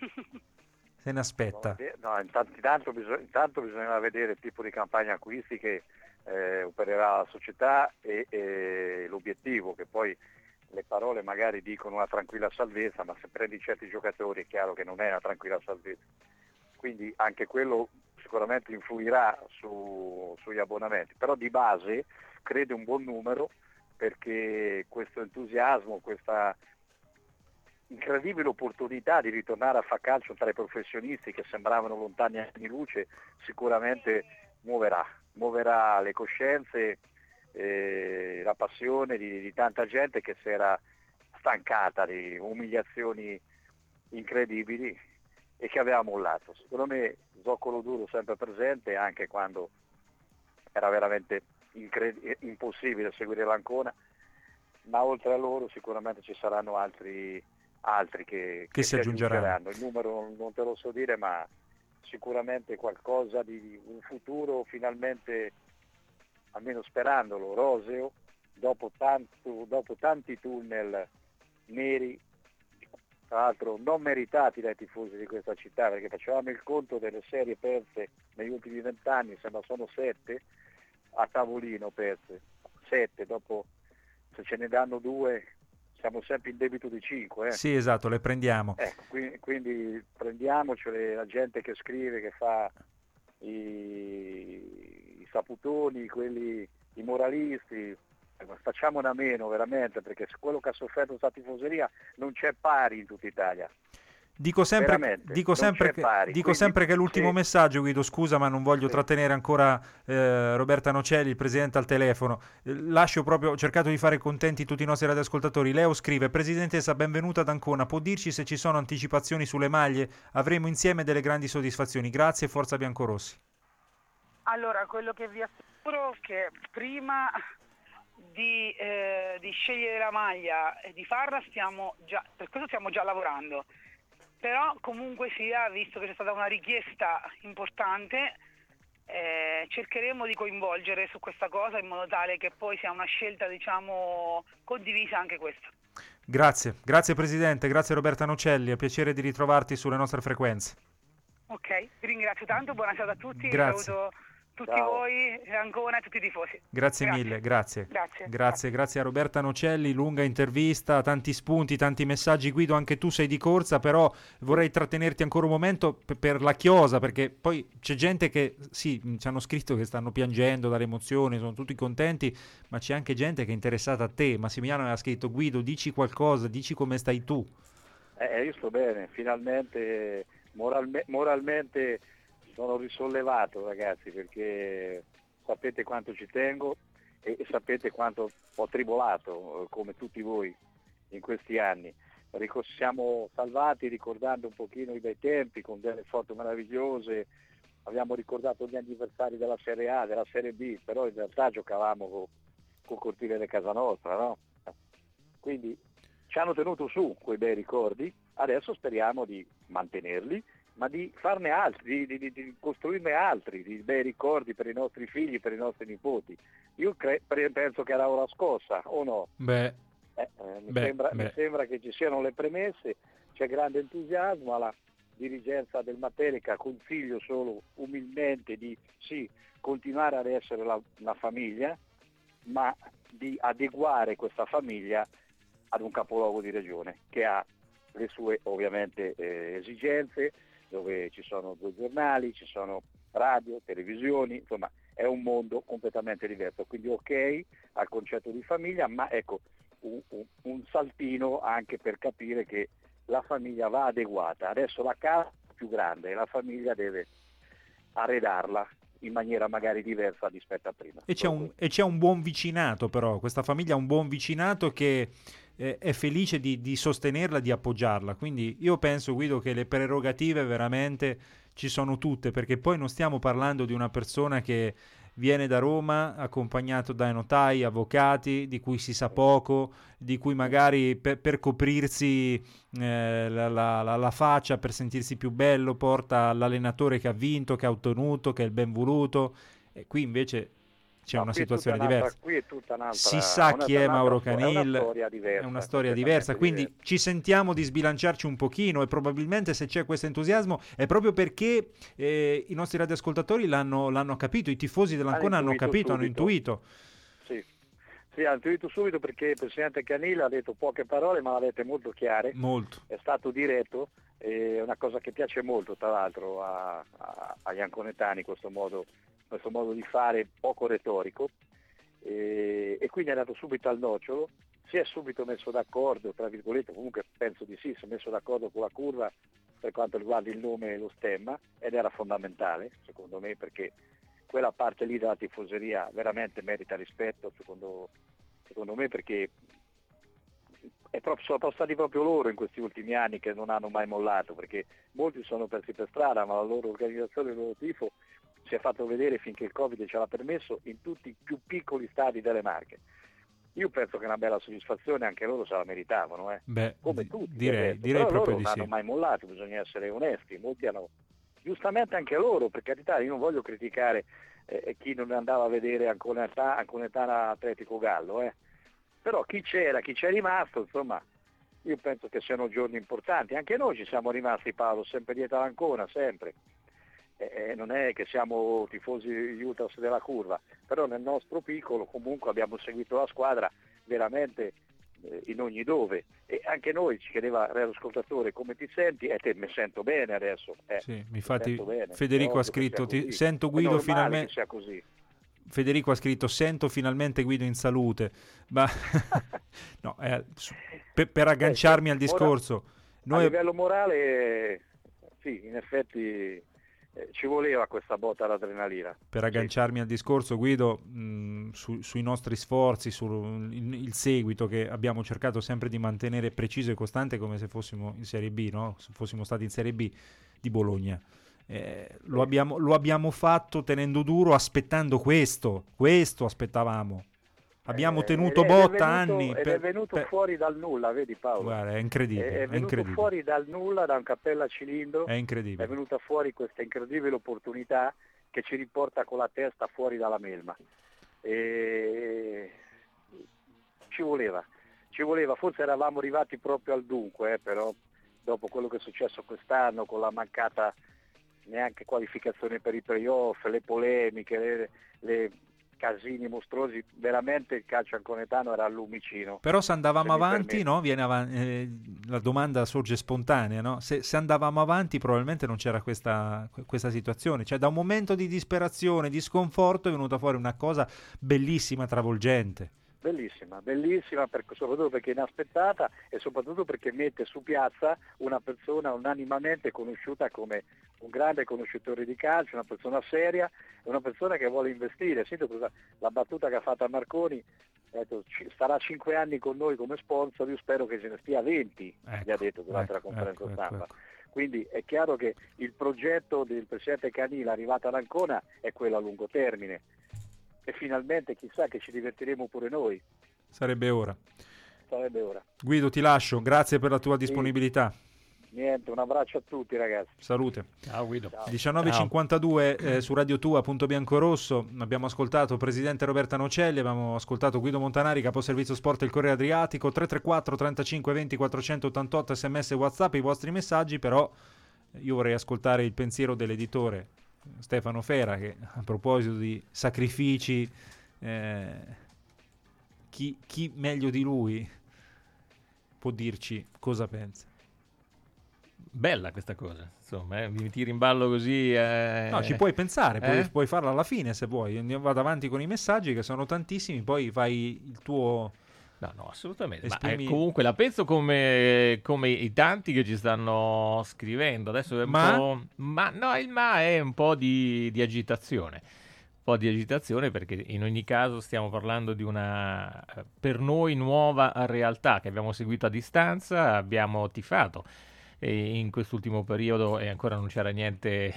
se ne aspetta? No, intanto, intanto, bisog- intanto bisogna vedere il tipo di campagna acquisti che eh, opererà la società e, e l'obiettivo, che poi le parole magari dicono una tranquilla salvezza, ma se prendi certi giocatori è chiaro che non è una tranquilla salvezza. Quindi anche quello sicuramente influirà su, sugli abbonamenti, però di base credo un buon numero, perché questo entusiasmo, questa incredibile opportunità di ritornare a fare calcio tra i professionisti che sembravano lontani anni luce sicuramente muoverà, muoverà le coscienze, eh, la passione di, di tanta gente che si era stancata di umiliazioni incredibili e che aveva mollato. Secondo me zoccolo duro sempre presente, anche quando era veramente incred- impossibile seguire l'Ancona, ma oltre a loro sicuramente ci saranno altri altri che, che, che si aggiungeranno. aggiungeranno. Il numero non te lo so dire, ma sicuramente qualcosa di un futuro finalmente, almeno sperandolo, roseo, dopo, tanto, dopo tanti tunnel neri, tra l'altro non meritati dai tifosi di questa città, perché facevamo il conto delle serie perse negli ultimi vent'anni, sembra sono sette a tavolino perse, sette, dopo se ce ne danno due siamo sempre in debito di cinque. Eh. Sì, esatto, le prendiamo. Ecco, quindi, quindi prendiamocele, la gente che scrive, che fa i, i saputoni, quelli, i moralisti, facciamone a meno veramente, perché quello che ha sofferto questa tifoseria non c'è pari in tutta Italia. Dico sempre, dico sempre, che, pari, dico quindi, sempre che l'ultimo sì. messaggio, Guido, scusa ma non voglio sì. trattenere ancora eh, Roberta Nocelli, il presidente al telefono. Eh, lascio proprio, ho cercato di fare contenti tutti i nostri radioascoltatori. Leo scrive: presidentessa, benvenuta ad Ancona, può dirci se ci sono anticipazioni sulle maglie? Avremo insieme delle grandi soddisfazioni. Grazie, forza biancorossi. Allora, quello che vi assicuro è che prima di, eh, di scegliere la maglia e di farla stiamo già, per questo stiamo già lavorando. Però comunque sia, visto che c'è stata una richiesta importante, eh, cercheremo di coinvolgere su questa cosa in modo tale che poi sia una scelta, diciamo, condivisa anche questa. Grazie, grazie Presidente, grazie Roberta Nocelli, è un piacere di ritrovarti sulle nostre frequenze. Ok, vi ringrazio tanto, buona serata a tutti, Grazie. saluto tutti Ciao. voi, Ancona e tutti i tifosi. Grazie, mille, grazie. Grazie. Grazie, grazie a Roberta Nocelli, lunga intervista, tanti spunti, tanti messaggi. Guido, anche tu sei di corsa, però vorrei trattenerti ancora un momento p- per la chiosa, perché poi c'è gente che, sì, ci hanno scritto che stanno piangendo dall'emozione, sono tutti contenti, ma c'è anche gente che è interessata a te. Massimiliano aveva scritto: Guido, dici qualcosa, dici come stai tu. Eh, io sto bene, finalmente, moralme- moralmente sono risollevato, ragazzi, perché sapete quanto ci tengo e, e sapete quanto ho tribolato, eh, come tutti voi, in questi anni. Ric- siamo salvati ricordando un pochino i bei tempi, con delle foto meravigliose, abbiamo ricordato gli anniversari della Serie A, della Serie B, però in realtà giocavamo con col cortile di casa nostra, no? Quindi ci hanno tenuto su quei bei ricordi, adesso speriamo di mantenerli, ma di farne altri, di, di, di costruirne altri, di bei ricordi per i nostri figli, per i nostri nipoti. Io cre- penso che era ora scossa, o no? Beh, eh, eh, mi, beh, sembra, beh. mi sembra che ci siano le premesse, c'è grande entusiasmo, alla dirigenza del Matelica consiglio solo umilmente di sì, continuare ad essere la, una famiglia, ma di adeguare questa famiglia ad un capoluogo di regione che ha le sue ovviamente eh, esigenze, dove ci sono due giornali, ci sono radio, televisioni, insomma è un mondo completamente diverso, quindi ok al concetto di famiglia, ma ecco un, un, un saltino anche per capire che la famiglia va adeguata. Adesso la casa è più grande e la famiglia deve arredarla in maniera magari diversa rispetto a prima. E c'è, un, e c'è un buon vicinato, però questa famiglia ha un buon vicinato che eh, è felice di, di sostenerla, di appoggiarla, quindi io penso, Guido, che le prerogative veramente ci sono tutte, perché poi non stiamo parlando di una persona che viene da Roma accompagnato dai notai, avvocati, di cui si sa poco, di cui magari per, per coprirsi eh, la, la, la, la faccia, per sentirsi più bello, porta l'allenatore che ha vinto, che ha ottenuto, che è il ben voluto, e qui invece c'è no, una qui situazione un'altra, diversa. Qui è tutta un'altra, si sa chi è Mauro Canil, è una storia diversa, è una storia diversa, quindi diversa. Ci sentiamo di sbilanciarci un pochino, e probabilmente se c'è questo entusiasmo è proprio perché eh, i nostri radioascoltatori l'hanno, l'hanno capito, i tifosi dell'Ancona hanno, hanno capito, subito. hanno intuito. Sì. Sì, hanno intuito subito, perché il Presidente Canil ha detto poche parole ma l'avete molto chiare, molto. È stato diretto, è una cosa che piace molto tra l'altro a, a, agli anconetani, questo modo, questo modo di fare poco retorico, e, e quindi è andato subito al nocciolo, si è subito messo d'accordo, tra virgolette, comunque penso di sì, si è messo d'accordo con la curva per quanto riguarda il nome e lo stemma, ed era fondamentale secondo me, perché quella parte lì della tifoseria veramente merita rispetto, secondo, secondo me, perché è proprio, sono stati proprio loro in questi ultimi anni che non hanno mai mollato, perché molti sono persi per strada, ma la loro organizzazione, il loro tifo si è fatto vedere finché il Covid ce l'ha permesso in tutti i più piccoli stadi delle Marche. Io penso che una bella soddisfazione anche loro se la meritavano, eh. Beh, come tutti. Direi, direi però proprio loro di non sì. hanno mai mollato, bisogna essere onesti, molti hanno, giustamente anche loro, per carità, io non voglio criticare eh, chi non andava a vedere Anconetana, Anconetana Atletico Gallo, eh. Però chi c'era, chi c'è rimasto, insomma, io penso che siano giorni importanti. Anche noi ci siamo rimasti, Paolo, sempre dietro l'Ancona, sempre. Eh, non è che siamo tifosi Jutas della curva, però nel nostro piccolo comunque abbiamo seguito la squadra veramente eh, in ogni dove, e anche noi ci chiedeva l'ascoltatore come ti senti, e te mi sento bene adesso. Eh, sì, infatti bene. Federico ha scritto ti, sento Guido finalmente. Sia così. Federico ha scritto sento finalmente Guido in salute, ma no, eh, per, per agganciarmi eh, al discorso, ora, noi... a livello morale sì, in effetti Eh, ci voleva questa botta d'adrenalina. Per agganciarmi sì. al discorso, Guido, mh, su, sui nostri sforzi, sul il, il seguito che abbiamo cercato sempre di mantenere preciso e costante, come se fossimo in Serie B, no? Se fossimo stati in Serie B di Bologna. Eh, sì. lo, abbiamo, lo abbiamo fatto tenendo duro, aspettando questo, questo aspettavamo. Abbiamo eh, tenuto è, botta è venuto, anni. Ed per, è venuto per... fuori dal nulla, vedi Paolo? Guarda, è incredibile. È, è venuto è incredibile. fuori dal nulla, da un cappello a cilindro. È incredibile. È venuta fuori questa incredibile opportunità che ci riporta con la testa fuori dalla melma. E ci voleva, ci voleva, forse eravamo arrivati proprio al dunque, eh, però dopo quello che è successo quest'anno con la mancata neanche qualificazione per i playoff, le polemiche, le, le casini mostruosi, veramente il calcio anconetano era al lumicino. Però se andavamo se mi avanti, permetti. no? Viene avan- eh, la domanda sorge spontanea, no? Se, se andavamo avanti probabilmente non c'era questa, questa situazione, cioè da un momento di disperazione, di sconforto è venuta fuori una cosa bellissima, travolgente. Bellissima, bellissima perché, soprattutto perché è inaspettata e soprattutto perché mette su piazza una persona unanimamente conosciuta come un grande conoscitore di calcio, una persona seria, una persona che vuole investire. Sento cosa, la battuta che ha fatto a Marconi, ha detto, ci, starà cinque anni con noi come sponsor, io spero che ce ne stia venti, Ecco, gli ha detto durante ecco, la conferenza ecco, stampa. ecco, ecco. Quindi è chiaro che il progetto del presidente Canila arrivato ad Ancona è quello a lungo termine. E finalmente chissà che ci divertiremo pure noi. Sarebbe ora. Sarebbe ora. Guido, ti lascio, grazie per la tua disponibilità. Niente, un abbraccio a tutti ragazzi. Salute. Ciao Guido. Ciao. diciannove e cinquantadue eh, su Radio Tua, punto biancorosso. Abbiamo ascoltato presidente Roberta Nocelli, abbiamo ascoltato Guido Montanari, caposervizio sport del Corriere Adriatico. Tre tre quattro trentacinque venti quattrocentottantotto sms e WhatsApp, i vostri messaggi. Però io vorrei ascoltare il pensiero dell'editore Stefano Fera, che a proposito di sacrifici, eh, chi, chi meglio di lui può dirci cosa pensa? Bella questa cosa, insomma, eh, mi tiri in ballo così. Eh, No, ci puoi pensare, puoi, eh? puoi farla alla fine se vuoi. Andiamo- Vado avanti con i messaggi che sono tantissimi, poi fai il tuo... No, no, assolutamente. Ma, Esprimi- eh, comunque la penso come, come i tanti che ci stanno scrivendo. Adesso è un Ma? po'. Ma no, il ma è un po' di, di agitazione. Un po' di agitazione perché in ogni caso stiamo parlando di una eh, per noi nuova realtà che abbiamo seguito a distanza, abbiamo tifato. E in quest'ultimo periodo e ancora non c'era niente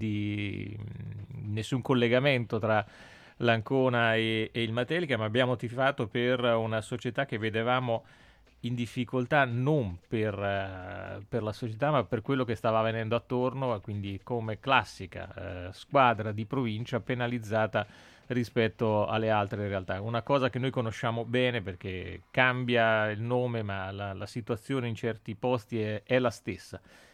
di nessun collegamento tra l'Ancona e, e il Matelica, ma abbiamo tifato per una società che vedevamo in difficoltà non per, eh, per la società ma per quello che stava avvenendo attorno, quindi come classica eh, squadra di provincia penalizzata rispetto alle altre realtà. Una cosa che noi conosciamo bene perché cambia il nome ma la, la situazione in certi posti è, è la stessa.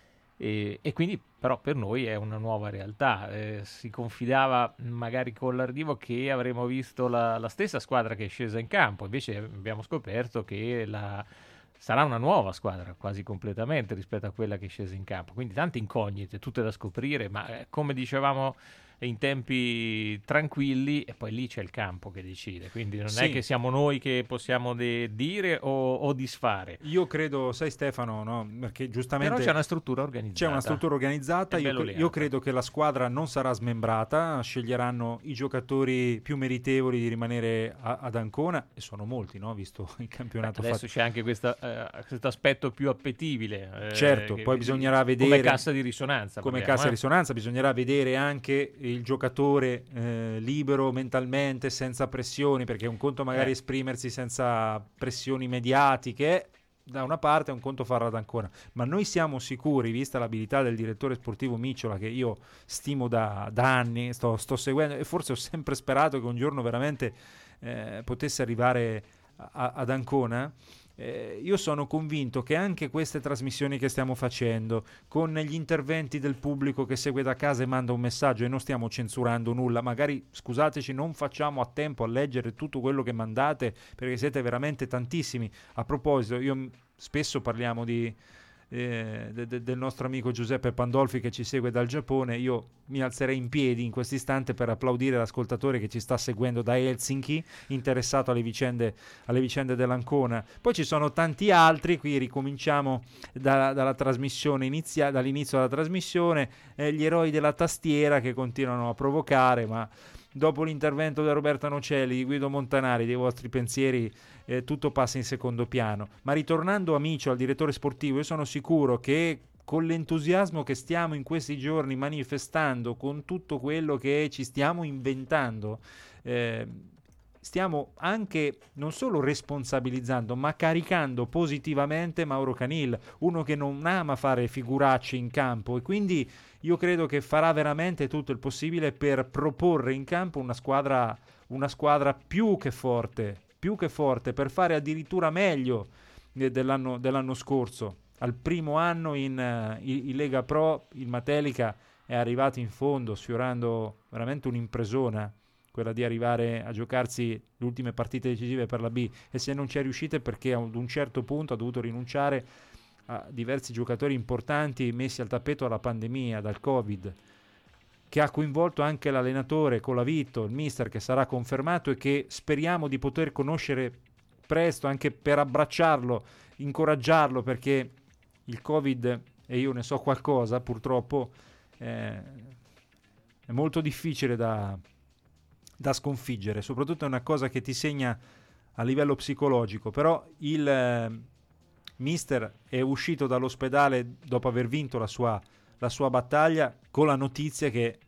E, e quindi però per noi è una nuova realtà. Eh, si confidava magari con l'arrivo che avremmo visto la, la stessa squadra che è scesa in campo, invece abbiamo scoperto che la, sarà una nuova squadra quasi completamente rispetto a quella che è scesa in campo, quindi tante incognite, tutte da scoprire, ma eh, come dicevamo in tempi tranquilli e poi lì c'è il campo che decide, quindi non Sì. è che siamo noi che possiamo de- dire o, o disfare. Io credo, sai Stefano, no? Perché giustamente Però c'è una struttura organizzata. c'è una struttura organizzata. È Io, bello cre- leato. io credo che la squadra non sarà smembrata, sceglieranno i giocatori più meritevoli di rimanere a- ad Ancona, e sono molti, no? Visto il campionato Adesso fatto. c'è anche questa, eh, questo aspetto più appetibile. eh, Certo, che- poi bisognerà vedere come cassa di risonanza. come parliamo, cassa di eh. risonanza, bisognerà vedere anche il giocatore eh, libero mentalmente, senza pressioni, perché è un conto magari Eh. esprimersi senza pressioni mediatiche, da una parte è un conto farla ad Ancona, ma noi siamo sicuri, vista l'abilità del direttore sportivo Micciola, che io stimo da, da anni, sto, sto seguendo, e forse ho sempre sperato che un giorno veramente eh, potesse arrivare a- ad Ancona. Eh, io sono convinto che anche queste trasmissioni che stiamo facendo, con gli interventi del pubblico che segue da casa e manda un messaggio, e non stiamo censurando nulla, magari scusateci, non facciamo a tempo a leggere tutto quello che mandate perché siete veramente tantissimi. A proposito, io m- spesso parliamo di eh, de- de- del nostro amico Giuseppe Pandolfi che ci segue dal Giappone. Io mi alzerei in piedi in questo istante per applaudire l'ascoltatore che ci sta seguendo da Helsinki, interessato alle vicende, alle vicende dell'Ancona. Poi ci sono tanti altri, qui ricominciamo da- dalla trasmissione inizia- dall'inizio della trasmissione, eh, gli eroi della tastiera che continuano a provocare, ma dopo l'intervento di Roberta Nocelli, di Guido Montanari, dei vostri pensieri, eh, tutto passa in secondo piano. Ma ritornando a Micio, al direttore sportivo, io sono sicuro che con l'entusiasmo che stiamo in questi giorni manifestando, con tutto quello che ci stiamo inventando, eh, stiamo anche non solo responsabilizzando, ma caricando positivamente Mauro Canil, uno che non ama fare figuracce in campo, e quindi io credo che farà veramente tutto il possibile per proporre in campo una squadra, una squadra più che forte, più che forte, per fare addirittura meglio dell'anno, dell'anno scorso. Al primo anno in, uh, in, in Lega Pro il Matelica è arrivato in fondo, sfiorando veramente un'impresona, quella di arrivare a giocarsi le ultime partite decisive per la B, e se non ci è riuscito è perché ad un certo punto ha dovuto rinunciare a diversi giocatori importanti messi al tappeto dalla pandemia, dal Covid, che ha coinvolto anche l'allenatore Colavito, il mister, che sarà confermato e che speriamo di poter conoscere presto, anche per abbracciarlo, incoraggiarlo, perché il Covid, e io ne so qualcosa purtroppo, eh, è molto difficile da, da sconfiggere, soprattutto è una cosa che ti segna a livello psicologico. Però il eh, mister è uscito dall'ospedale dopo aver vinto la sua, la sua battaglia, con la notizia che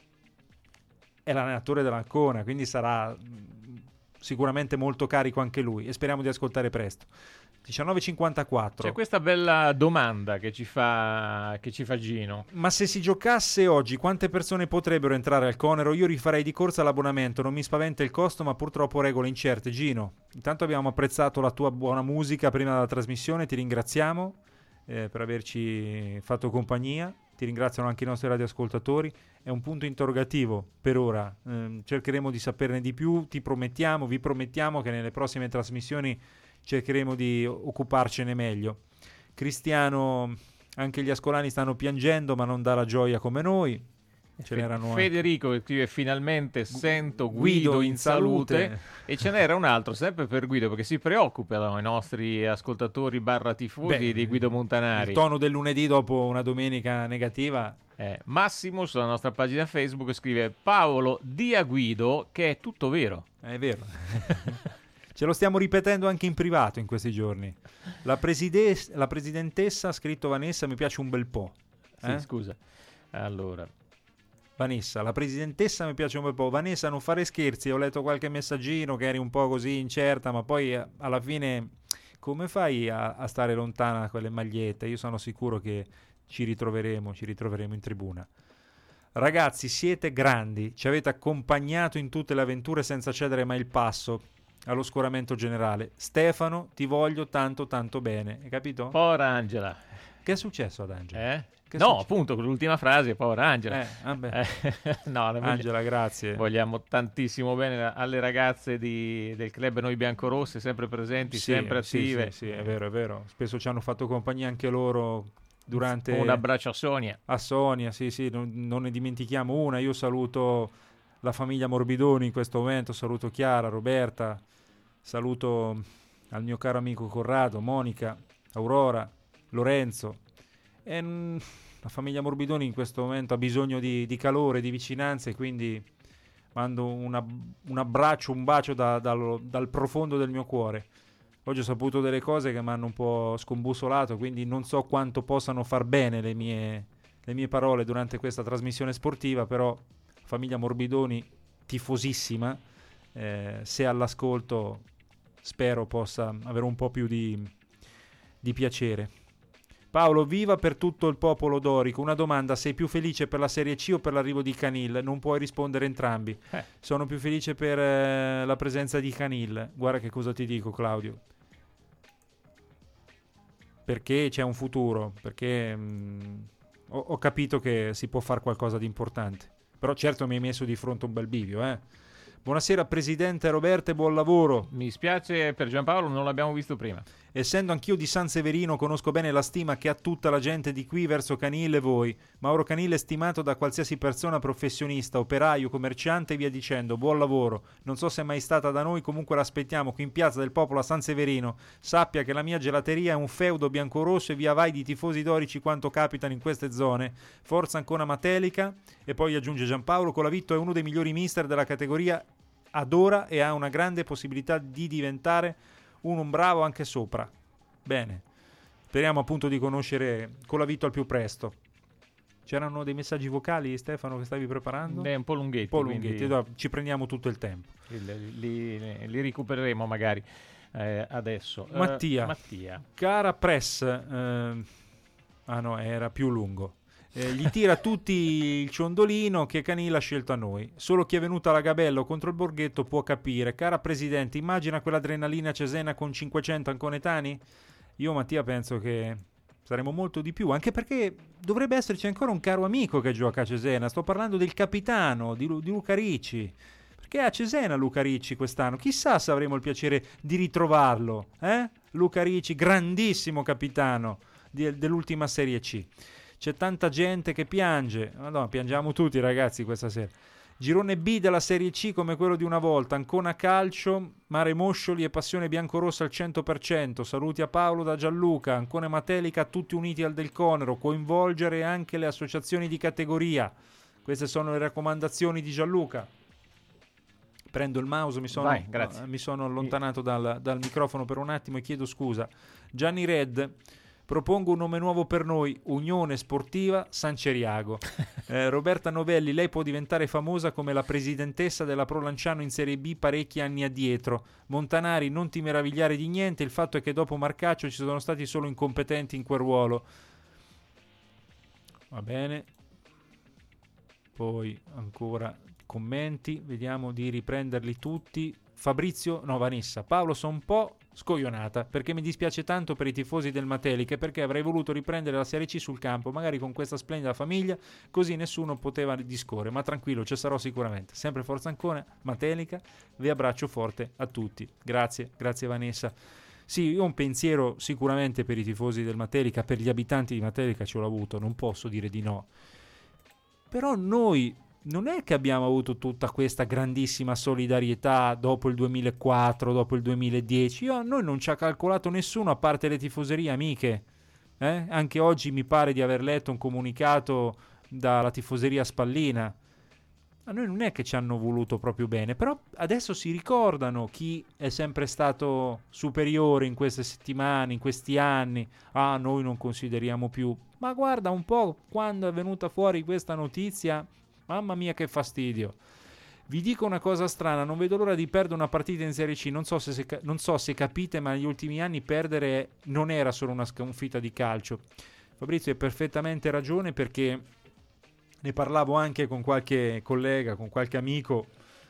è l'allenatore dell'Ancona, quindi sarà mh, sicuramente molto carico anche lui, e speriamo di ascoltare presto. diciannove e cinquantaquattro. C'è questa bella domanda che ci fa che ci fa Gino. Ma se si giocasse oggi, quante persone potrebbero entrare al Conero? Io rifarei di corsa l'abbonamento, non mi spaventa il costo, ma purtroppo regole incerte. Gino, intanto abbiamo apprezzato la tua buona musica prima della trasmissione, ti ringraziamo eh, per averci fatto compagnia, ti ringraziano anche i nostri radioascoltatori. È un punto interrogativo per ora, eh, cercheremo di saperne di più, ti promettiamo, vi promettiamo che nelle prossime trasmissioni cercheremo di occuparcene meglio. Cristiano, anche gli ascolani stanno piangendo, ma non dà la gioia come noi. Ce n'erano Federico che scrive: finalmente sento Guido, Guido in, in salute. salute. E ce n'era un altro sempre per Guido, perché si preoccupano i nostri ascoltatori barra tifosi Beh, di Guido Montanari. Il tono del lunedì dopo una domenica negativa. Eh, Massimo sulla nostra pagina Facebook scrive: Paolo, di a Guido che è tutto vero. È vero. Ce lo stiamo ripetendo anche in privato in questi giorni. La, preside- la presidentessa ha scritto: Vanessa, mi piace un bel po'. Eh? Sì, scusa. Allora, Vanessa, la presidentessa mi piace un bel po'. Vanessa, non fare scherzi, ho letto qualche messaggino che eri un po' così incerta, ma poi eh, alla fine come fai a, a stare lontana da quelle magliette? Io sono sicuro che ci ritroveremo, ci ritroveremo in tribuna. Ragazzi, siete grandi, ci avete accompagnato in tutte le avventure senza cedere mai il passo allo scoramento generale. Stefano, ti voglio tanto tanto bene, hai capito? povera Angela. Che è successo ad Angela? Eh? Che No, succe- appunto, con l'ultima frase, povera Angela. Eh, vabbè. Eh, no, ne voglia- Angela, grazie. Vogliamo tantissimo bene alle ragazze di- del club Noi Biancorosse, sempre presenti, Sì, sempre sì, attive. sì, sì, è vero, è vero. Spesso ci hanno fatto compagnia anche loro durante... Un abbraccio a Sonia. A Sonia, sì, sì, non, non ne dimentichiamo una. Io saluto la famiglia Morbidoni in questo momento, saluto Chiara, Roberta, saluto al mio caro amico Corrado, Monica, Aurora, Lorenzo. E, mm, la famiglia Morbidoni in questo momento ha bisogno di, di calore, di vicinanza, e quindi mando una- un abbraccio, un bacio da- dal, dal profondo del mio cuore. Oggi ho saputo delle cose che mi hanno un po' scombussolato, quindi non so quanto possano far bene le mie, le mie parole durante questa trasmissione sportiva, però famiglia Morbidoni tifosissima, eh, se all'ascolto spero possa avere un po' più di, di piacere. Paolo, viva per tutto il popolo dorico. Una domanda: sei più felice per la Serie C o per l'arrivo di Canil? Non puoi rispondere entrambi. Eh. Sono più felice per eh, la presenza di Canil. Guarda che cosa ti dico, Claudio. Perché c'è un futuro, perché mh, ho, ho capito che si può fare qualcosa di importante. Però certo mi hai messo di fronte un bel bivio, eh. Buonasera Presidente Roberto e buon lavoro. Mi spiace per Giampaolo, non l'abbiamo visto prima. Essendo anch'io di San Severino, conosco bene la stima che ha tutta la gente di qui verso Canil e voi. Mauro Canil è stimato da qualsiasi persona professionista, operaio, commerciante e via dicendo. Buon lavoro. Non so se è mai stata da noi, comunque l'aspettiamo qui in Piazza del Popolo a San Severino. Sappia che la mia gelateria è un feudo biancorosso e via vai di tifosi dorici quanto capitano in queste zone. Forza Ancona Matelica. E poi aggiunge Giampaolo: Colavitto è uno dei migliori mister della categoria ad ora e ha una grande possibilità di diventare uno bravo anche sopra. Bene, speriamo appunto di conoscere Colavitto al più presto. C'erano dei messaggi vocali, Stefano, che stavi preparando? Beh, un po' lunghetti. Un po' lunghetti, quindi... no, ci prendiamo tutto il tempo. Li, li, li recupereremo magari eh, adesso. Mattia, uh, Mattia. Cara press, eh, ah no, era più lungo. Eh, gli tira tutti il ciondolino che Canilla ha scelto a noi. Solo chi è venuto alla Gabello contro il Borghetto può capire. Cara Presidente, immagina quell'adrenalina Cesena con cinquecento anconetani? Io, Mattia, penso che saremo molto di più, anche perché dovrebbe esserci ancora un caro amico che gioca a Cesena. Sto parlando del capitano, di, Lu- di Luca Ricci. Perché è a Cesena Luca Ricci quest'anno. Chissà se avremo il piacere di ritrovarlo. Eh? Luca Ricci, grandissimo capitano di, dell'ultima Serie C. C'è tanta gente che piange. Madonna, piangiamo tutti, ragazzi, questa sera. Girone B della Serie C come quello di una volta. Ancona Calcio, Mare Moscioli e Passione Biancorossa al cento per cento. Saluti a Paolo da Gianluca. Ancona Matelica, tutti uniti al Del Conero. Coinvolgere anche le associazioni di categoria. Queste sono le raccomandazioni di Gianluca. Prendo il mouse, mi sono, Vai, grazie. uh, mi sono allontanato dal, dal microfono per un attimo e chiedo scusa. Gianni Red, propongo un nome nuovo per noi, Unione Sportiva San Ceriago. eh, Roberta Novelli, lei può diventare famosa come la presidentessa della Pro Lanciano in Serie B parecchi anni addietro. Montanari, non ti meravigliare di niente, il fatto è che dopo Marcaccio ci sono stati solo incompetenti in quel ruolo. Va bene. Poi ancora commenti, vediamo di riprenderli tutti. Fabrizio, no Vanessa, Paolo sono un po' scoglionata perché mi dispiace tanto per i tifosi del Matelica, perché avrei voluto riprendere la Serie C sul campo, magari con questa splendida famiglia, così nessuno poteva discorrere, ma tranquillo, ci sarò sicuramente. Sempre Forza Ancona, Matelica, vi abbraccio forte a tutti. Grazie, grazie Vanessa. Sì, io ho un pensiero sicuramente per i tifosi del Matelica, per gli abitanti di Matelica ce l'ho avuto, non posso dire di no. Però noi non è che abbiamo avuto tutta questa grandissima solidarietà dopo il duemilaquattro, dopo il duemiladieci. Io, a noi non ci ha calcolato nessuno a parte le tifoserie amiche. Eh? Anche oggi mi pare di aver letto un comunicato dalla tifoseria Spallina. A noi non è che ci hanno voluto proprio bene, però adesso si ricordano chi è sempre stato superiore in queste settimane, in questi anni. Ah, noi non consideriamo più. Ma guarda un po' quando è venuta fuori questa notizia. Mamma mia che fastidio. Vi dico una cosa strana, non vedo l'ora di perdere una partita in Serie C. Non so se, se, non so se capite, ma negli ultimi anni perdere non era solo una sconfitta di calcio. Fabrizio hai perfettamente ragione, perché ne parlavo anche con qualche collega, con qualche amico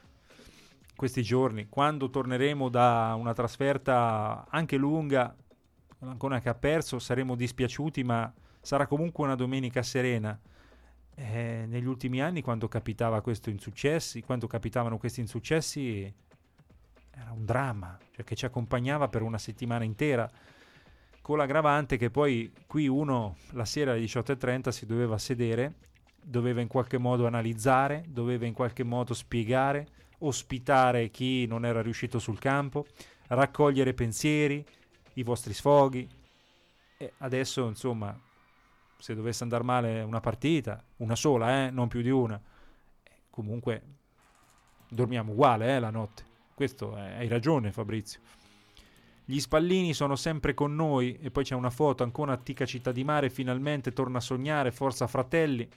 questi giorni. Quando torneremo da una trasferta anche lunga, ancora che ha perso, saremo dispiaciuti, ma sarà comunque una domenica serena. Eh, negli ultimi anni, quando capitava questo insuccessi, quando capitavano questi insuccessi, era un dramma, cioè che ci accompagnava per una settimana intera, con l'aggravante che poi qui uno la sera alle diciotto e trenta si doveva sedere, doveva in qualche modo analizzare, doveva in qualche modo spiegare, ospitare chi non era riuscito sul campo, raccogliere pensieri, i vostri sfoghi. E adesso, insomma, se dovesse andare male una partita, una sola, eh, non più di una, comunque dormiamo uguale eh, la notte. Questo è, hai ragione Fabrizio. Gli Spallini sono sempre con noi. E poi c'è una foto ancora a Tica Città di Mare, finalmente torna a sognare, forza fratelli.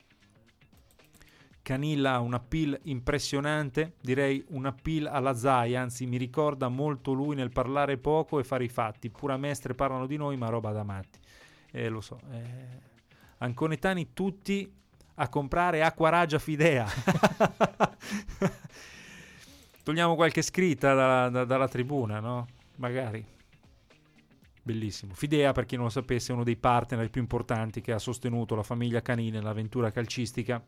Canilla ha un appeal impressionante, direi un appeal alla Zai, anzi mi ricorda molto lui nel parlare poco e fare i fatti. Pura mestre parlano di noi, ma roba da matti. Eh, lo so, eh... anconetani tutti a comprare acqua Ragia Fidea. Togliamo qualche scritta da, da, dalla tribuna, no? Magari. Bellissimo. Fidea, per chi non lo sapesse, è uno dei partner più importanti che ha sostenuto la famiglia Canini nell'avventura calcistica.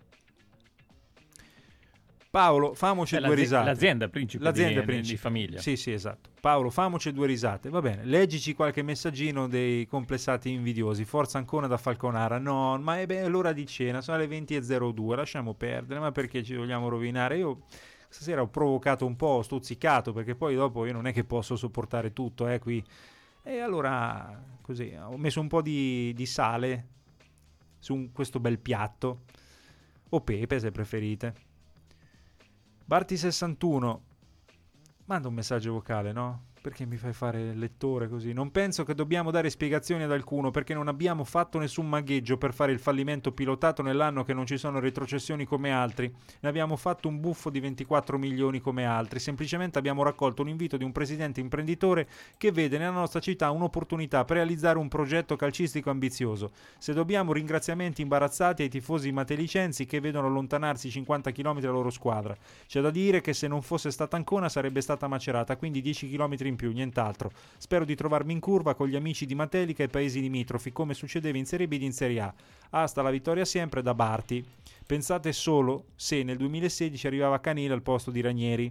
Paolo, famoci due risate. L'azienda principe, l'azienda di, principe di famiglia. Sì, sì, esatto. Paolo, famoci due risate. Va bene, leggici qualche messaggino dei complessati invidiosi. Forza Ancona da Falconara. No, ma è, beh, è l'ora di cena, sono le venti e zero due, lasciamo perdere. Ma perché ci vogliamo rovinare? Io stasera ho provocato un po', ho stuzzicato, perché poi dopo io non è che posso sopportare tutto, eh, qui. E allora, così, ho messo un po' di, di sale su un, questo bel piatto. O pepe, se preferite. Barti sessantuno, manda un messaggio vocale, no? Perché mi fai fare il lettore così? Non penso che dobbiamo dare spiegazioni ad alcuno, perché non abbiamo fatto nessun magheggio per fare il fallimento pilotato nell'anno che non ci sono retrocessioni come altri. Ne abbiamo fatto un buffo di ventiquattro milioni come altri. Semplicemente abbiamo raccolto un invito di un presidente imprenditore che vede nella nostra città un'opportunità per realizzare un progetto calcistico ambizioso. Se dobbiamo ringraziamenti imbarazzati ai tifosi matelicensi che vedono allontanarsi cinquanta chilometri la loro squadra. C'è da dire che se non fosse stata Ancona sarebbe stata Macerata, quindi dieci chilometri in più, nient'altro. Spero di trovarmi in curva con gli amici di Matelica e paesi limitrofi, come succedeva in Serie B ed in Serie A. Hasta la vittoria sempre da Barti. Pensate solo se nel duemilasedici arrivava Canile al posto di Ranieri.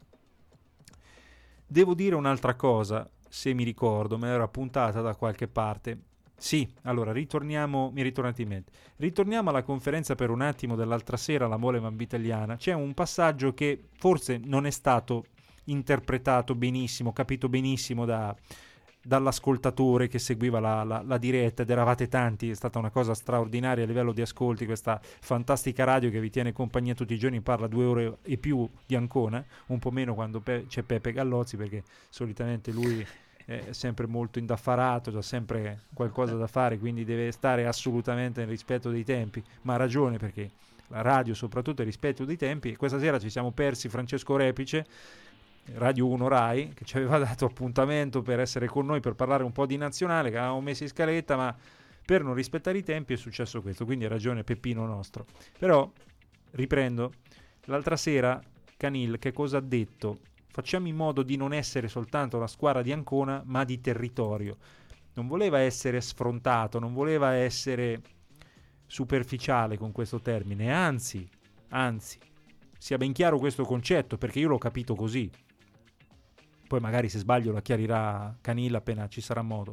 Devo dire un'altra cosa, se mi ricordo, me l'ero appuntata da qualche parte. Sì, allora ritorniamo, mi è ritornato in mente. Ritorniamo alla conferenza per un attimo dell'altra sera alla Mole Italiana. C'è un passaggio che forse non è stato interpretato benissimo, capito benissimo da, dall'ascoltatore che seguiva la, la, la diretta, ed eravate tanti. È stata una cosa straordinaria a livello di ascolti, questa fantastica radio che vi tiene compagnia tutti i giorni, parla due ore e più di Ancona, un po' meno quando pe- c'è Pepe Gallozzi, perché solitamente lui è sempre molto indaffarato, ha sempre qualcosa da fare, quindi deve stare assolutamente nel rispetto dei tempi, ma ha ragione, perché la radio soprattutto è il rispetto dei tempi. E questa sera ci siamo persi Francesco Repice, Radio uno Rai, che ci aveva dato appuntamento per essere con noi per parlare un po' di nazionale, che avevamo messo in scaletta, ma per non rispettare i tempi è successo questo, quindi ha ragione Peppino nostro. Però riprendo, l'altra sera Canil che cosa ha detto? Facciamo in modo di non essere soltanto la squadra di Ancona, ma di territorio. Non voleva essere sfrontato, non voleva essere superficiale con questo termine, anzi, anzi, sia ben chiaro questo concetto, perché io l'ho capito così. Poi magari se sbaglio la chiarirà Canil appena ci sarà modo.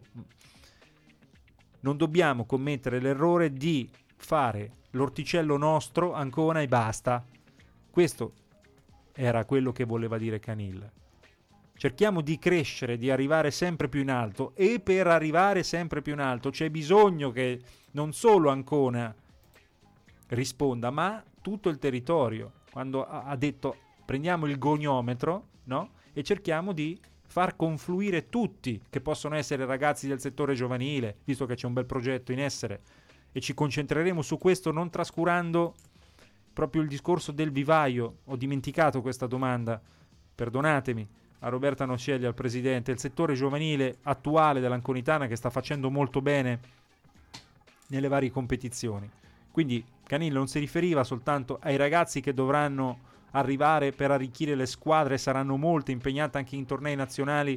Non dobbiamo commettere l'errore di fare l'orticello nostro Ancona e basta. Questo era quello che voleva dire Canil. Cerchiamo di crescere, di arrivare sempre più in alto, e per arrivare sempre più in alto c'è bisogno che non solo Ancona risponda, ma tutto il territorio. Quando ha detto prendiamo il goniometro, no? E cerchiamo di far confluire tutti, che possono essere ragazzi del settore giovanile, visto che c'è un bel progetto in essere, e ci concentreremo su questo, non trascurando proprio il discorso del vivaio. Ho dimenticato questa domanda, perdonatemi, a Roberta Nocelli, al presidente. Il settore giovanile attuale dell'Anconitana che sta facendo molto bene nelle varie competizioni. Quindi Canillo non si riferiva soltanto ai ragazzi che dovranno arrivare per arricchire le squadre, saranno molte impegnate anche in tornei nazionali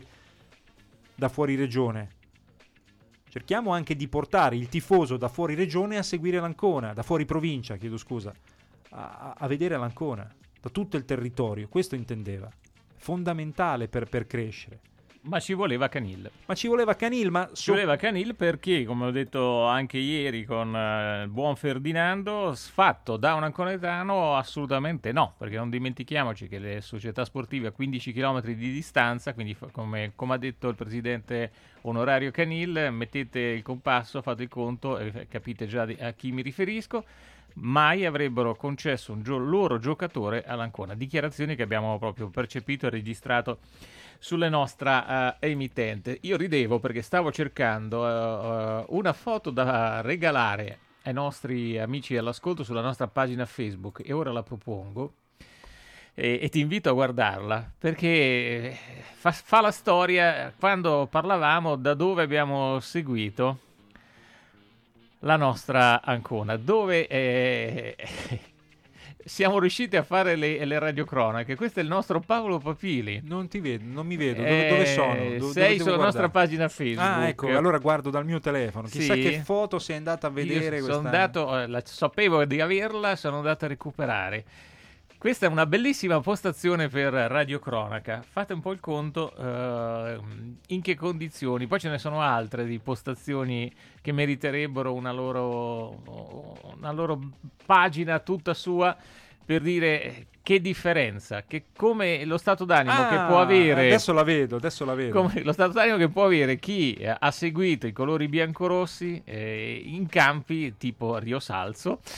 da fuori regione. Cerchiamo anche di portare il tifoso da fuori regione a seguire l'Ancona, da fuori provincia, chiedo scusa, a, a vedere l'Ancona, da tutto il territorio. Questo intendeva. Fondamentale per, per crescere. Ma ci voleva Canil. Ma ci voleva Canil, ma... Ci so- voleva Canil perché, come ho detto anche ieri con uh, il buon Ferdinando, sfatto da un anconetano assolutamente no, perché non dimentichiamoci che le società sportive a quindici chilometri di distanza, quindi f- come, come ha detto il presidente onorario Canil, mettete il compasso, fate il conto e capite già di- a chi mi riferisco, mai avrebbero concesso un gio- loro giocatore all'Ancona. Dichiarazioni che abbiamo proprio percepito e registrato sulle nostra uh, emittente. Io ridevo perché stavo cercando uh, uh, una foto da regalare ai nostri amici all'ascolto sulla nostra pagina Facebook, e ora la propongo e, e ti invito a guardarla, perché fa, fa la storia quando parlavamo da dove abbiamo seguito la nostra Ancona, dove eh, siamo riusciti a fare le, le radiocronache. Questo è il nostro Paolo Papili. Non ti vedo, non mi vedo. Dove, dove sono? Do, sei sulla guardare? Nostra pagina Facebook. Ah, ecco, allora guardo dal mio telefono. Chissà sì? Che foto sei andata a vedere. Io questa... sono andato, la, sapevo di averla, sono andato a recuperare. Questa è una bellissima postazione per radiocronaca. Fate un po' il conto uh, in che condizioni. Poi ce ne sono altre di postazioni che meriterebbero una loro, una loro pagina tutta sua, per dire che differenza, che come lo stato d'animo ah, che può avere. Adesso la vedo, adesso la vedo. Come lo stato d'animo che può avere chi ha seguito i colori biancorossi eh, in campi tipo Rio Salso.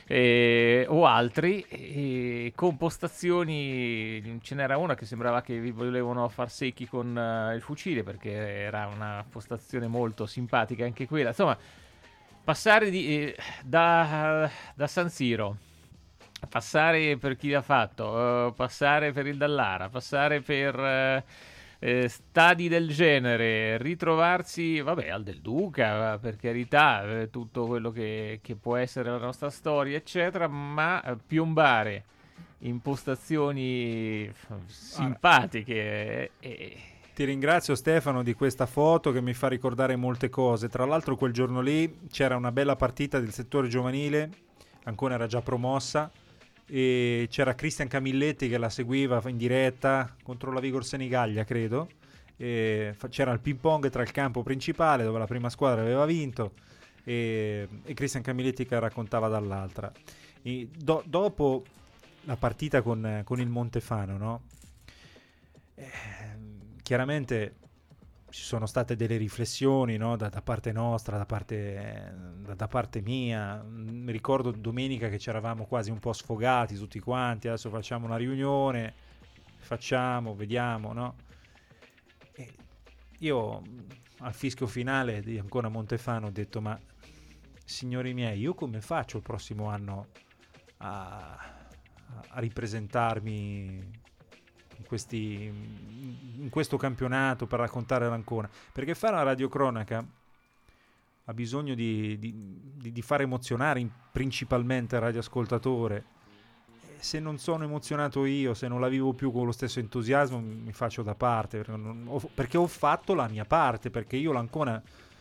eh, o altri, e con postazioni. Ce n'era una che sembrava che vi volevano far secchi con uh, il fucile, perché era una postazione molto simpatica anche quella. Insomma, passare di, eh, da, da San Siro, passare per chi l'ha fatto, uh, passare per il Dallara, passare per uh, eh, stadi del genere, ritrovarsi, vabbè, al Del Duca, per carità, eh, tutto quello che, che può essere la nostra storia, eccetera, ma eh, piombare in postazioni simpatiche. E, e... Ti ringrazio, Stefano, di questa foto che mi fa ricordare molte cose. Tra l'altro quel giorno lì c'era una bella partita del settore giovanile, Ancona era già promossa, e c'era Cristian Camilletti che la seguiva in diretta contro la Vigor Senigallia, credo, e fa- c'era il ping pong tra il campo principale dove la prima squadra aveva vinto e, e Cristian Camilletti che raccontava dall'altra. E do- dopo la partita con, con il Montefano, no? Eh, chiaramente ci sono state delle riflessioni, no? da, da parte nostra, da parte, da, da parte mia. Mi ricordo domenica che ci eravamo quasi un po' sfogati tutti quanti, adesso facciamo una riunione, facciamo, vediamo, no? E io al fischio finale di Ancona Montefano ho detto: ma signori miei, io come faccio il prossimo anno a, a ripresentarmi in, questi, in questo campionato per raccontare l'Ancona? Perché fare una radiocronaca ha bisogno di, di, di far emozionare in, principalmente il radioascoltatore. Se non sono emozionato io, se non la vivo più con lo stesso entusiasmo, mi faccio da parte, perché, non, ho, perché ho fatto la mia parte, perché io l'Ancona,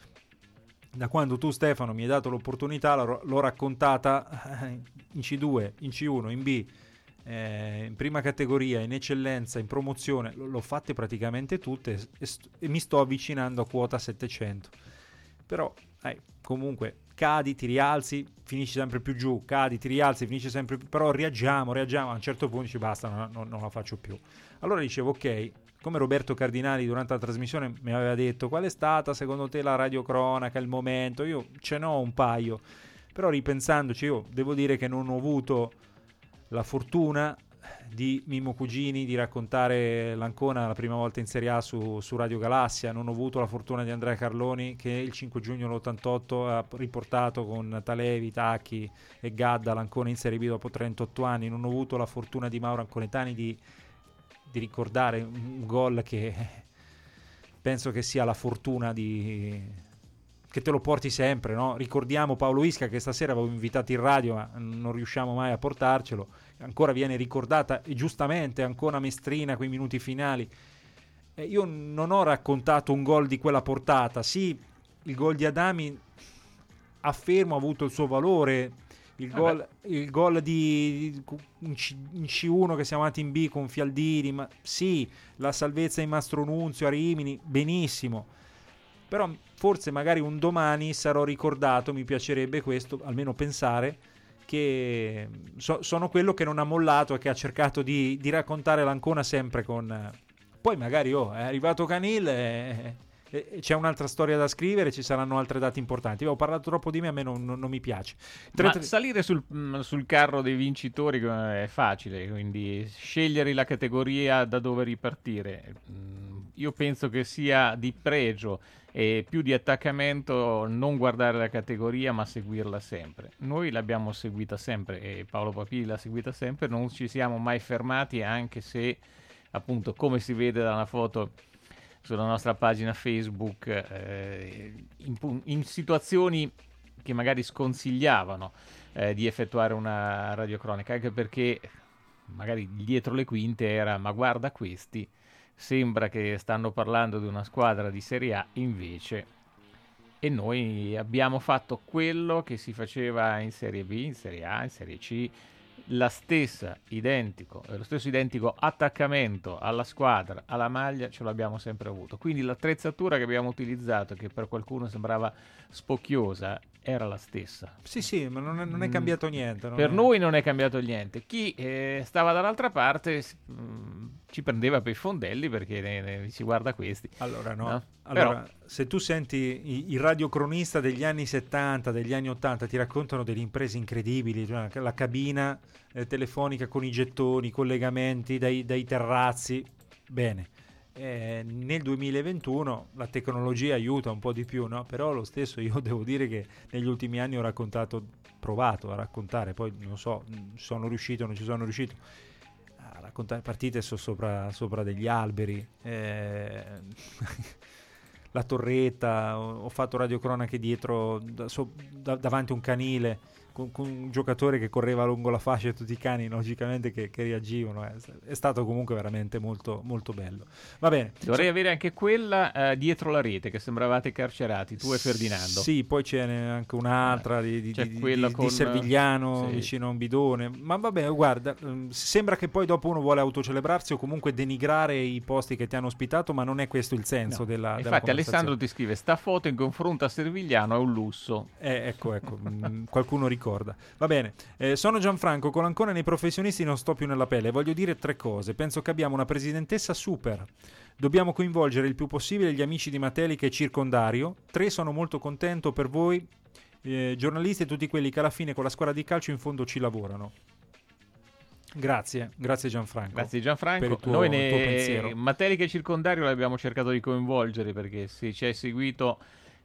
da quando tu, Stefano, mi hai dato l'opportunità, l'ho, l'ho raccontata in C due, in C uno, in B, Eh, in prima categoria, in eccellenza, in promozione, l- l'ho fatte praticamente tutte e, st- e mi sto avvicinando a quota settecento. Però eh, comunque cadi, ti rialzi, finisci sempre più giù, cadi, ti rialzi, finisci sempre più, però reagiamo, reagiamo, a un certo punto ci basta, non, non, non la faccio più. Allora dicevo, ok, come Roberto Cardinali durante la trasmissione mi aveva detto: qual è stata secondo te la radiocronaca, il momento? Io ce n'ho un paio, però ripensandoci io devo dire che non ho avuto la fortuna di Mimmo Cugini di raccontare l'Ancona la prima volta in Serie A su, su Radio Galassia. Non ho avuto la fortuna di Andrea Carloni, che il cinque giugno dell'ottantotto ha riportato con Talevi, Tacchi e Gadda l'Ancona in Serie B dopo trentotto anni. Non ho avuto la fortuna di Mauro Anconetani di, di ricordare un gol che penso che sia la fortuna di... che te lo porti sempre, no? Ricordiamo Paolo Isca, che stasera avevo invitato in radio ma non riusciamo mai a portarcelo, ancora viene ricordata, e giustamente, Ancona Mestrina, quei minuti finali. Eh, io non ho raccontato un gol di quella portata. Sì, il gol di Adami, affermo, ha avuto il suo valore, il gol, il gol di, di in, C, in C uno che siamo andati in B con Fialdini, ma sì, la salvezza di Mastro Nunzio a Rimini, benissimo. Però forse magari un domani sarò ricordato, mi piacerebbe questo, almeno pensare, che so, sono quello che non ha mollato e che ha cercato di, di raccontare l'Ancona sempre con... Poi magari oh, è arrivato Canil e, e, e c'è un'altra storia da scrivere, ci saranno altre date importanti. Io ho parlato troppo di me, a me non, non, non mi piace. Ma tre... salire sul, sul carro dei vincitori è facile, quindi scegliere la categoria da dove ripartire. Io penso che sia di pregio e più di attaccamento non guardare la categoria ma seguirla sempre. Noi l'abbiamo seguita sempre e Paolo Papili l'ha seguita sempre, non ci siamo mai fermati, anche se appunto, come si vede dalla foto sulla nostra pagina Facebook, eh, in, in situazioni che magari sconsigliavano eh, di effettuare una radiocronaca, anche perché magari dietro le quinte era: ma guarda questi, sembra che stanno parlando di una squadra di Serie A, invece. E noi abbiamo fatto quello che si faceva in Serie B, in Serie A, in Serie C, la stessa identico, lo stesso identico attaccamento alla squadra, alla maglia, ce l'abbiamo sempre avuto. Quindi l'attrezzatura che abbiamo utilizzato, che per qualcuno sembrava spocchiosa, era la stessa. Sì, sì, ma non è, non è cambiato niente. Non per è... noi non è cambiato niente. Chi eh, stava dall'altra parte mh, ci prendeva per i fondelli perché ne, ne, si guarda questi. Allora no, no? allora Però, se tu senti i, i radiocronista degli anni settanta, degli anni ottanta ti raccontano delle imprese incredibili, cioè la cabina eh, telefonica con i gettoni, i collegamenti dai, dai terrazzi, bene. Eh, nel duemilaventuno la tecnologia aiuta un po' di più, no? Però lo stesso io devo dire che negli ultimi anni ho raccontato, provato a raccontare, poi non so, sono riuscito o non ci sono riuscito a raccontare partite so sopra, sopra degli alberi, eh, la torretta, ho, ho fatto radiocronache dietro da, so, da, davanti a un canile con, con un giocatore che correva lungo la fascia e tutti i cani logicamente che, che reagivano. È, è stato comunque veramente molto, molto bello. Va bene. Dovrei avere anche quella uh, dietro la rete, che sembravate carcerati, tu e Ferdinando. Sì, poi ce n'è anche un'altra di, di, di, di, con, di Servigliano, sì, vicino a un bidone. Ma vabbè, guarda, sembra che poi dopo uno vuole autocelebrarsi o comunque denigrare i posti che ti hanno ospitato, ma non è questo il senso no. della, Infatti della Alessandro ti scrive, sta foto in confronto a Servigliano è un lusso. Eh, ecco, ecco, mh, qualcuno ricorda. Va bene, eh, sono Gianfranco, con l'Ancona nei professionisti non sto più nella pelle. Voglio dire tre cose. Penso che abbiamo una presidentessa super. Dobbiamo coinvolgere il più possibile gli amici di Matelica e circondario. Tre, sono molto contento per voi, eh, giornalisti e tutti quelli che alla fine con la squadra di calcio in fondo ci lavorano. Grazie, grazie Gianfranco. Grazie Gianfranco. Per il tuo, Noi ne... il tuo pensiero. Matelica e circondario l'abbiamo cercato di coinvolgere perché se ci hai seguito...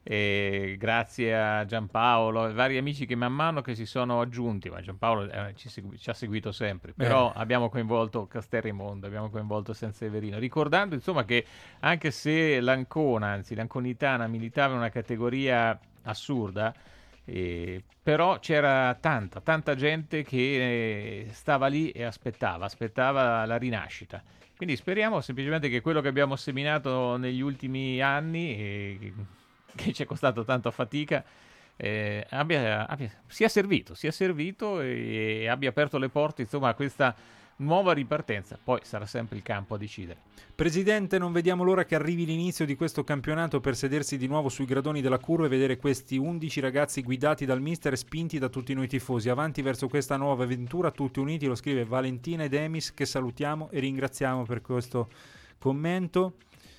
E grazie a Giampaolo e vari amici che man mano che si sono aggiunti, ma Giampaolo eh, ci, segu- ci ha seguito sempre, però eh. abbiamo coinvolto Casterraimondo, abbiamo coinvolto Sanseverino, ricordando insomma che anche se l'Ancona, anzi l'Anconitana militava in una categoria assurda, eh, però c'era tanta, tanta gente che eh, stava lì e aspettava, aspettava la rinascita. Quindi speriamo semplicemente che quello che abbiamo seminato negli ultimi anni eh, che ci è costato tanta fatica, eh, abbia, abbia, sia servito, sia servito e, e abbia aperto le porte insomma a questa nuova ripartenza. Poi sarà sempre il campo a decidere. Presidente, non vediamo l'ora che arrivi l'inizio di questo campionato per sedersi di nuovo sui gradoni della curva e vedere questi undici ragazzi guidati dal mister e spinti da tutti noi tifosi. Avanti verso questa nuova avventura, tutti uniti, lo scrive Valentina ed Emis, che salutiamo e ringraziamo per questo commento.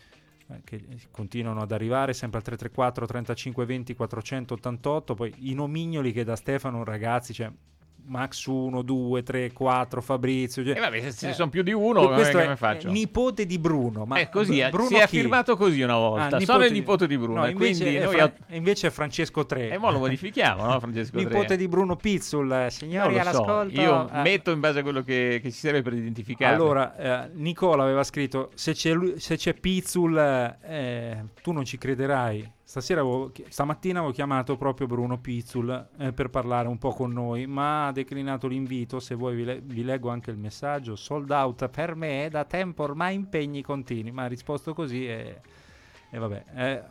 Che continuano ad arrivare sempre al tre tre quattro trentacinque venti quattrocentottantotto, poi i nomignoli che da Stefano ragazzi, cioè Max uno, due, tre, quattro, Fabrizio, cioè, e vabbè, se ci eh, sono più di uno questo come è faccio? Nipote di Bruno, ma è così, Bruno si è affirmato così una volta, ah, sono il nipote di Bruno, no, e invece, quindi è noi Fra- a... invece è Francesco tre e mo lo modifichiamo, no Francesco tre? Nipote di Bruno Pizzul, signori non lo so. all'ascolto. Io eh. metto in base a quello che, che ci serve per identificare. Allora, eh, Nicola aveva scritto se c'è, lui, se c'è Pizzul eh, tu non ci crederai. Stasera avevo, stamattina avevo chiamato proprio Bruno Pizzul eh, per parlare un po' con noi, ma ha declinato l'invito. Se vuoi vi, le- vi leggo anche il messaggio. Sold out per me da tempo, ormai impegni continui. Ma ha risposto così e, e vabbè. Eh,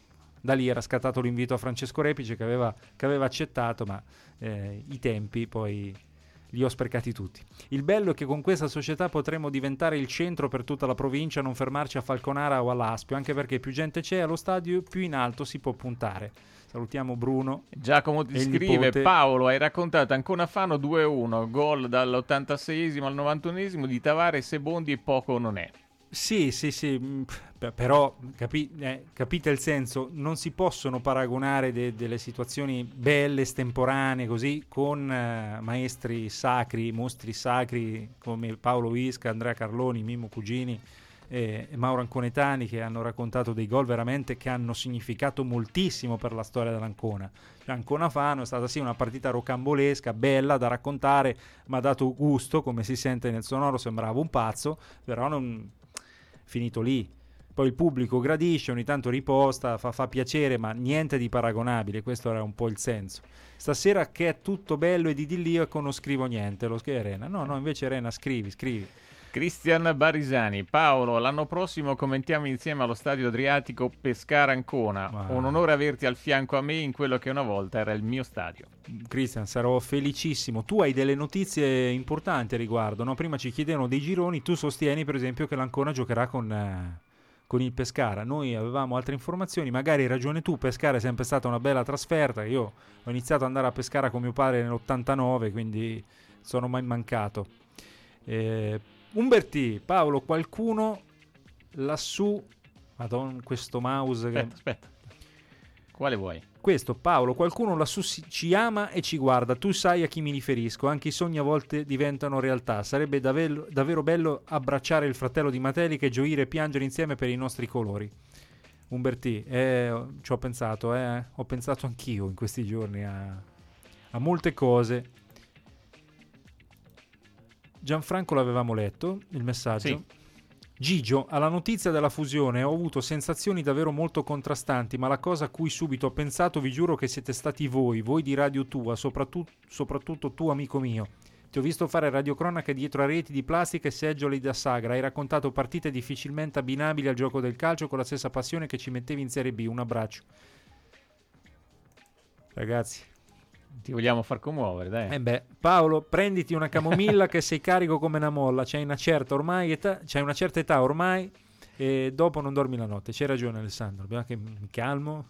da lì era scattato l'invito a Francesco Repice che aveva, che aveva accettato, ma eh, i tempi poi li ho sprecati tutti. Il bello è che con questa società potremo diventare il centro per tutta la provincia, non fermarci a Falconara o all'Aspio, anche perché più gente c'è allo stadio, più in alto si può puntare. Salutiamo Bruno. Giacomo ti scrive, nipote. Paolo, hai raccontato Ancona Fano due a uno, gol dall'ottantaseiesimo al novantunesimo di Tavares e Bondi e poco non è. Sì, sì, sì, però capi- eh, capite il senso, non si possono paragonare de- delle situazioni belle, estemporanee così, con eh, maestri sacri, mostri sacri come Paolo Visca, Andrea Carloni, Mimmo Cugini e, e Mauro Anconetani, che hanno raccontato dei gol veramente che hanno significato moltissimo per la storia dell'Ancona. Cioè, Ancona Fano è stata sì una partita rocambolesca, bella da raccontare, ma ha dato gusto, come si sente nel sonoro, sembrava un pazzo, però non... finito lì. Poi il pubblico gradisce, ogni tanto riposta, fa, fa piacere, ma niente di paragonabile. Questo era un po' il senso. Stasera che è tutto bello ed idilliaco non scrivo niente, lo scrive Rena. No, no, invece Rena scrivi, scrivi. Cristian Barisani, Paolo, l'anno prossimo commentiamo insieme allo Stadio Adriatico Pescara-Ancona. Ma... un onore averti al fianco a me in quello che una volta era il mio stadio. Cristian, sarò felicissimo. Tu hai delle notizie importanti a riguardo, no? Prima ci chiedevano dei gironi, tu sostieni per esempio che l'Ancona giocherà con, eh, con il Pescara. Noi avevamo altre informazioni, magari hai ragione tu, Pescara è sempre stata una bella trasferta. Io ho iniziato ad andare a Pescara con mio padre nell'ottantanove, quindi sono mai mancato. Eh, Umberti, Paolo, qualcuno lassù, madonna, questo mouse aspetta, che... aspetta. Quale vuoi? Questo, Paolo, qualcuno lassù si, ci ama e ci guarda, tu sai a chi mi riferisco, anche i sogni a volte diventano realtà, sarebbe davvero, davvero bello abbracciare il fratello di Matelica e gioire e piangere insieme per i nostri colori. Umberti, eh, ci ho pensato, eh, ho pensato anch'io in questi giorni a, a molte cose. Gianfranco l'avevamo letto, il messaggio. Sì. Gigio, alla notizia della fusione ho avuto sensazioni davvero molto contrastanti, ma la cosa a cui subito ho pensato, vi giuro che siete stati voi, voi di Radio Tua, soprattutto, soprattutto tu amico mio. Ti ho visto fare radiocronache dietro a reti di plastica e seggioli da sagra, hai raccontato partite difficilmente abbinabili al gioco del calcio con la stessa passione che ci mettevi in Serie B. Un abbraccio. Ragazzi, ti vogliamo far commuovere, dai. Eh beh, Paolo, prenditi una camomilla che sei carico come una molla, c'hai una certa ormai età, c'hai una certa età ormai e dopo non dormi la notte. C'hai ragione Alessandro, dobbiamo che mi calmo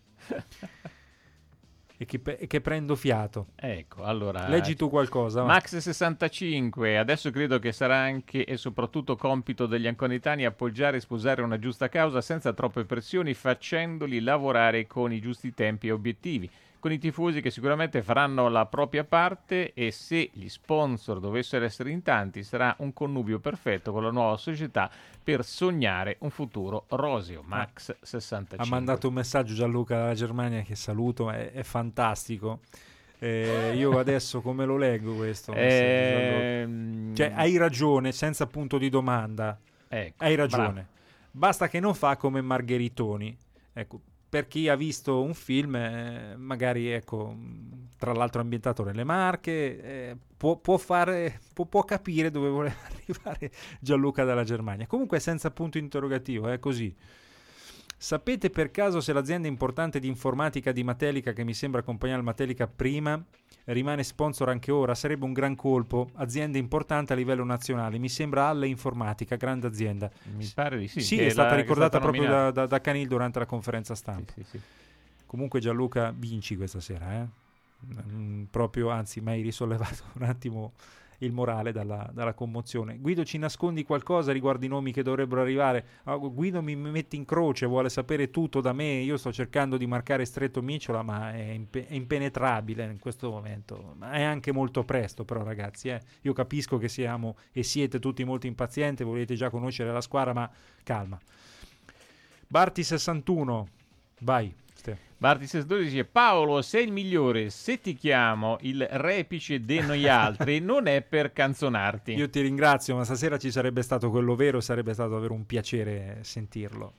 e, che, e che prendo fiato. Ecco, allora leggi tu qualcosa. Max sessantacinque, adesso credo che sarà anche e soprattutto compito degli anconitani appoggiare e sposare una giusta causa senza troppe pressioni, facendoli lavorare con i giusti tempi e obiettivi, con i tifosi che sicuramente faranno la propria parte, e se gli sponsor dovessero essere in tanti sarà un connubio perfetto con la nuova società per sognare un futuro roseo. Max sessantacinque. Ha mandato un messaggio Gianluca dalla Germania che saluto, è, è fantastico. Eh, io adesso come lo leggo questo? Ehm... Cioè, hai ragione, senza punto di domanda. Ecco, hai ragione. bravo. Basta che non fa come Margheritoni. Ecco, per chi ha visto un film, eh, magari ecco, tra l'altro ambientato nelle Marche, eh, può, può, fare, può, può capire dove vuole arrivare Gianluca dalla Germania. Comunque senza punto interrogativo, è così. Sapete per caso se l'azienda importante di informatica di Matelica, che mi sembra accompagnare il Matelica prima, rimane sponsor anche ora? Sarebbe un gran colpo. Azienda importante a livello nazionale, mi sembra Alle Informatica, grande azienda. Mi pare di sì. Sì, è è stata la, ricordata è stata proprio da, da, da Canil durante la conferenza stampa. Sì, sì, sì. Comunque Gianluca, vinci questa sera, eh? Mm, proprio, anzi, mi hai risollevato un attimo il morale dalla, dalla commozione. Guido, ci nascondi qualcosa riguardo i nomi che dovrebbero arrivare? Oh, Guido mi mette in croce, vuole sapere tutto da me, io sto cercando di marcare stretto Micciola, ma è, impe- è impenetrabile in questo momento. Ma è anche molto presto però, ragazzi, eh? Io capisco che siamo e siete tutti molto impazienti, volete già conoscere la squadra, ma calma. Barti sessantuno, vai. Bartis dodici dice: Paolo, sei il migliore, se ti chiamo il repice de noi altri non è per canzonarti. Io ti ringrazio, ma stasera ci sarebbe stato quello vero, sarebbe stato davvero un piacere sentirlo.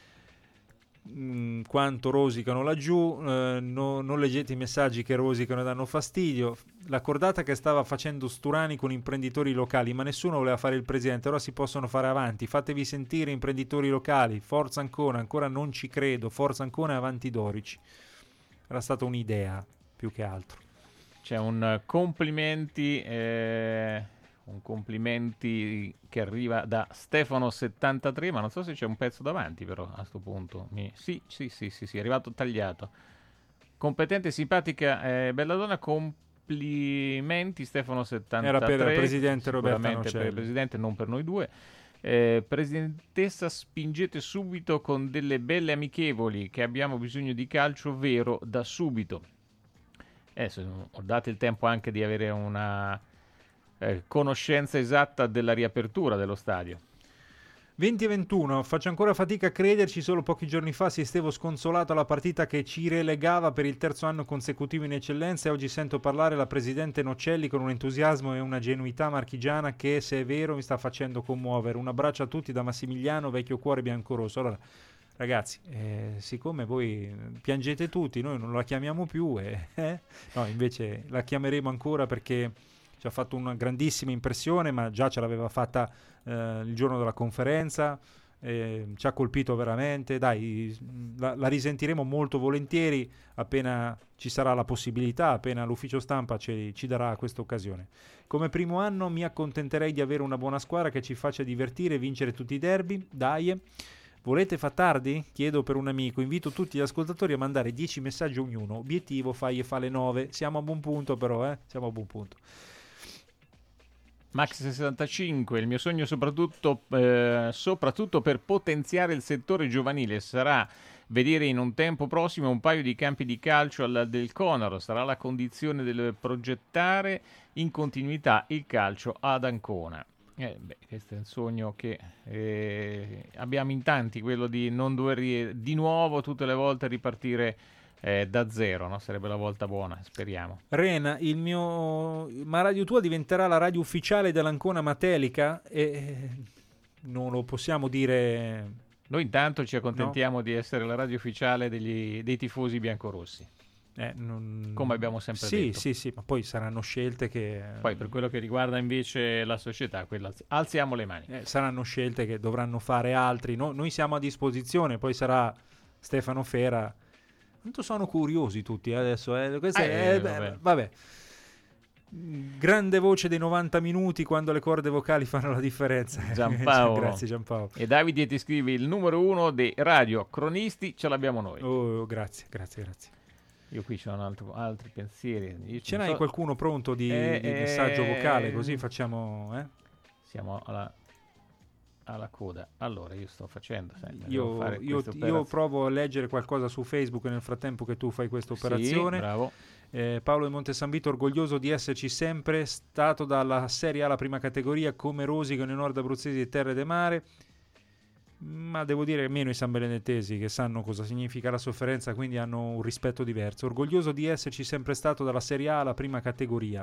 Mm, quanto rosicano laggiù, eh, no, non leggete i messaggi che rosicano e danno fastidio. La cordata che stava facendo Sturani con imprenditori locali, ma nessuno voleva fare il presidente, ora si possono fare avanti, fatevi sentire imprenditori locali, forza Ancona, ancora non ci credo, forza Ancona e avanti Dorici. Era stata un'idea più che altro. C'è un complimenti eh, un complimenti che arriva da Stefano settantatré, ma non so se c'è un pezzo davanti però a sto punto. Mi... Sì, sì, sì, sì, sì, è arrivato tagliato. Competente, simpatica, eh, bella donna, complimenti Stefano settantatré. Era per il presidente Roberta Sicuramente per il presidente, non per noi due. Eh, presidentessa, spingete subito con delle belle amichevoli, che abbiamo bisogno di calcio vero da subito. Eh, ho dato il tempo anche di avere una eh, conoscenza esatta della riapertura dello stadio. venti e ventuno, faccio ancora fatica a crederci, solo pochi giorni fa assistevo sconsolato alla partita che ci relegava per il terzo anno consecutivo in eccellenza, e oggi sento parlare la presidente Nocelli con un entusiasmo e una genuità marchigiana che, se è vero, mi sta facendo commuovere. Un abbraccio a tutti da Massimiliano, vecchio cuore biancorosso. Allora, ragazzi, eh, siccome voi piangete tutti, noi non la chiamiamo più, eh, eh? No, invece la chiameremo ancora perché ci ha fatto una grandissima impressione, ma già ce l'aveva fatta eh, il giorno della conferenza, eh, ci ha colpito veramente. Dai, la, la risentiremo molto volentieri appena ci sarà la possibilità, appena l'ufficio stampa ci, ci darà questa occasione. Come primo anno mi accontenterei di avere una buona squadra che ci faccia divertire e vincere tutti i derby. Dai. Volete fa tardi? Chiedo per un amico. Invito tutti gli ascoltatori a mandare dieci messaggi ognuno. Obiettivo, fai e fa le nove. Siamo a buon punto però, eh? Siamo a buon punto. Max sessantacinque, il mio sogno soprattutto, eh, soprattutto per potenziare il settore giovanile sarà vedere in un tempo prossimo un paio di campi di calcio al del Conor, sarà la condizione del progettare in continuità il calcio ad Ancona. Eh, beh, questo è il sogno che eh, abbiamo in tanti, quello di non dover ri- di nuovo tutte le volte ripartire eh, da zero, no? Sarebbe la volta buona, speriamo. Ren, il mio ma Radio Tua diventerà la radio ufficiale dell'Ancona Matelica e non lo possiamo dire. Noi intanto ci accontentiamo no? di essere la radio ufficiale degli, dei tifosi biancorossi. Eh, non... Come abbiamo sempre sì, detto. Sì, sì, ma poi saranno scelte che... Poi per quello che riguarda invece la società, quella alziamo le mani. Eh, saranno scelte che dovranno fare altri. No, noi siamo a disposizione, poi sarà Stefano Fera. Quanto sono curiosi tutti eh, adesso. Eh? Questo eh, è, vabbè. Beh, vabbè. Grande voce dei novanta minuti quando le corde vocali fanno la differenza. Giampaolo. Grazie Giampaolo. E Davide ti scrive il numero uno dei radio cronisti ce l'abbiamo noi. Oh, grazie, grazie, grazie. Io qui c'ho un altro, altri pensieri. Io Ce n'hai so... qualcuno pronto di, eh, di messaggio eh, vocale? Così facciamo... Eh? Siamo alla, alla coda. Allora, io sto facendo... Sai, io fare io, io provo a leggere qualcosa su Facebook nel frattempo che tu fai questa operazione. Sì, bravo. Eh, Paolo di Monte San Vito, orgoglioso di esserci sempre stato dalla Serie A alla prima categoria come Rosico nei nord abruzzesi di Terre de Mare, ma devo dire meno i san benedettesi che sanno cosa significa la sofferenza, quindi hanno un rispetto diverso. Orgoglioso di esserci sempre stato dalla Serie A alla prima categoria.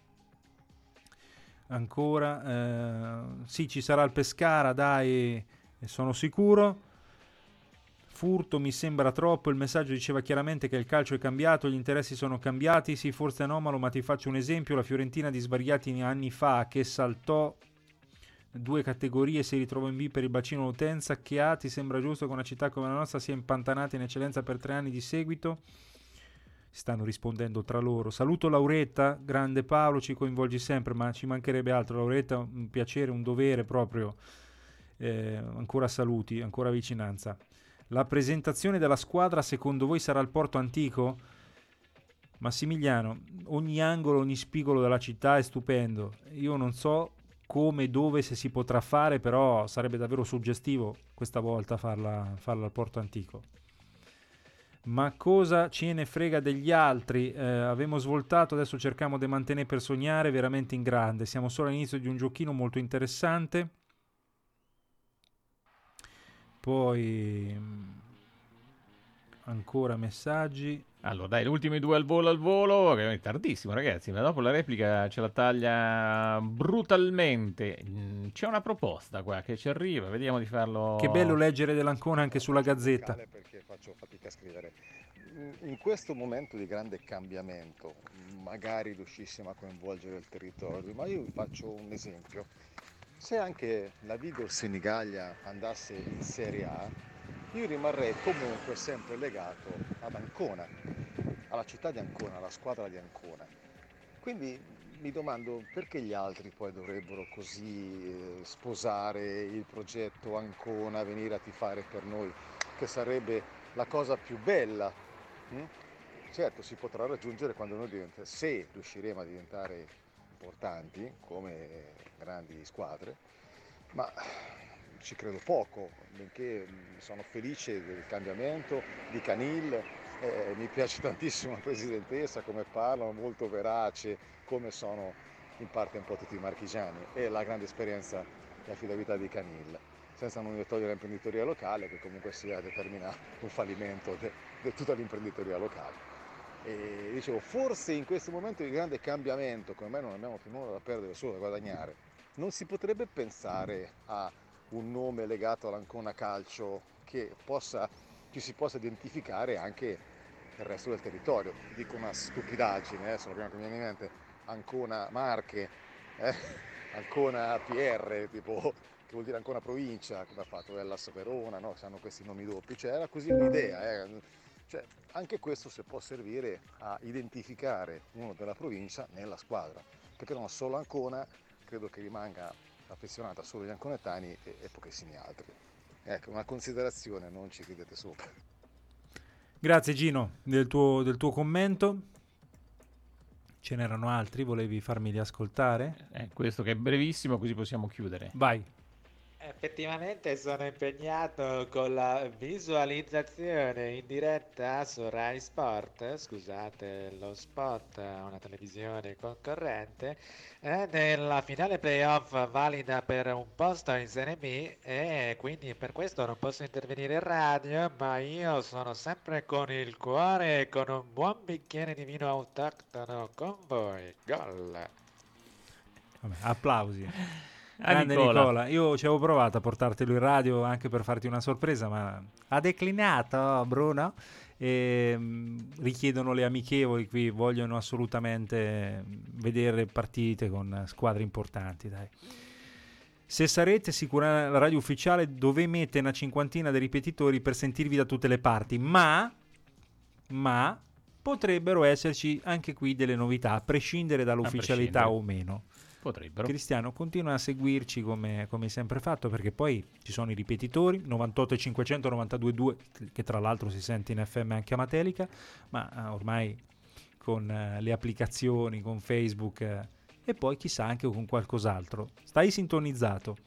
Ancora eh, sì, ci sarà il Pescara, dai, sono sicuro. Furto mi sembra troppo, il messaggio diceva chiaramente che il calcio è cambiato, gli interessi sono cambiati, sì forse è anomalo, ma ti faccio un esempio, la Fiorentina di svariati anni fa che saltò due categorie e si ritrovò in B per il bacino d'utenza, che ha, ti sembra giusto che una città come la nostra sia impantanata in eccellenza per tre anni di seguito? Si stanno rispondendo tra loro. Saluto Lauretta, grande Paolo, ci coinvolgi sempre, ma ci mancherebbe altro. Lauretta, un piacere, un dovere proprio, eh, ancora saluti, ancora vicinanza. La presentazione della squadra secondo voi sarà al Porto Antico? Massimiliano, ogni angolo, ogni spigolo della città è stupendo. Io non so come, dove, se si potrà fare, però sarebbe davvero suggestivo questa volta farla, farla al Porto Antico. Ma cosa ce ne frega degli altri? Eh, abbiamo svoltato, adesso cerchiamo di mantenere per sognare veramente in grande. Siamo solo all'inizio di un giochino molto interessante. Poi ancora messaggi. Allora dai, le ultime due al volo al volo, che è tardissimo ragazzi, ma dopo la replica ce la taglia brutalmente. C'è una proposta qua che ci arriva, vediamo di farlo. Che bello leggere dell'Ancona anche sulla Gazzetta. Perché faccio fatica a scrivere. In questo momento di grande cambiamento, magari riuscissimo a coinvolgere il territorio, ma io vi faccio un esempio. Se anche la Vigor Senigallia andasse in Serie A, io rimarrei comunque sempre legato ad Ancona, alla città di Ancona, alla squadra di Ancona. Quindi mi domando perché gli altri poi dovrebbero così eh, sposare il progetto Ancona, venire a tifare per noi, che sarebbe la cosa più bella. Mm? Certo, si potrà raggiungere quando noi diventa, se riusciremo a diventare importanti come grandi squadre, ma ci credo poco, benché sono felice del cambiamento di Canil, eh, mi piace tantissimo la presidentessa, come parlano, molto verace, come sono in parte un po' tutti i marchigiani, e la grande esperienza e affidabilità di Canil, senza non togliere l'imprenditoria locale, che comunque sia determina un fallimento di tutta l'imprenditoria locale. E dicevo, forse in questo momento di grande cambiamento, come mai non abbiamo più nulla da perdere, solo da guadagnare, non si potrebbe pensare a un nome legato all'Ancona Calcio che possa, ci si possa identificare anche nel resto del territorio. Dico una stupidaggine, adesso la prima che mi viene in mente, Ancona Marche, eh? Ancona P R, tipo, che vuol dire Ancona Provincia, come ha fatto Hellas Verona, no? Hanno questi nomi doppi, cioè era così un'idea, eh? Cioè, anche questo se può servire a identificare uno della provincia nella squadra, perché non solo Ancona, credo che rimanga affezionata solo agli anconetani e, e pochissimi altri. Ecco, una considerazione, non ci ridete sopra. Grazie Gino del tuo, del tuo commento. Ce n'erano altri, volevi farmeli ascoltare? Eh, questo che è brevissimo, così possiamo chiudere. Vai. Effettivamente sono impegnato con la visualizzazione in diretta su Rai Sport, scusate lo spot, una televisione concorrente, eh, nella finale playoff valida per un posto in Serie B, e quindi per questo non posso intervenire in radio, ma io sono sempre con il cuore e con un buon bicchiere di vino autoctono con voi. Gol! Vabbè, applausi. A Grande Nicola. Nicola. Io ci avevo provato a portartelo in radio anche per farti una sorpresa, ma ha declinato Bruno. E, mh, richiedono le amichevoli qui, vogliono assolutamente vedere partite con squadre importanti, dai. Se sarete sicura la radio ufficiale dove mette una cinquantina di ripetitori per sentirvi da tutte le parti, ma ma potrebbero esserci anche qui delle novità, a prescindere dall'ufficialità prescindere. o meno. Potrebbero. Cristiano, continua a seguirci come, come hai sempre fatto, perché poi ci sono i ripetitori novantotto e cinquecento, novantadue e due, che tra l'altro si sente in F M anche a Matelica, ma eh, ormai con eh, le applicazioni, con Facebook eh, e poi chissà anche con qualcos'altro. Stai sintonizzato.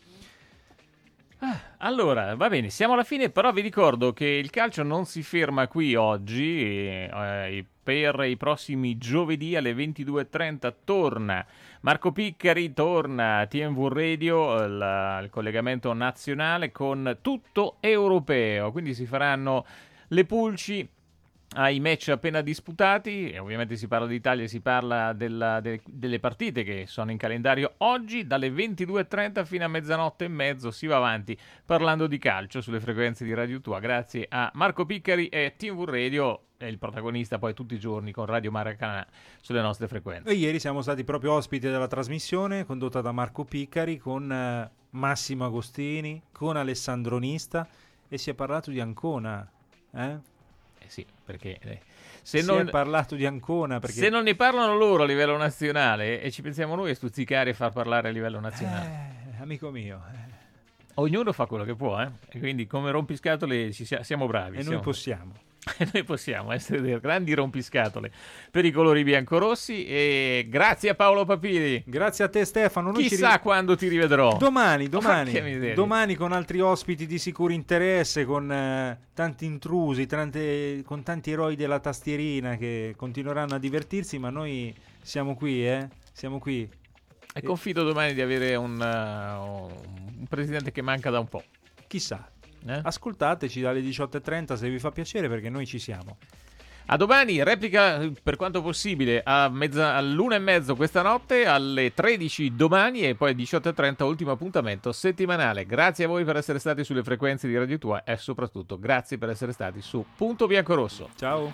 Ah, allora, va bene, siamo alla fine, però vi ricordo che il calcio non si ferma qui oggi, e, eh, per i prossimi giovedì alle ventidue e trenta torna Marco Piccari, torna T M V Radio, il, il collegamento nazionale con tutto europeo, quindi si faranno le pulci ai match appena disputati, e ovviamente si parla d'Italia, si parla della, de, delle partite che sono in calendario oggi, dalle ventidue e trenta fino a mezzanotte e mezzo si va avanti parlando di calcio sulle frequenze di Radio Tua, grazie a Marco Piccari e T M V Radio, è il protagonista poi tutti i giorni con Radio Maracanã sulle nostre frequenze. E ieri siamo stati proprio ospiti della trasmissione condotta da Marco Piccari con eh, Massimo Agostini, con Alessandro Nista, e si è parlato di Ancona, eh? Sì, perché eh, se si non è parlato di Ancona, perché se non ne parlano loro a livello nazionale e ci pensiamo noi a stuzzicare e far parlare a livello nazionale, eh, amico mio, eh. ognuno fa quello che può, eh? E quindi come rompiscatole ci sia, siamo bravi e siamo... noi possiamo. Noi possiamo essere dei grandi rompiscatole per i colori biancorossi. E grazie a Paolo Papiri. Grazie a te Stefano. Noi Chissà ci ri... quando ti rivedrò. Domani, domani. Oh, domani con altri ospiti di sicuro interesse, con eh, tanti intrusi, tante, con tanti eroi della tastierina che continueranno a divertirsi, ma noi siamo qui, eh? Siamo qui. E confido domani di avere un, uh, un presidente che manca da un po'. Chissà. Eh? Ascoltateci dalle diciotto e trenta se vi fa piacere, perché noi ci siamo. A domani, replica per quanto possibile a mezza, all'una e mezzo questa notte, alle tredici domani, e poi diciotto e trenta ultimo appuntamento settimanale. Grazie a voi per essere stati sulle frequenze di Radio Tua e soprattutto grazie per essere stati su Punto Biancorosso. Ciao.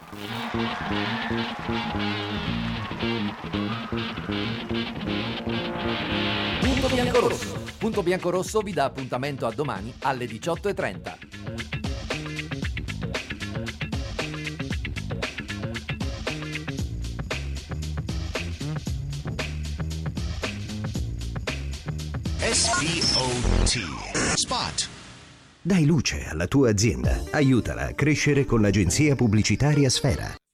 Punto Biancorosso. Punto Biancorosso vi dà appuntamento a domani alle diciotto e trenta. S P O T Spot. Dai luce alla tua azienda. Aiutala a crescere con l'agenzia pubblicitaria Sfera.